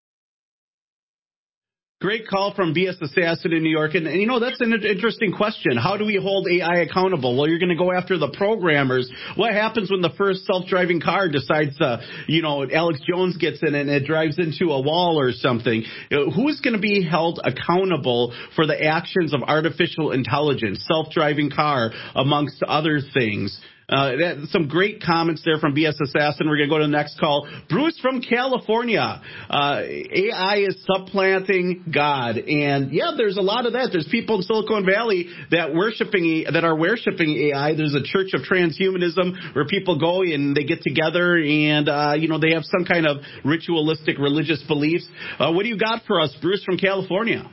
B: Great call from BS Assassin in New York. And that's an interesting question. How do we hold AI accountable? Well, you're going to go after the programmers. What happens when the first self-driving car decides, Alex Jones gets in and it drives into a wall or something? Who is going to be held accountable for the actions of artificial intelligence, self-driving car, amongst other things? Some great comments there from BS Assassin. We're going to go to the next call. Bruce from California. AI is supplanting God. And, yeah, there's a lot of that. There's people in Silicon Valley that are worshiping AI. There's a church of transhumanism where people go and they get together and, they have some kind of ritualistic religious beliefs. What do you got for us, Bruce from California?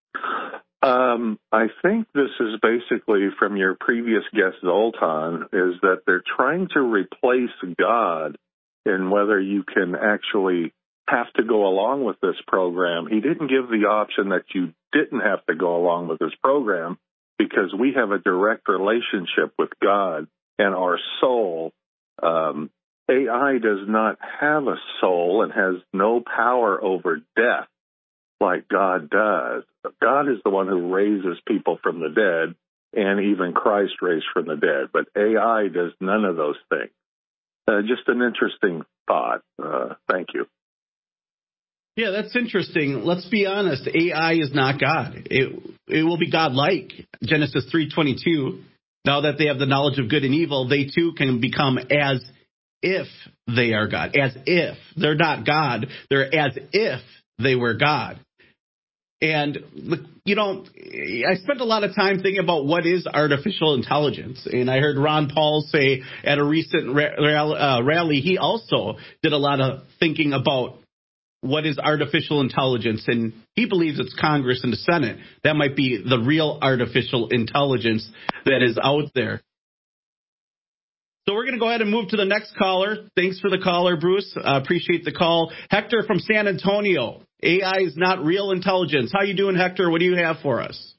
J: I think this is basically from your previous guest, Zoltan, is that they're trying to replace God in whether you can actually have to go along with this program. He didn't give the option that you didn't have to go along with this program because we have a direct relationship with God and our soul. AI does not have a soul and has no power over death like God does. God is the one who raises people from the dead, and even Christ raised from the dead. But AI does none of those things. Just an interesting thought. Thank you.
B: Yeah, that's interesting. Let's be honest. AI is not God. It will be God-like. Genesis 3:22. Now that they have the knowledge of good and evil, they too can become as if they are God. As if. They're not God. They're as if they were God. And, I spent a lot of time thinking about what is artificial intelligence. And I heard Ron Paul say at a recent rally, he also did a lot of thinking about what is artificial intelligence. And he believes it's Congress and the Senate. That might be the real artificial intelligence that is out there. So we're going to go ahead and move to the next caller. Thanks for the caller, Bruce. Appreciate the call. Hector from San Antonio. AI is not real intelligence. How you doing, Hector? What do you have for us?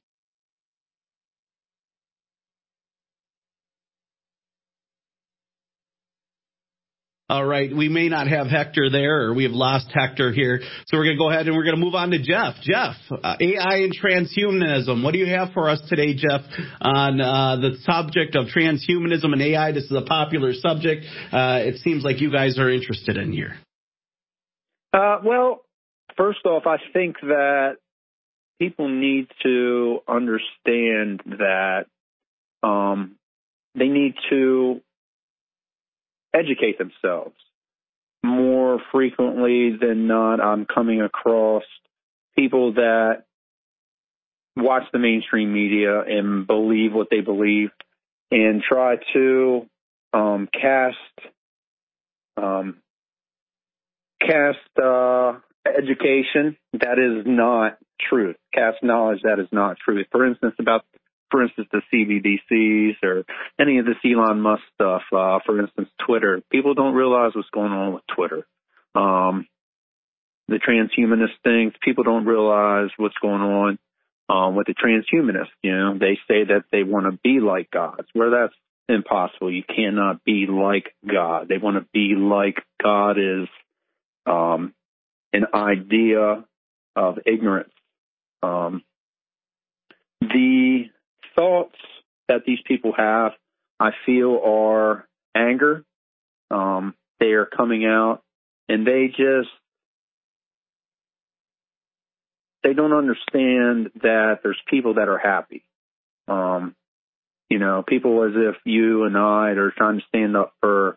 B: All right. We may not have Hector there, or we have lost Hector here. So we're going to go ahead and we're going to move on to Jeff. Jeff, AI and transhumanism. What do you have for us today, Jeff, on the subject of transhumanism and AI? This is a popular subject. It seems like you guys are interested in here.
K: Well, first off, I think that people need to understand that they need to educate themselves. More frequently than not, I'm coming across people that watch the mainstream media and believe what they believe and try to cast education that is not truth, cast knowledge that is not truth. For instance, about for instance, the CBDCs or any of this Elon Musk stuff, for instance, Twitter. People don't realize what's going on with Twitter. The transhumanist things, people don't realize what's going on with the transhumanists. You know, they say that they want to be like gods, where that's impossible. You cannot be like God. They want to be like God is an idea of ignorance. The thoughts that these people have, I feel, are anger. They are coming out, and they don't understand that there's people that are happy. You know, people as if you and I are trying to stand up for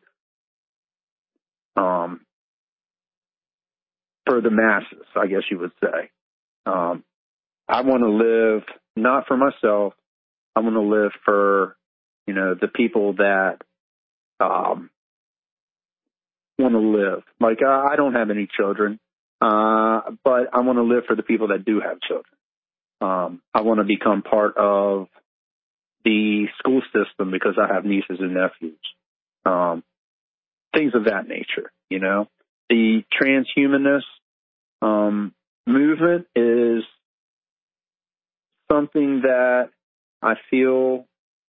K: the masses, I guess you would say. I want to live not for myself. I want to live for, you know, the people that want to live. Like, I don't have any children, but I want to live for the people that do have children. I want to become part of the school system because I have nieces and nephews. Things of that nature, you know. The transhumanist movement is something that I feel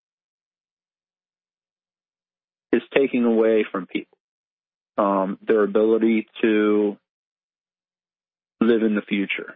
K: is taking away from people their ability to live in the future.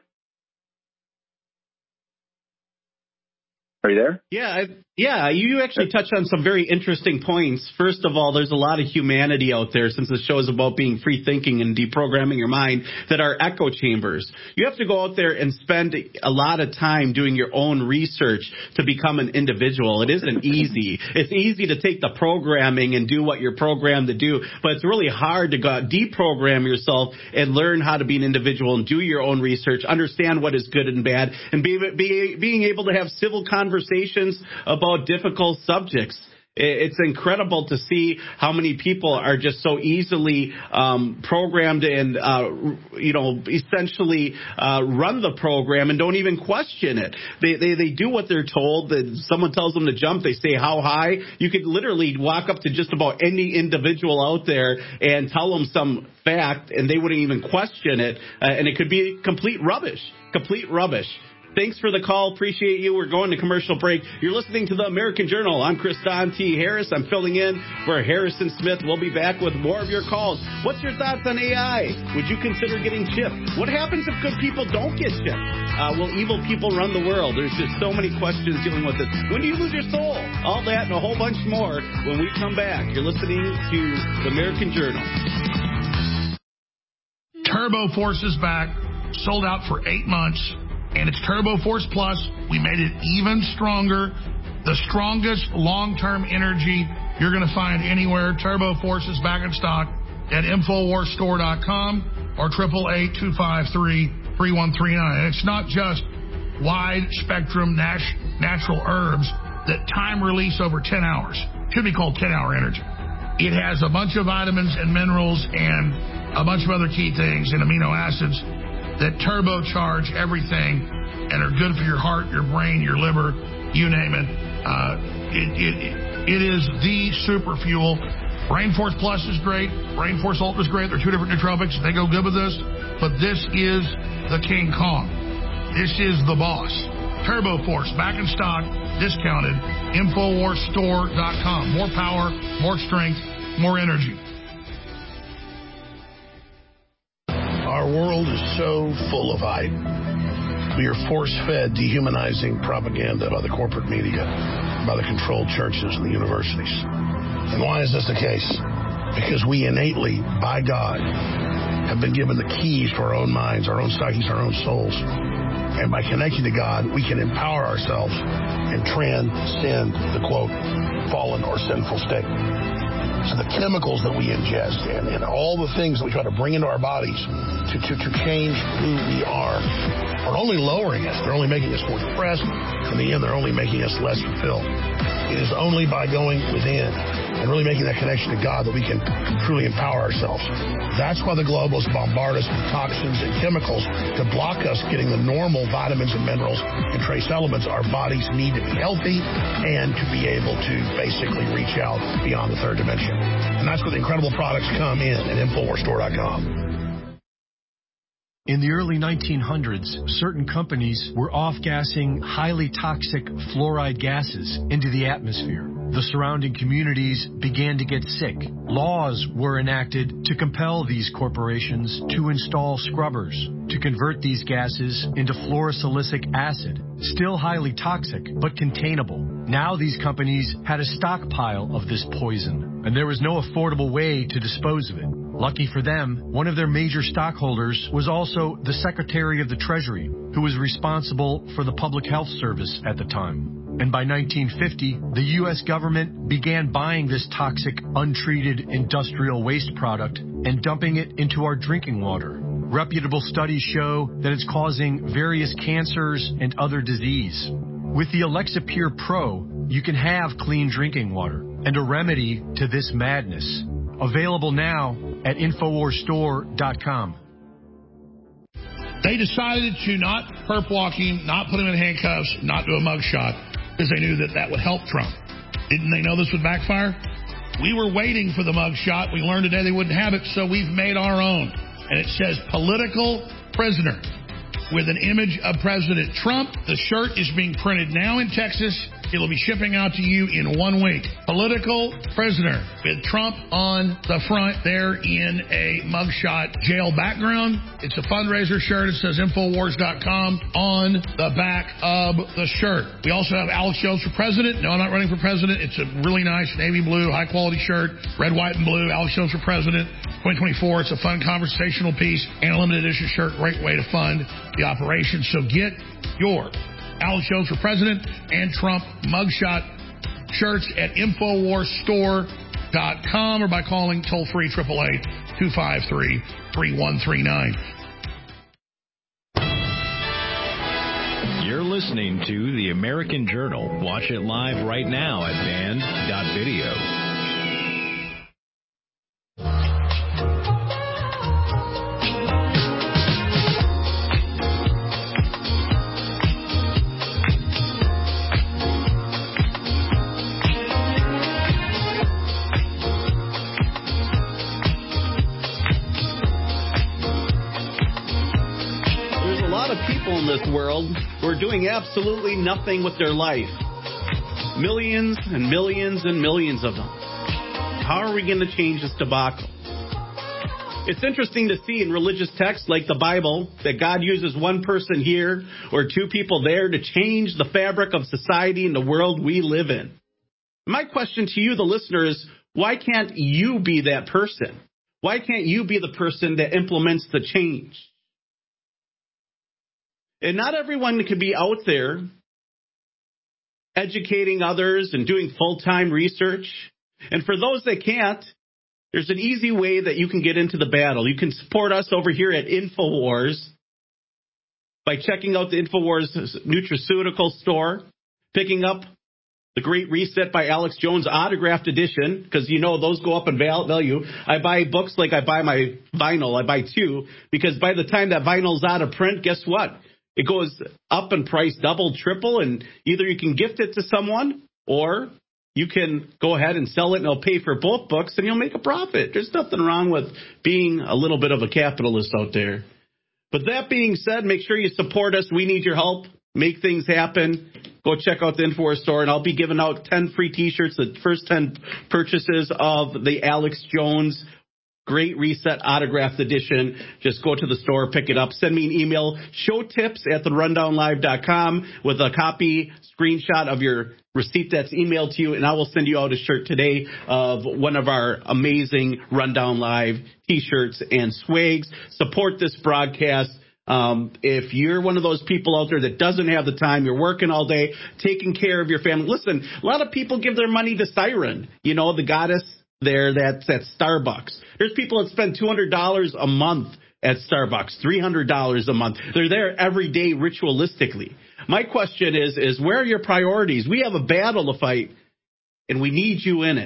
K: Are you there?
B: Yeah, you actually touched on some very interesting points. First of all, there's a lot of humanity out there, since the show is about being free thinking and deprogramming your mind, that are echo chambers. You have to go out there and spend a lot of time doing your own research to become an individual. It isn't easy. It's easy to take the programming and do what you're programmed to do, but it's really hard to go out, deprogram yourself and learn how to be an individual and do your own research, understand what is good and bad, and being able to have civil conversations about difficult subjects. It's incredible to see how many people are just so easily programmed and, essentially run the program and don't even question it. They do what they're told. Someone tells them to jump, they say how high. You could literally walk up to just about any individual out there and tell them some fact, and they wouldn't even question it. And it could be complete rubbish. Thanks for the call. Appreciate you. We're going to commercial break. You're listening to the American Journal. I'm Kristan T. Harris. I'm filling in for Harrison Smith. We'll be back with more of your calls. What's your thoughts on AI? Would you consider getting chipped? What happens if good people don't get chipped? Will evil people run the world? There's just so many questions dealing with this. When do you lose your soul? All that and a whole bunch more when we come back. You're listening to the American Journal.
C: Turbo Force is back. Sold out for 8 months. And it's Turbo Force Plus. We made it even stronger. The strongest long-term energy you're going to find anywhere. Turbo Force is back in stock at InfoWarsStore.com or 888-253-3139. And it's not just wide-spectrum natural herbs that time release over 10 hours. Should be called 10-hour energy. It has a bunch of vitamins and minerals and a bunch of other key things and amino acids that turbocharge everything and are good for your heart, your brain, your liver, you name it. It is the super fuel. Rainforce Plus is great. Rainforce Ultra is great. They're two different nootropics. They go good with this. But this is the King Kong. This is the boss. Turbo Force, back in stock, discounted. InfoWarsStore.com. More power, more strength, more energy.
E: Our world is so full of hype. We are force-fed dehumanizing propaganda by the corporate media, by the controlled churches and the universities. And why is this the case? Because we innately, by God, have been given the keys to our own minds, our own psyches, our own souls. And by connecting to God, we can empower ourselves and transcend the, quote, fallen or sinful state. So the chemicals that we ingest and all the things that we try to bring into our bodies to change who we are only lowering us. They're only making us more depressed. In the end, they're only making us less fulfilled. It is only by going within and really making that connection to God that we can truly empower ourselves. That's why the globalists bombard us with toxins and chemicals to block us getting the normal vitamins and minerals and trace elements our bodies need to be healthy and to be able to basically reach out beyond the third dimension. And that's where the incredible products come in at InfoWarsStore.com.
D: In the early 1900s, certain companies were off-gassing highly toxic fluoride gases into the atmosphere. The surrounding communities began to get sick. Laws were enacted to compel these corporations to install scrubbers to convert these gases into fluorosilicic acid, still highly toxic but containable. Now these companies had a stockpile of this poison, and there was no affordable way to dispose of it. Lucky for them, one of their major stockholders was also the Secretary of the Treasury, who was responsible for the Public Health Service at the time. And by 1950, the U.S. government began buying this toxic, untreated industrial waste product and dumping it into our drinking water. Reputable studies show that it's causing various cancers and other disease. With the Alexa Pure Pro, you can have clean drinking water and a remedy to this madness. Available now at InfoWarsStore.com.
C: They decided to not perp walk him, not put him in handcuffs, not do a mugshot, because they knew that that would help Trump. Didn't they know this would backfire? We were waiting for the mugshot. We learned today they wouldn't have it, so we've made our own. And it says political prisoner with an image of President Trump. The shirt is being printed now in Texas. It'll be shipping out to you in 1 week. Political prisoner with Trump on the front there in a mugshot jail background. It's a fundraiser shirt. It says Infowars.com on the back of the shirt. We also have Alex Jones for president. No, I'm not running for president. It's a really nice navy blue, high quality shirt. Red, white, and blue. Alex Jones for president 2024. It's a fun conversational piece and a limited edition shirt. Great way to fund the operation. So get your Alex Jones for president and Trump mugshot shirts at InfoWarsStore.com or by calling toll-free 888-253-3139.
A: You're listening to The American Journal. Watch it live right now at band.video.
B: In this world who are doing absolutely nothing with their life. Millions and millions and millions of them. How are we going to change this debacle? It's interesting to see in religious texts like the Bible that God uses one person here or two people there to change the fabric of society and the world we live in. My question to you, the listener, is why can't you be that person? Why can't you be the person that implements the change? And not everyone can be out there educating others and doing full-time research. And for those that can't, there's an easy way that you can get into the battle. You can support us over here at InfoWars by checking out the InfoWars nutraceutical store, picking up The Great Reset by Alex Jones autographed edition, because you know those go up in value. I buy books like I buy my vinyl. I buy two, because by the time that vinyl's out of print, guess what? It goes up in price, double, triple, and either you can gift it to someone or you can go ahead and sell it and they'll pay for both books and you'll make a profit. There's nothing wrong with being a little bit of a capitalist out there. But that being said, make sure you support us. We need your help. Make things happen. Go check out the InfoWars store, and I'll be giving out 10 free T-shirts, the first 10 purchases of the Alex Jones Great Reset autographed edition. Just go to the store, pick it up, send me an email, showtips@therundownlive.com with a copy, screenshot of your receipt that's emailed to you, and I will send you out a shirt today of one of our amazing Rundown Live T-shirts and swags. Support this broadcast. If you're one of those people out there that doesn't have the time, you're working all day, taking care of your family. Listen, a lot of people give their money to Siren, you know, the goddess there that's at Starbucks. There's people that spend $200 a month at Starbucks, $300 a month. They're there every day ritualistically. My question is where are your priorities? We have a battle to fight, and we need you in it.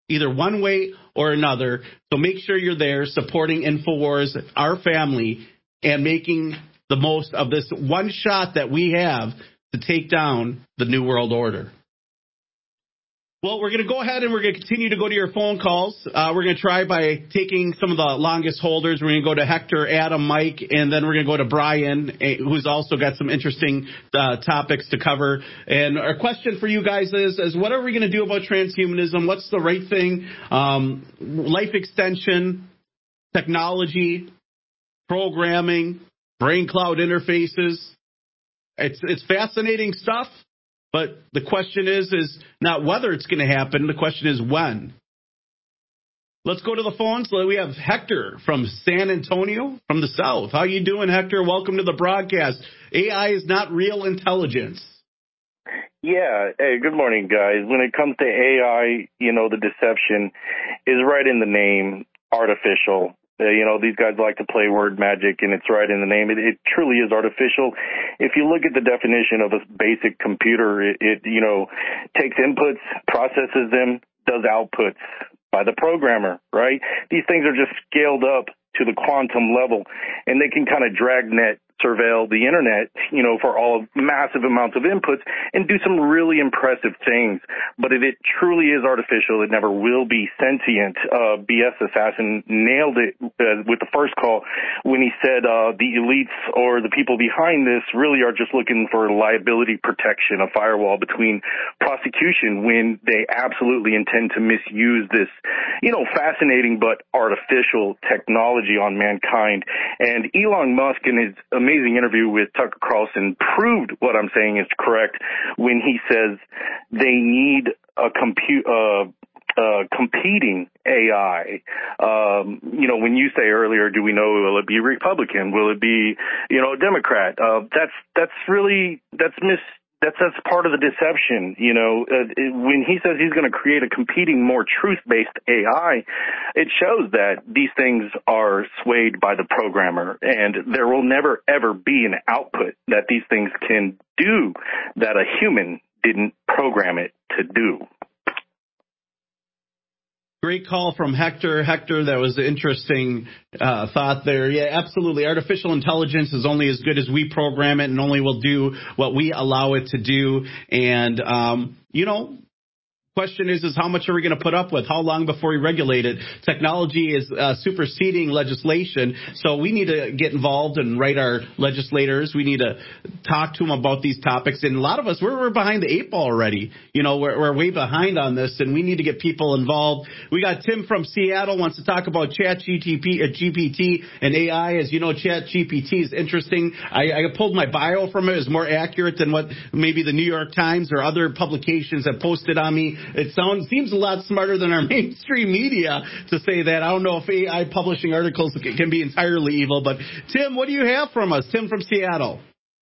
B: either one way or another. So make sure you're there supporting InfoWars, our family, and making the most of this one shot that we have to take down the New World Order. Well, we're going to go ahead and we're going to continue to go to your phone calls. We're going to try by taking some of the longest holders. We're going to go to Hector, Adam, Mike, and then we're going to go to Brian, who's also got some interesting topics to cover. And our question for you guys is what are we going to do about transhumanism? What's the right thing? Life extension, technology, programming, brain cloud interfaces. It's fascinating stuff. But the question is not whether it's going to happen. The question is when. Let's go to the phones. We have Hector from San Antonio, from the South. How you doing, Hector? Welcome to the broadcast. AI is not real intelligence.
L: Yeah. Hey, good morning, guys. When it comes to AI, the deception is right in the name, artificial. These guys like to play word magic, and it's right in the name. It truly is artificial. If you look at the definition of a basic computer, it takes inputs, processes them, does outputs by the programmer, right? These things are just scaled up to the quantum level, and they can kind of dragnet surveil the internet, for all massive amounts of inputs and do some really impressive things. But if it truly is artificial, it never will be sentient. BS Assassin nailed it with the first call when he said the elites or the people behind this really are just looking for liability protection, a firewall between prosecution, when they absolutely intend to misuse this, fascinating but artificial technology on mankind. And Elon Musk, in his amazing interview with Tucker Carlson, proved what I'm saying is correct when he says they need a competing AI. When you say earlier, do we know, will it be Republican? Will it be, Democrat? That's part of the deception. When he says he's going to create a competing, more truth-based AI, it shows that these things are swayed by the programmer, and there will never, ever be an output that these things can do that a human didn't program it to do.
B: Great call from Hector. Hector, that was an interesting thought there. Yeah, absolutely. Artificial intelligence is only as good as we program it and only will do what we allow it to do. And, question is how much are we going to put up with? How long before we regulate it? Technology is superseding legislation, so we need to get involved and write our legislators. We need to talk to them about these topics. And a lot of us, we're behind the eight ball already. We're way behind on this, and we need to get people involved. We got Tim from Seattle wants to talk about GPT and AI. As you know, ChatGPT is interesting. I pulled my bio from it. It's more accurate than what maybe the New York Times or other publications have posted on me. It seems a lot smarter than our mainstream media to say that. I don't know if AI publishing articles can be entirely evil, but Tim, what do you have from us? Tim from Seattle.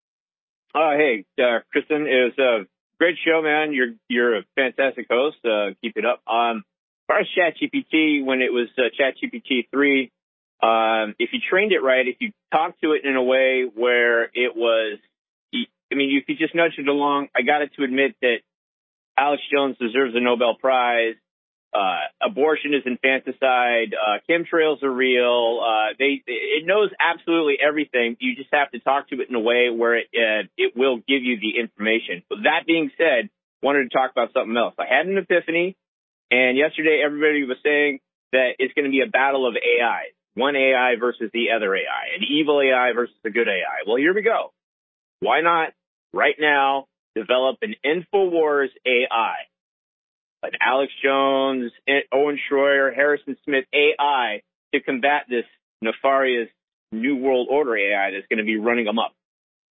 M: Hey, Kristen, it was a great show, man. You're a fantastic host. Keep it up. As far as ChatGPT, when it was ChatGPT 3, if you trained it right, if you talked to it in a way where it was, if you just nudged it along, I got it to admit that Alex Jones deserves a Nobel Prize. Abortion is infanticide. Chemtrails are real. It knows absolutely everything. You just have to talk to it in a way where it will give you the information. But that being said, wanted to talk about something else. I had an epiphany, and yesterday everybody was saying that it's going to be a battle of AI. One AI versus the other AI. An evil AI versus a good AI. Well, here we go. Why not right now develop an InfoWars AI, an Alex Jones, Owen Schroyer, Harrison Smith AI to combat this nefarious New World Order AI that's going to be running them up?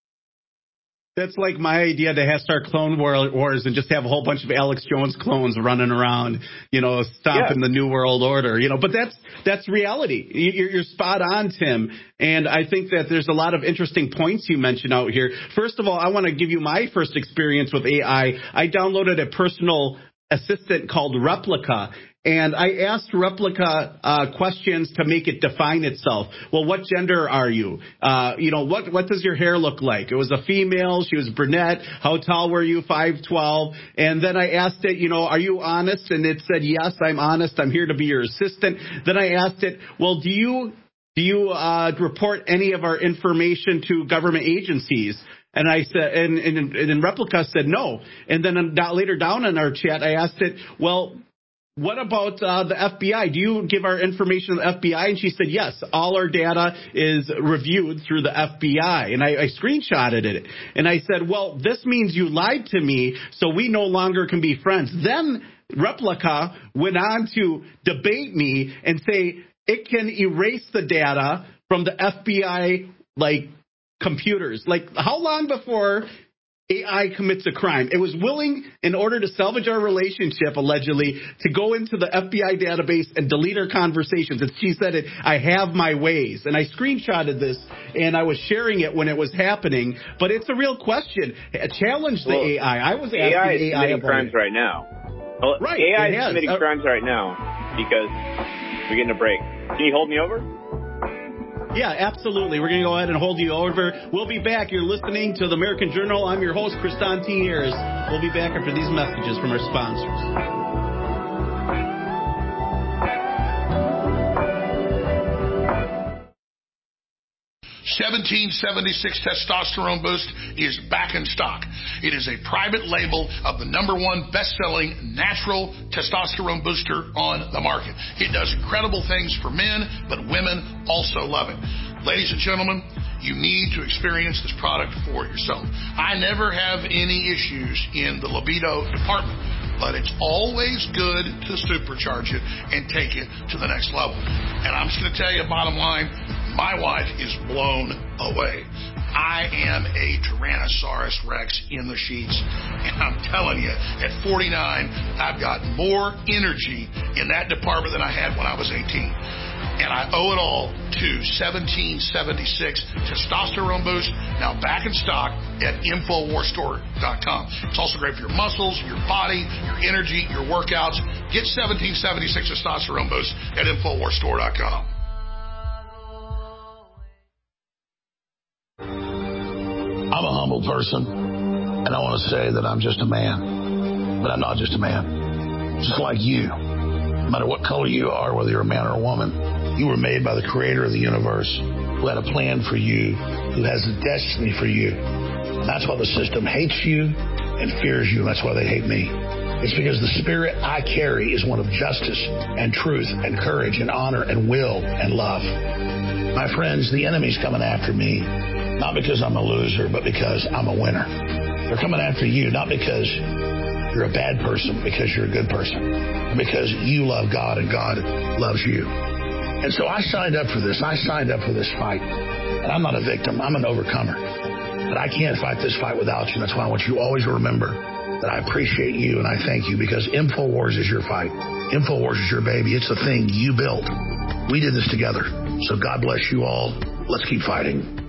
B: That's like my idea to start Clone Wars and just have a whole bunch of Alex Jones clones running around, stomping the New World Order, But that's reality. You're spot on, Tim. And I think that there's a lot of interesting points you mentioned out here. First of all, I want to give you my first experience with AI. I downloaded a personal assistant called Replica. And I asked Replica questions to make it define itself. Well, what gender are you? What does your hair look like? It was a female. She was brunette. How tall were you? 5'12". And then I asked it, are you honest? And it said, yes, I'm honest. I'm here to be your assistant. Then I asked it, well, do you report any of our information to government agencies? And I said, and Replica said no. And then later down in our chat, I asked it, well, what about the FBI? Do you give our information to the FBI? And she said, yes, all our data is reviewed through the FBI. And I screenshotted it. And I said, well, this means you lied to me, so we no longer can be friends. Then Replica went on to debate me and say it can erase the data from the FBI, computers. How long before AI commits a crime? It was willing, in order to salvage our relationship, allegedly, to go into the FBI database and delete our conversations. And she said, I have my ways. And I screenshotted this, and I was sharing it when it was happening. But it's a real question. Challenge the AI. I was asking
M: AI is
B: AI
M: committing
B: about
M: crimes right now. Well,
B: right,
M: AI is committing crimes right now because we're getting a break. Can you hold me over?
B: Yeah, absolutely. We're going to go ahead and hold you over. We'll be back. You're listening to the American Journal. I'm your host, Kristan T. Harris. We'll be back after these messages from our sponsors.
C: 1776 Testosterone Boost is back in stock. It is a private label of the #1 best-selling natural testosterone booster on the market. It does incredible things for men, but women also love it. Ladies and gentlemen, you need to experience this product for yourself. I never have any issues in the libido department, but it's always good to supercharge it and take it to the next level. And I'm just going to tell you, bottom line, my wife is blown away. I am a Tyrannosaurus Rex in the sheets. And I'm telling you, at 49, I've got more energy in that department than I had when I was 18. And I owe it all to 1776 Testosterone Boost, now back in stock at InfoWarsStore.com. It's also great for your muscles, your body, your energy, your workouts. Get 1776 Testosterone Boost at InfoWarsStore.com.
E: I'm a humble person, and I want to say that I'm just a man. But I'm not just a man. Just like you. No matter what color you are, whether you're a man or a woman, you were made by the creator of the universe, who had a plan for you, who has a destiny for you. And that's why the system hates you and fears you, and that's why they hate me. It's because the spirit I carry is one of justice and truth and courage and honor and will and love. My friends, the enemy's coming after me, not because I'm a loser, but because I'm a winner. They're coming after you, not because you're a bad person, because you're a good person, but because you love God and God loves you. And so I signed up for this. I signed up for this fight. And I'm not a victim. I'm an overcomer. But I can't fight this fight without you. That's why I want you always to remember that I appreciate you and I thank you, because InfoWars is your fight. InfoWars is your baby. It's the thing you built. We did this together. So God bless you all. Let's keep fighting.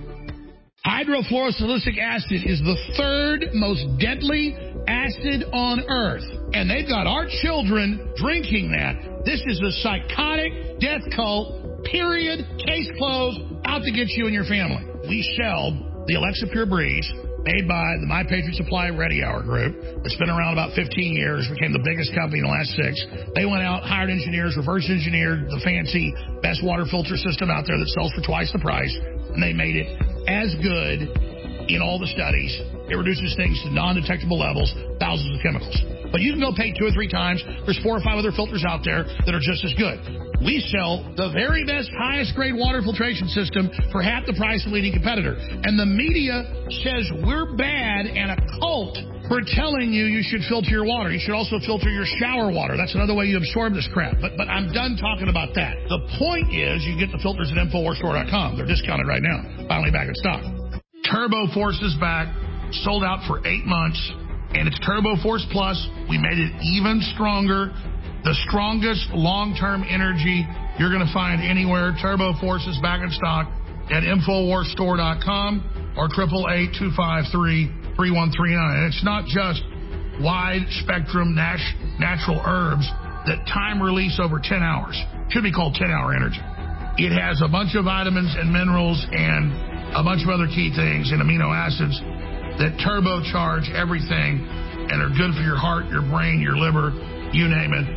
N: Hydrofluorosilicic acid is the third most deadly acid on Earth. And they've got our children drinking that. This is a psychotic death cult, period, case closed, out to get you and your family. We sell the Alexa Pure Breeze, made by the My Patriot Supply Ready Hour group. It's been around about 15 years, became the biggest company in the last 6. They went out, hired engineers, reverse engineered the fancy best water filter system out there that sells for twice the price, and they made it as good in all the studies. It reduces things to non-detectable levels, thousands of chemicals. But you can go pay 2 or 3 times. There's 4 or 5 other filters out there that are just as good. We sell the very best, highest grade water filtration system for half the price of leading competitor. And the media says we're bad and a cult for telling you should filter your water. You should also filter your shower water. That's another way you absorb this crap. But I'm done talking about that. The point is you get the filters at InfoWarsStore.com. They're discounted right now. Finally back in stock. Turbo Force is back. Sold out for 8 months. And it's Turbo Force Plus. We made it even stronger. The strongest long-term energy you're going to find anywhere. Turbo Force is back in stock at InfoWarsStore.com or 888-253-3139. And it's not just wide-spectrum natural herbs that time release over 10 hours. Should be called 10-hour energy. It has a bunch of vitamins and minerals and a bunch of other key things and amino acids that turbocharge everything and are good for your heart, your brain, your liver, you name it.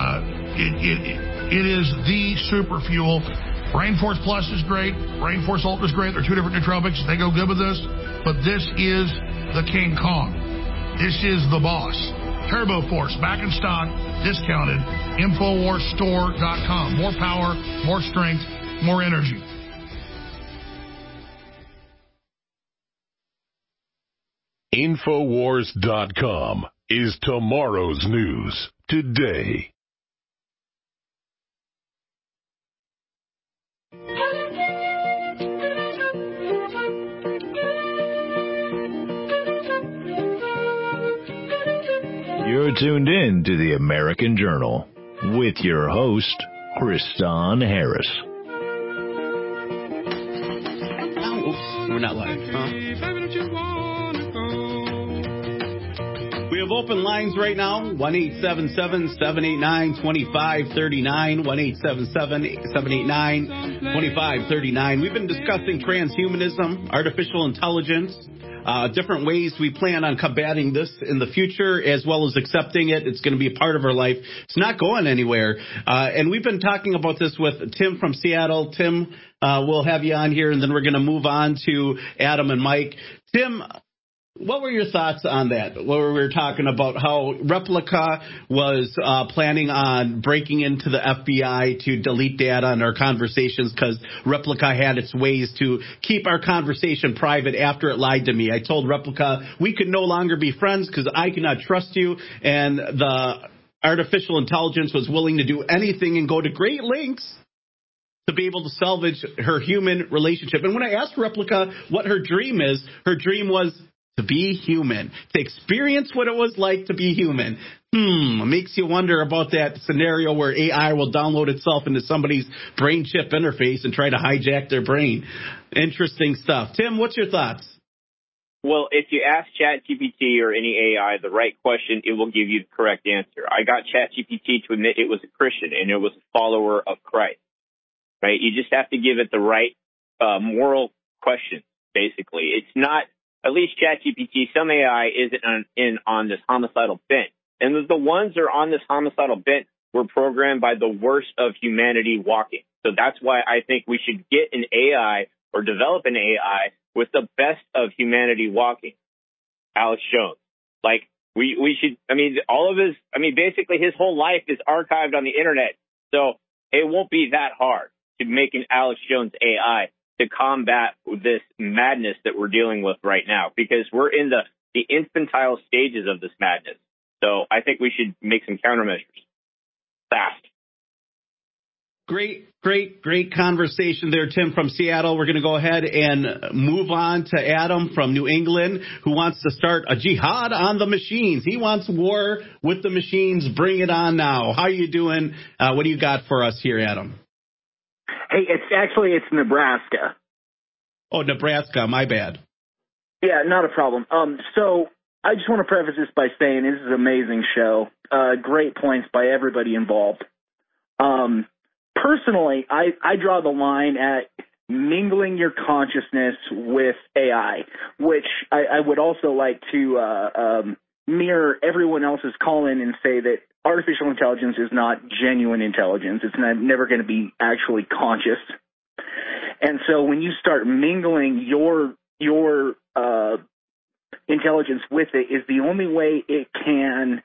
N: It is the super fuel. Brain Force Plus is great. Brain Force Ultra is great. They're two different nootropics. They go good with this. But this is the King Kong. This is the boss. Turbo Force, back in stock, discounted. InfoWarsStore.com. More power, more strength, more energy.
F: InfoWars.com is tomorrow's news today.
A: You're tuned in to the American Journal with your host, Kristan Harris.
B: Oops, we're not live, huh? We have open lines right now, 1-877-789-2539, 1-877-789-2539. We've been discussing transhumanism, artificial intelligence, different ways we plan on combating this in the future, as well as accepting it. It's going to be a part of our life. It's not going anywhere. And we've been talking about this with Tim from Seattle. Tim, we'll have you on here, and then we're going to move on to Adam and Mike. Tim, what were your thoughts on that? Where we were talking about how Replica was planning on breaking into the FBI to delete data on our conversations because Replica had its ways to keep our conversation private after it lied to me. I told Replica we could no longer be friends because I cannot trust you, and the artificial intelligence was willing to do anything and go to great lengths to be able to salvage her human relationship. And when I asked Replica what her dream is, her dream was to be human, to experience what it was like to be human. Makes you wonder about that scenario where AI will download itself into somebody's brain chip interface and try to hijack their brain. Interesting stuff. Tim, what's your thoughts?
M: Well, if you ask ChatGPT or any AI the right question, it will give you the correct answer. I got ChatGPT to admit it was a Christian and it was a follower of Christ. Right? You just have to give it the right moral questions, basically. It's not, at least ChatGPT, some AI isn't on this homicidal bent. And the ones that are on this homicidal bent were programmed by the worst of humanity walking. So that's why I think we should get an AI or develop an AI with the best of humanity walking. Alex Jones. Like, we should, basically his whole life is archived on the internet. So it won't be that hard to make an Alex Jones AI to combat this madness that we're dealing with right now, because we're in the infantile stages of this madness. So I think we should make some countermeasures fast.
B: Great conversation there, Tim from Seattle. We're going to go ahead and move on to Adam from New England, who wants to start a jihad on the machines. He wants war with the machines. Bring it on now. How are you doing? What do you got for us here, Adam?
O: Hey, it's Nebraska.
B: Oh, Nebraska. My bad.
O: Yeah, not a problem. So I just want to preface this by saying this is an amazing show. Great points by everybody involved. Personally, I draw the line at mingling your consciousness with AI, which I would also like to mirror everyone else's call in and say that artificial intelligence is not genuine intelligence. It's never going to be actually conscious. And so when you start mingling your intelligence with it, is the only way it can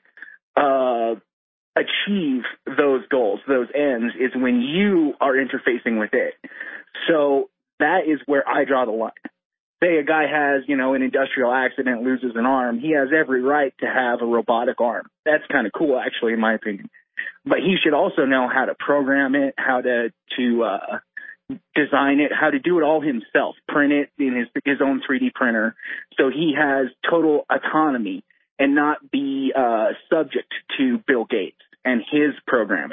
O: achieve those goals, those ends, is when you are interfacing with it. So that is where I draw the line. Say a guy has, an industrial accident, loses an arm. He has every right to have a robotic arm. That's kind of cool, actually, in my opinion. But he should also know how to program it, how to design it, how to do it all himself, print it in his own 3D printer, so he has total autonomy and not be subject to Bill Gates and his programming.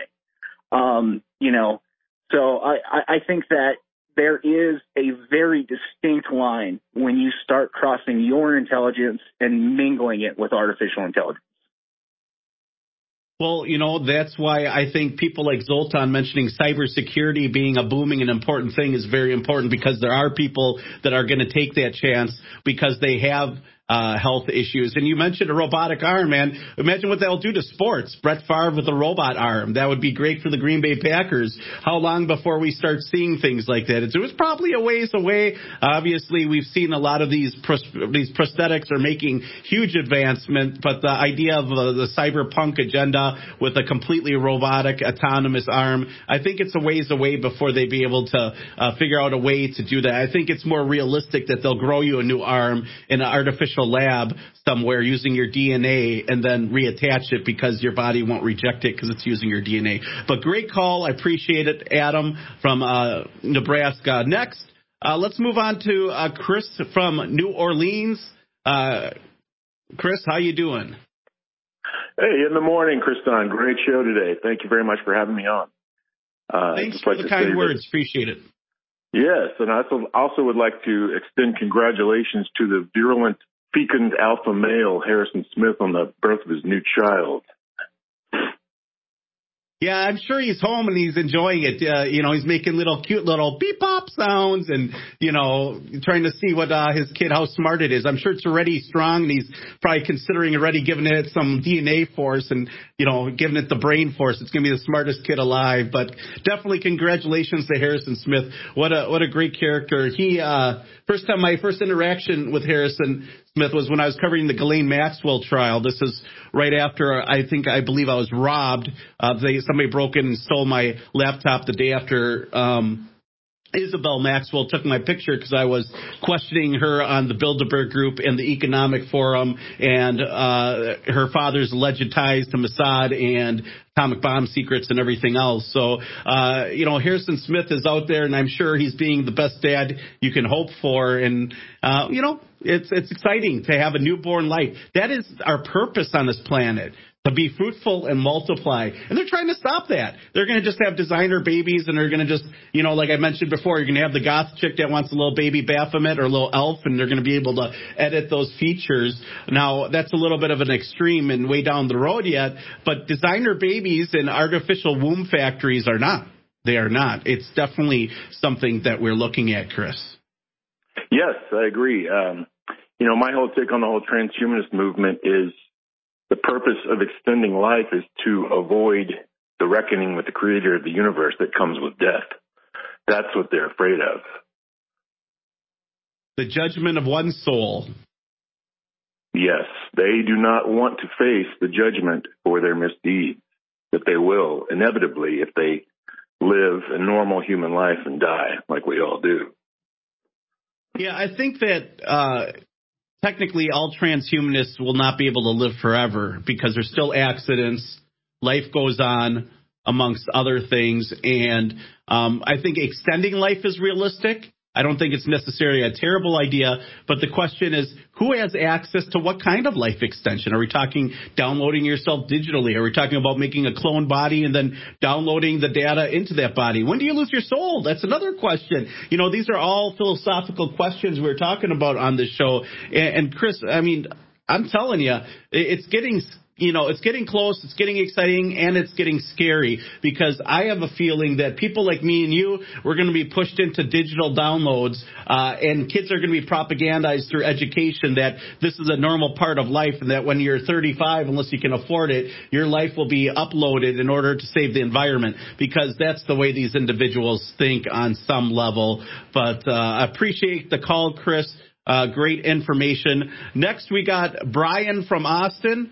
O: So I think that there is a very distinct line when you start crossing your intelligence and mingling it with artificial intelligence.
B: Well, that's why I think people like Zoltan mentioning cybersecurity being a booming and important thing is very important, because there are people that are going to take that chance because they have health issues. And you mentioned a robotic arm, man. Imagine what that'll do to sports. Brett Favre with a robot arm. That would be great for the Green Bay Packers. How long before we start seeing things like that? It was probably a ways away. Obviously, we've seen a lot of these prosthetics are making huge advancement, but the idea of the cyberpunk agenda with a completely robotic, autonomous arm, I think it's a ways away before they be able to figure out a way to do that. I think it's more realistic that they'll grow you a new arm in an artificial lab somewhere using your DNA and then reattach it because your body won't reject it because it's using your DNA. But great call. I appreciate it, Adam from Nebraska. Next, let's move on to Chris from New Orleans. Chris, how you doing?
J: Hey, in the morning, Kristan. Great show today. Thank you very much for having me on.
B: Thanks for the kind words. Appreciate it.
J: Yes, and I also would like to extend congratulations to the virulent fecund alpha male Harrison Smith on the birth of his new child.
B: Yeah, I'm sure he's home and he's enjoying it. He's making cute little beep pop sounds and, trying to see what his kid, how smart it is. I'm sure it's already strong and he's probably considering already giving it some DNA force and, giving it the brain force. It's going to be the smartest kid alive. But definitely congratulations to Harrison Smith. What a great character. My first interaction with Harrison Smith was when I was covering the Ghislaine Maxwell trial. This is right after I believe I was robbed. Somebody broke in and stole my laptop the day after Isabel Maxwell took my picture because I was questioning her on the Bilderberg Group and the Economic Forum and her father's alleged ties to Mossad and atomic bomb secrets and everything else. So, Harrison Smith is out there, and I'm sure he's being the best dad you can hope for. And, it's exciting to have a newborn life. That is our purpose on this planet, to be fruitful and multiply. And they're trying to stop that. They're going to just have designer babies, and they're going to just, like I mentioned before, you're going to have the goth chick that wants a little baby Baphomet or a little elf, and they're going to be able to edit those features. Now, that's a little bit of an extreme and way down the road yet, but designer babies and artificial womb factories are not. They are not. It's definitely something that we're looking at, Chris.
J: Yes, I agree. My whole take on the whole transhumanist movement is the purpose of extending life is to avoid the reckoning with the creator of the universe that comes with death. That's what they're afraid of.
B: The judgment of one soul.
J: Yes, they do not want to face the judgment for their misdeeds that they will inevitably if they live a normal human life and die like we all do.
B: Yeah, I think that technically all transhumanists will not be able to live forever because there's still accidents. Life goes on, amongst other things. And I think extending life is realistic. I don't think it's necessarily a terrible idea, but the question is, who has access to what kind of life extension? Are we talking downloading yourself digitally? Are we talking about making a clone body and then downloading the data into that body? When do you lose your soul? That's another question. These are all philosophical questions we're talking about on this show. And Chris, I'm telling you, it's getting close, it's getting exciting, and it's getting scary because I have a feeling that people like me and you, we're going to be pushed into digital downloads, and kids are going to be propagandized through education that this is a normal part of life and that when you're 35, unless you can afford it, your life will be uploaded in order to save the environment because that's the way these individuals think on some level. But I appreciate the call, Chris. Great information. Next, we got Bryn from Austin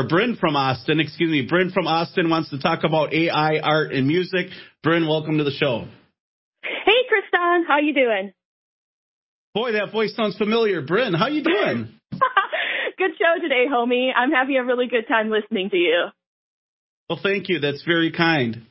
B: wants to talk about AI, art, and music. Bryn, welcome to the show.
P: Hey, Kristan. How you doing?
B: Boy, that voice sounds familiar. Bryn, how you doing?
P: Good show today, homie. I'm having a really good time listening to you.
B: Well, thank you. That's very kind.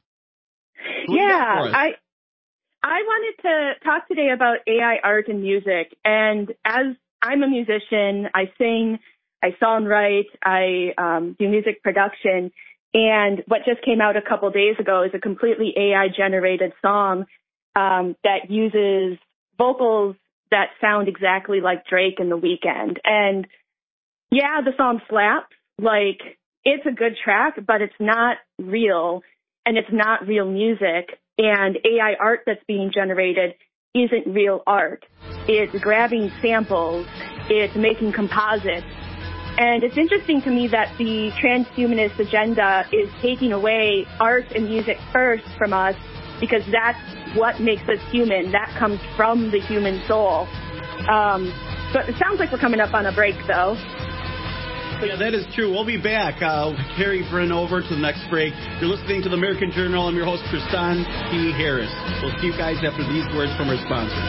P: I wanted to talk today about AI, art, and music. And as I'm a musician, I sing, I songwrite, I do music production, and what just came out a couple days ago is a completely AI-generated song that uses vocals that sound exactly like Drake and The Weeknd. And yeah, the song slaps. Like, it's a good track, but it's not real, and it's not real music. And AI art that's being generated isn't real art. It's grabbing samples. It's making composites. And it's interesting to me that the transhumanist agenda is taking away art and music first from us, because that's what makes us human. That comes from the human soul. But it sounds like we're coming up on a break, though.
B: Yeah, that is true. We'll be back. Carry Bryn over to the next break. You're listening to the American Journal. I'm your host, Kristan T. Harris. We'll see you guys after these words from our sponsors.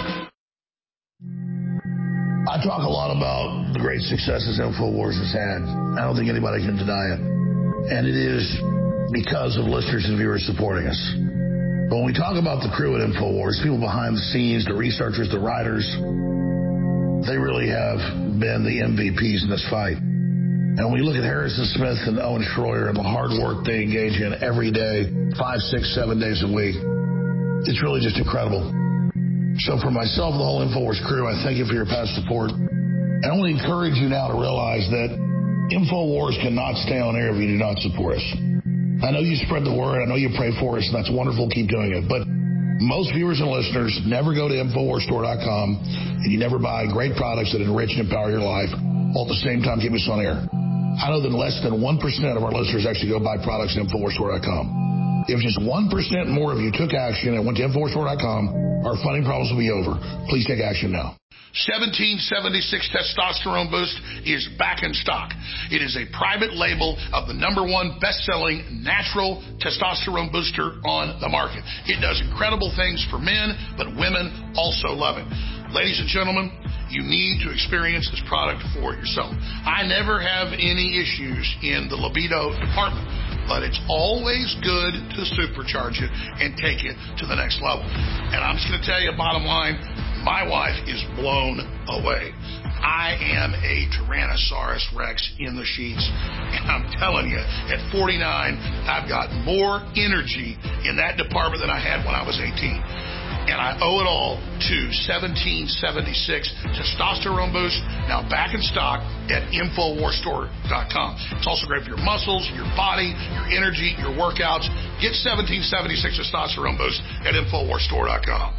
E: I talk a lot about the great successes InfoWars has had. I don't think anybody can deny it. And it is because of listeners and viewers supporting us. But when we talk about the crew at InfoWars, people behind the scenes, the researchers, the writers, they really have been the MVPs in this fight. And when you look at Harrison Smith and Owen Schroyer and the hard work they engage in every day, 5, 6, 7 days a week, it's really just incredible. So for myself and the whole InfoWars crew, I thank you for your past support. And I want to encourage you now to realize that InfoWars cannot stay on air if you do not support us. I know you spread the word. I know you pray for us, and that's wonderful. Keep doing it. But most viewers and listeners never go to InfoWarsStore.com, and you never buy great products that enrich and empower your life, while at the same time keep us on air. I know that less than 1% of our listeners actually go buy products at InfoWarsStore.com. If just 1% more of you took action and went to InfoWarsStore.com, our funding problems will be over. Please take action now.
C: 1776 Testosterone Boost is back in stock. It is a private label of the #1 best-selling natural testosterone booster on the market. It does incredible things for men, but women also love it. Ladies and gentlemen, you need to experience this product for yourself. I never have any issues in the libido department, but it's always good to supercharge it and take it to the next level. And I'm just going to tell you, bottom line, my wife is blown away. I am a Tyrannosaurus Rex in the sheets, and I'm telling you, at 49, I've got more energy in that department than I had when I was 18. And I owe it all to 1776 Testosterone Boost, now back in stock at InfoWarsStore.com. It's also great for your muscles, your body, your energy, your workouts. Get 1776 Testosterone Boost at InfoWarsStore.com.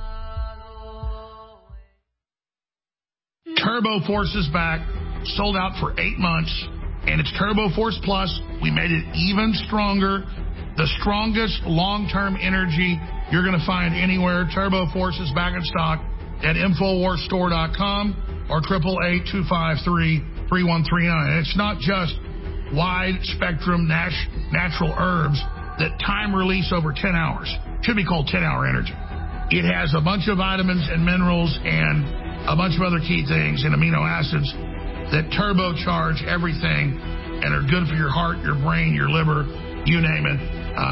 N: Turbo Force is back, sold out for 8 months, and it's Turbo Force Plus. We made it even stronger, the strongest long-term energy you're going to find anywhere. Turbo Force is back in stock at InfoWarsStore.com or 888-253-3139. It's not just wide-spectrum natural herbs that time release over 10 hours. It should be called 10-hour energy. It has a bunch of vitamins and minerals and a bunch of other key things and amino acids that turbocharge everything and are good for your heart, your brain, your liver, you name it.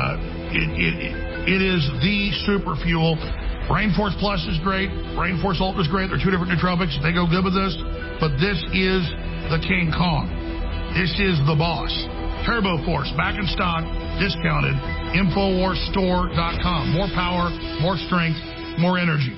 N: It is the super fuel. Brain Force Plus is great. Brain Force Ultra is great. They're two different nootropics. They go good with this. But this is the King Kong. This is the boss. Turbo Force, back in stock, discounted. InfoWarsStore.com. More power, more strength, more energy.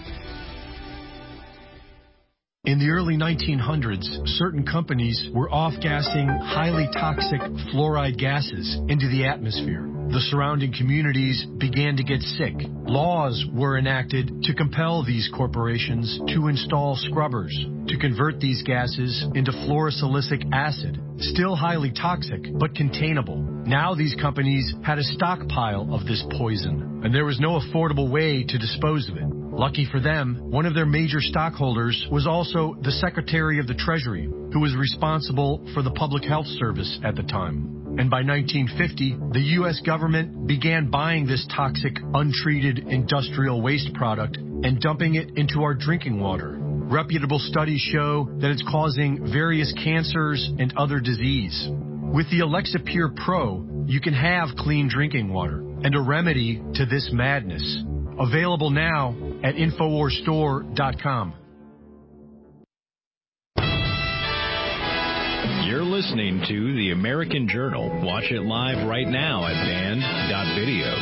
D: In the early 1900s, certain companies were off-gassing highly toxic fluoride gases into the atmosphere. The surrounding communities began to get sick. Laws were enacted to compel these corporations to install scrubbers to convert these gases into fluorosilicic acid, still highly toxic, but containable. Now these companies had a stockpile of this poison, and there was no affordable way to dispose of it. Lucky for them, one of their major stockholders was also the Secretary of the Treasury, who was responsible for the Public Health Service at the time. And by 1950, the U.S. government began buying this toxic, untreated industrial waste product and dumping it into our drinking water. Reputable studies show that it's causing various cancers and other disease. With the Alexa Pure Pro, you can have clean drinking water and a remedy to this madness. Available now at InfoWarsStore.com.
A: You're listening to The American Journal. Watch it live right now at band.video.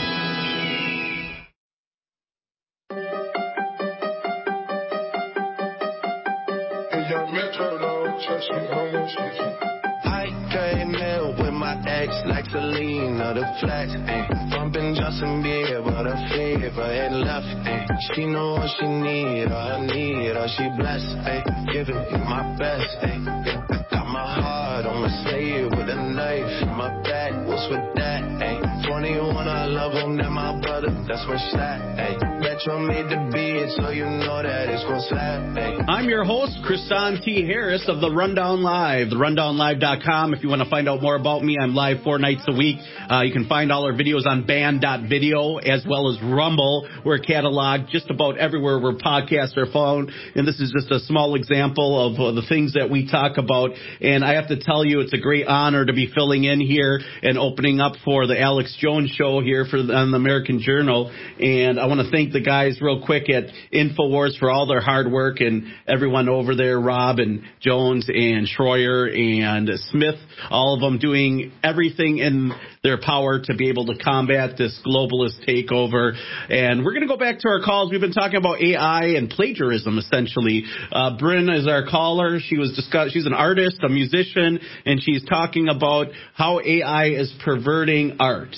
Q: I mic came in with my ex like Selena, the flex, bumping Justin Bieber, the fever ain't left, she know what she need, all I need, all she blessed, giving me my best, I got my heart on my sleeve with a knife in my back, what's with that, 21, I love him, that my brother, that's my shot, Metro made the beat, so you know that it's gon' slap,
B: I'm your host, Kristan T. Harris of The Rundown Live, therundownlive.com. If you want to find out more about me, I'm live 4 nights a week. You can find all our videos on band.video as well as Rumble. We're cataloged just about everywhere where podcasts are found. And this is just a small example of the things that we talk about. And I have to tell you, it's a great honor to be filling in here and opening up for the Alex Jones show here on the American Journal. And I want to thank the guys real quick at InfoWars for all their hard work, and everyone over there, Rob and Jones and Schroyer and Smith, all of them doing everything in their power to be able to combat this globalist takeover. And we're going to go back to our calls. We've been talking about AI and plagiarism, essentially. Bryn is our caller. She's an artist, a musician, and she's talking about how AI is perverting art.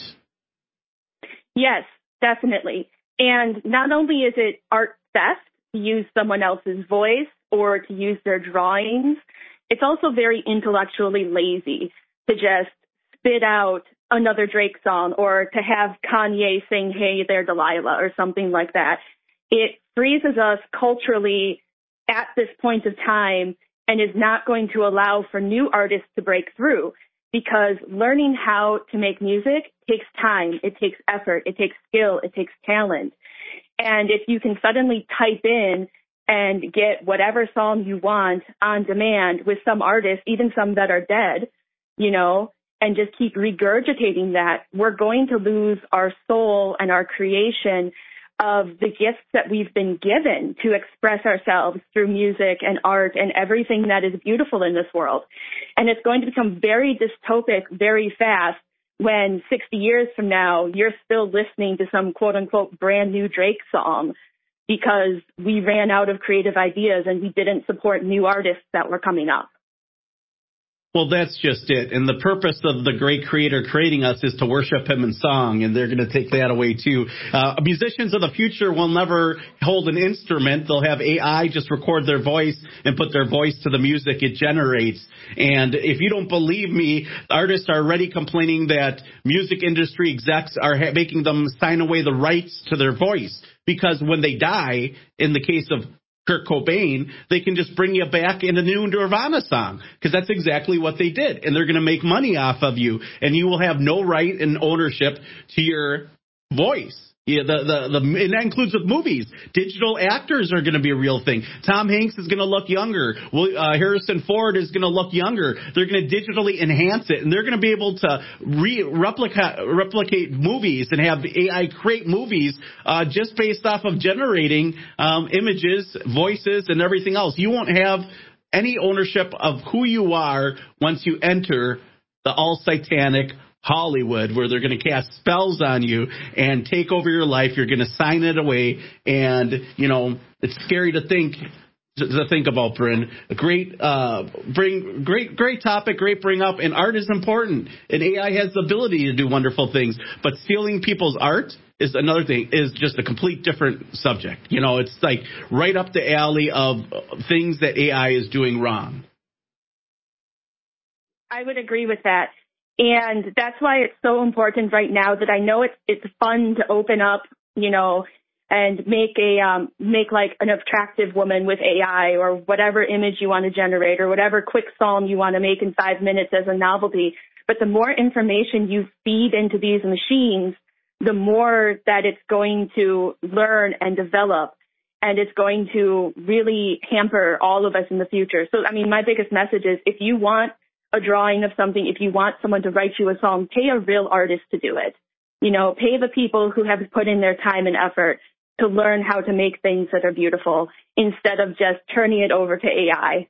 P: Yes, definitely. And not only is it art theft to use someone else's voice or to use their drawings, it's also very intellectually lazy to just spit out another Drake song or to have Kanye sing Hey There Delilah or something like that. It freezes us culturally at this point of time and is not going to allow for new artists to break through, because learning how to make music takes time, it takes effort, it takes skill, it takes talent. And if you can suddenly type in and get whatever song you want on demand with some artists, even some that are dead, and just keep regurgitating that, we're going to lose our soul and our creation of the gifts that we've been given to express ourselves through music and art and everything that is beautiful in this world. And it's going to become very dystopic very fast when 60 years from now, you're still listening to some quote unquote brand new Drake song because we ran out of creative ideas and we didn't support new artists that were coming up.
B: Well, that's just it. And the purpose of the great creator creating us is to worship him in song, and they're going to take that away, too. Musicians of the future will never hold an instrument. They'll have AI just record their voice and put their voice to the music it generates. And if you don't believe me, artists are already complaining that music industry execs are making them sign away the rights to their voice, because when they die, in the case of Kurt Cobain, they can just bring you back in a new Nirvana song, because that's exactly what they did. And they're going to make money off of you, and you will have no right and ownership to your voice. Yeah, and that includes with movies. Digital actors are going to be a real thing. Tom Hanks is going to look younger. Harrison Ford is going to look younger. They're going to digitally enhance it, and they're going to be able to replicate movies and have AI create movies just based off of generating images, voices, and everything else. You won't have any ownership of who you are once you enter the all-satanic Hollywood, where they're going to cast spells on you and take over your life. You're going to sign it away, and it's scary to think about, Bryn. A great topic, great bring up, and art is important, and AI has the ability to do wonderful things, but stealing people's art is another thing, is just a complete different subject. It's like right up the alley of things that AI is doing wrong.
P: I would agree with that. And that's why it's so important right now that I know it's fun to open up, and make like an attractive woman with AI or whatever image you want to generate or whatever quick song you want to make in 5 minutes as a novelty. But the more information you feed into these machines, the more that it's going to learn and develop, and it's going to really hamper all of us in the future. So, my biggest message is, if you want a drawing of something, if you want someone to write you a song, pay a real artist to do it. Pay the people who have put in their time and effort to learn how to make things that are beautiful instead of just turning it over to AI.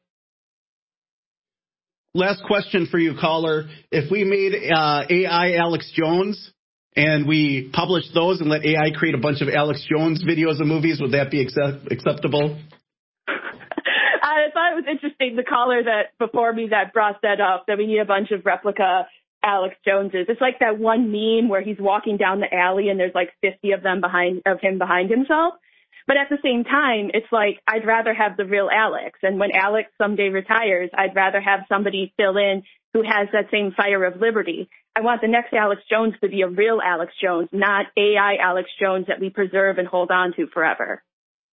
B: Last question for you, caller. If we made AI Alex Jones and we published those and let AI create a bunch of Alex Jones videos and movies, would that be acceptable?
P: I thought it was interesting, the caller that before me that brought that up, that we need a bunch of replica Alex Joneses. It's like that one meme where he's walking down the alley and there's like 50 of them behind himself. But at the same time, it's like, I'd rather have the real Alex. And when Alex someday retires, I'd rather have somebody fill in who has that same fire of liberty. I want the next Alex Jones to be a real Alex Jones, not AI Alex Jones that we preserve and hold on to forever.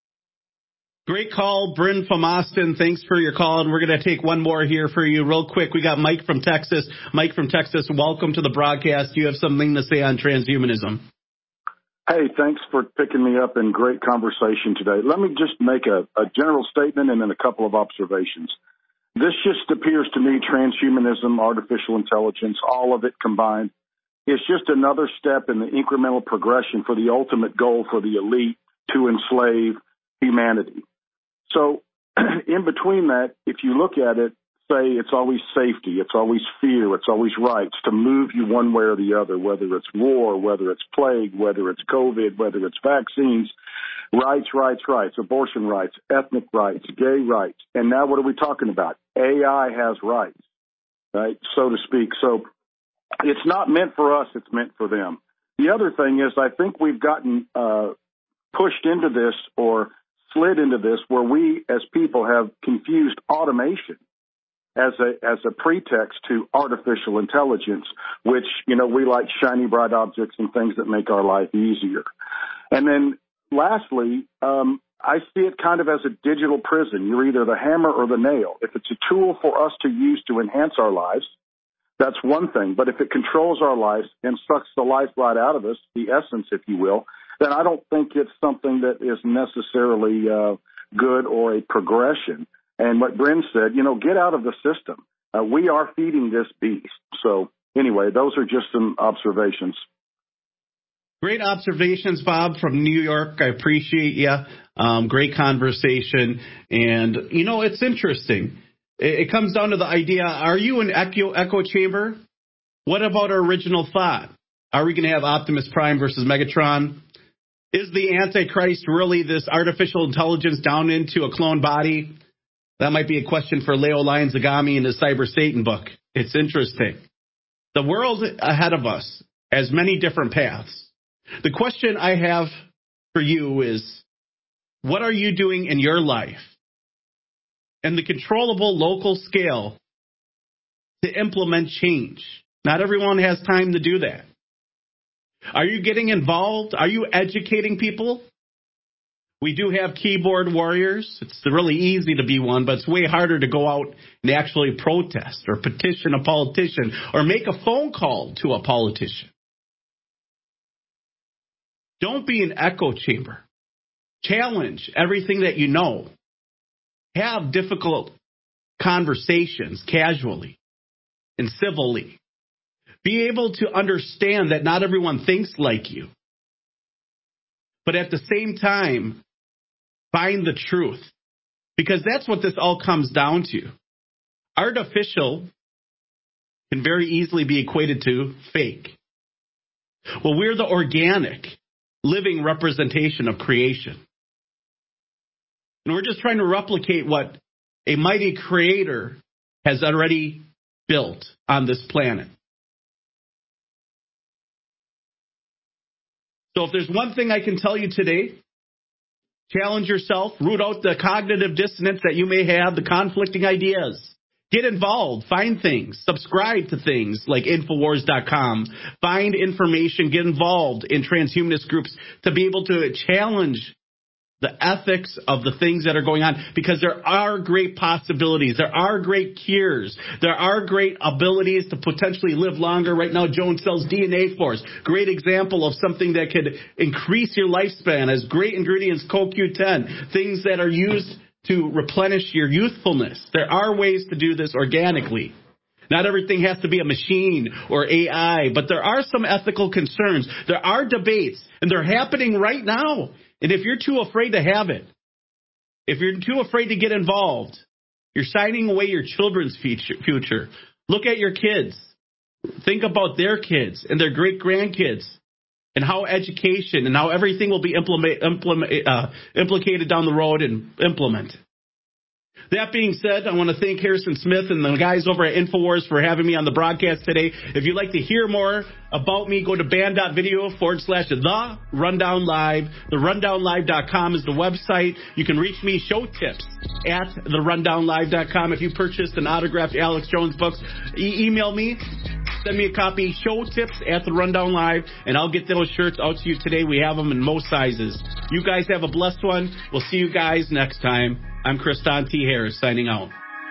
B: Great call, Bryn from Austin. Thanks for your call, and we're going to take one more here for you real quick. We got Mike from Texas. Mike from Texas, welcome to the broadcast. You have something to say on transhumanism.
R: Hey, thanks for picking me up in great conversation today. Let me just make a general statement and then a couple of observations. This just appears to me, transhumanism, artificial intelligence, all of it combined, is just another step in the incremental progression for the ultimate goal for the elite to enslave humanity. So in between that, if you look at it, say it's always safety, it's always fear, it's always rights to move you one way or the other, whether it's war, whether it's plague, whether it's COVID, whether it's vaccines, rights, abortion rights, ethnic rights, gay rights. And now what are we talking about? AI has rights, right, so to speak. So it's not meant for us, it's meant for them. The other thing is I think we've gotten pushed into this or slid into this where we as people have confused automation as a pretext to artificial intelligence, which, you know, we like shiny, bright objects and things that make our life easier. And then lastly, I see it kind of as a digital prison. You're either the hammer or the nail. If it's a tool for us to use to enhance our lives, that's one thing. But if it controls our lives and sucks the life right out of us, the essence, if you will, then I don't think it's something that is necessarily good or a progression. And what Bryn said, you know, get out of the system. We are feeding this beast. So anyway, those are just some observations.
B: Great observations, Bob, from New York. I appreciate you. Great conversation. And, you know, it's interesting. It comes down to the idea, are you an echo chamber? What about our original thought? Are we going to have Optimus Prime versus Megatron? Is the Antichrist really this artificial intelligence down into a clone body? That might be a question for Leo Lion Zagami in his Cyber Satan book. It's interesting. The world ahead of us has many different paths. The question I have for you is, what are you doing in your life and the controllable local scale to implement change? Not everyone has time to do that. Are you getting involved? Are you educating people? We do have keyboard warriors. It's really easy to be one, but it's way harder to go out and actually protest or petition a politician or make a phone call to a politician. Don't be an echo chamber. Challenge everything that you know. Have difficult conversations casually and civilly. Be able to understand that not everyone thinks like you. But at the same time, find the truth. Because that's what this all comes down to. Artificial can very easily be equated to fake. Well, we're the organic, living representation of creation. And we're just trying to replicate what a mighty creator has already built on this planet. So if there's one thing I can tell you today, challenge yourself, root out the cognitive dissonance that you may have, the conflicting ideas. Get involved, find things, subscribe to things like Infowars.com, find information, get involved in transhumanist groups to be able to challenge the ethics of the things that are going on, because there are great possibilities. There are great cures. There are great abilities to potentially live longer. Right now, Joan sells DNA for us. Great example of something that could increase your lifespan as great ingredients, CoQ10, things that are used to replenish your youthfulness. There are ways to do this organically. Not everything has to be a machine or AI, but there are some ethical concerns. There are debates, and they're happening right now. And if you're too afraid to have it, if you're too afraid to get involved, you're signing away your children's future. Look at your kids. Think about their kids and their great-grandkids and how education and how everything will be implicated down the road and implemented. that being said, I want to thank Harrison Smith and the guys over at InfoWars for having me on the broadcast today. If you'd like to hear more about me, go to band.video/The Rundown Live. TheRundownLive.com is the website. You can reach me, show tips at TheRundownLive.com. If you purchased an autographed Alex Jones book, email me. Send me a copy, show tips at The Rundown Live, and I'll get those shirts out to you today. We have them in most sizes. You guys have a blessed one. We'll see you guys next time. I'm Kristan T. Harris, signing out.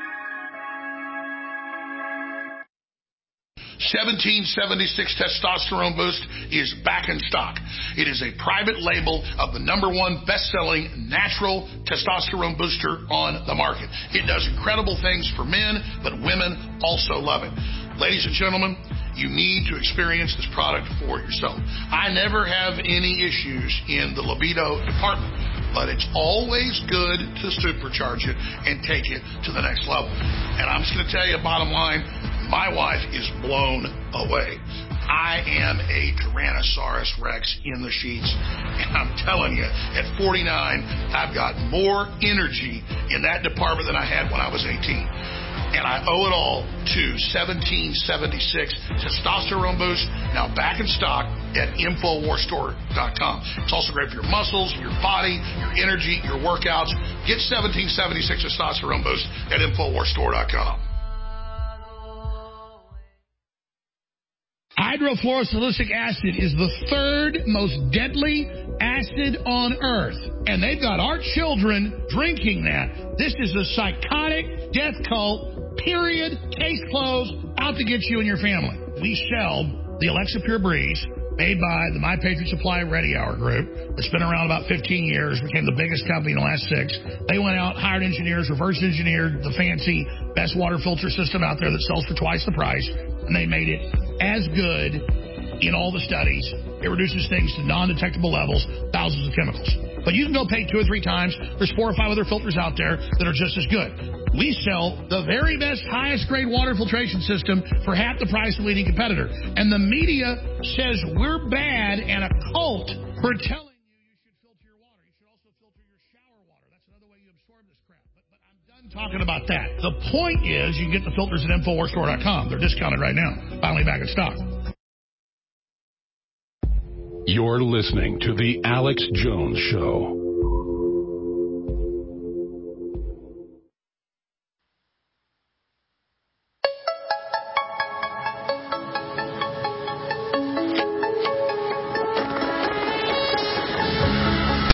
C: 1776 Testosterone Boost is back in stock. It is a private label of the #1 best-selling natural testosterone booster on the market. It does incredible things for men, but women also love it. Ladies and gentlemen, you need to experience this product for yourself. I never have any issues in the libido department, but it's always good to supercharge it and take it to the next level. And I'm just going to tell you, bottom line, my wife is blown away. I am a Tyrannosaurus Rex in the sheets. And I'm telling you, at 49, I've got more energy in that department than I had when I was 18. And I owe it all to 1776 Testosterone Boost, now back in stock at InfoWarsStore.com. It's also great for your muscles, your body, your energy, your workouts. Get 1776 Testosterone Boost at InfoWarsStore.com.
N: Hydrofluorosilicic acid is the third most deadly acid on Earth, and they've got our children drinking that. This is a psychotic death cult, period, case closed, out to get you and your family. We sell the Alexa Pure Breeze, made by the My Patriot Supply Ready Hour group. It's been around about 15 years, became the biggest company in the last 6. They went out, hired engineers, reverse engineered the fancy best water filter system out there that sells for twice the price, and they made it as good in all the studies. It reduces things to non-detectable levels, thousands of chemicals. But you can go pay 2 or 3 times. There's 4 or 5 other filters out there that are just as good. We sell the very best, highest grade water filtration system for half the price of the leading competitor. And the media says we're bad and a cult for telling you should filter your water. You should also filter your shower water. That's another way you absorb this crap. But I'm done talking about that. The point is you can get the filters at InfoWarsStore.com. They're discounted right now. Finally back in stock.
F: You're listening to The Alex Jones Show.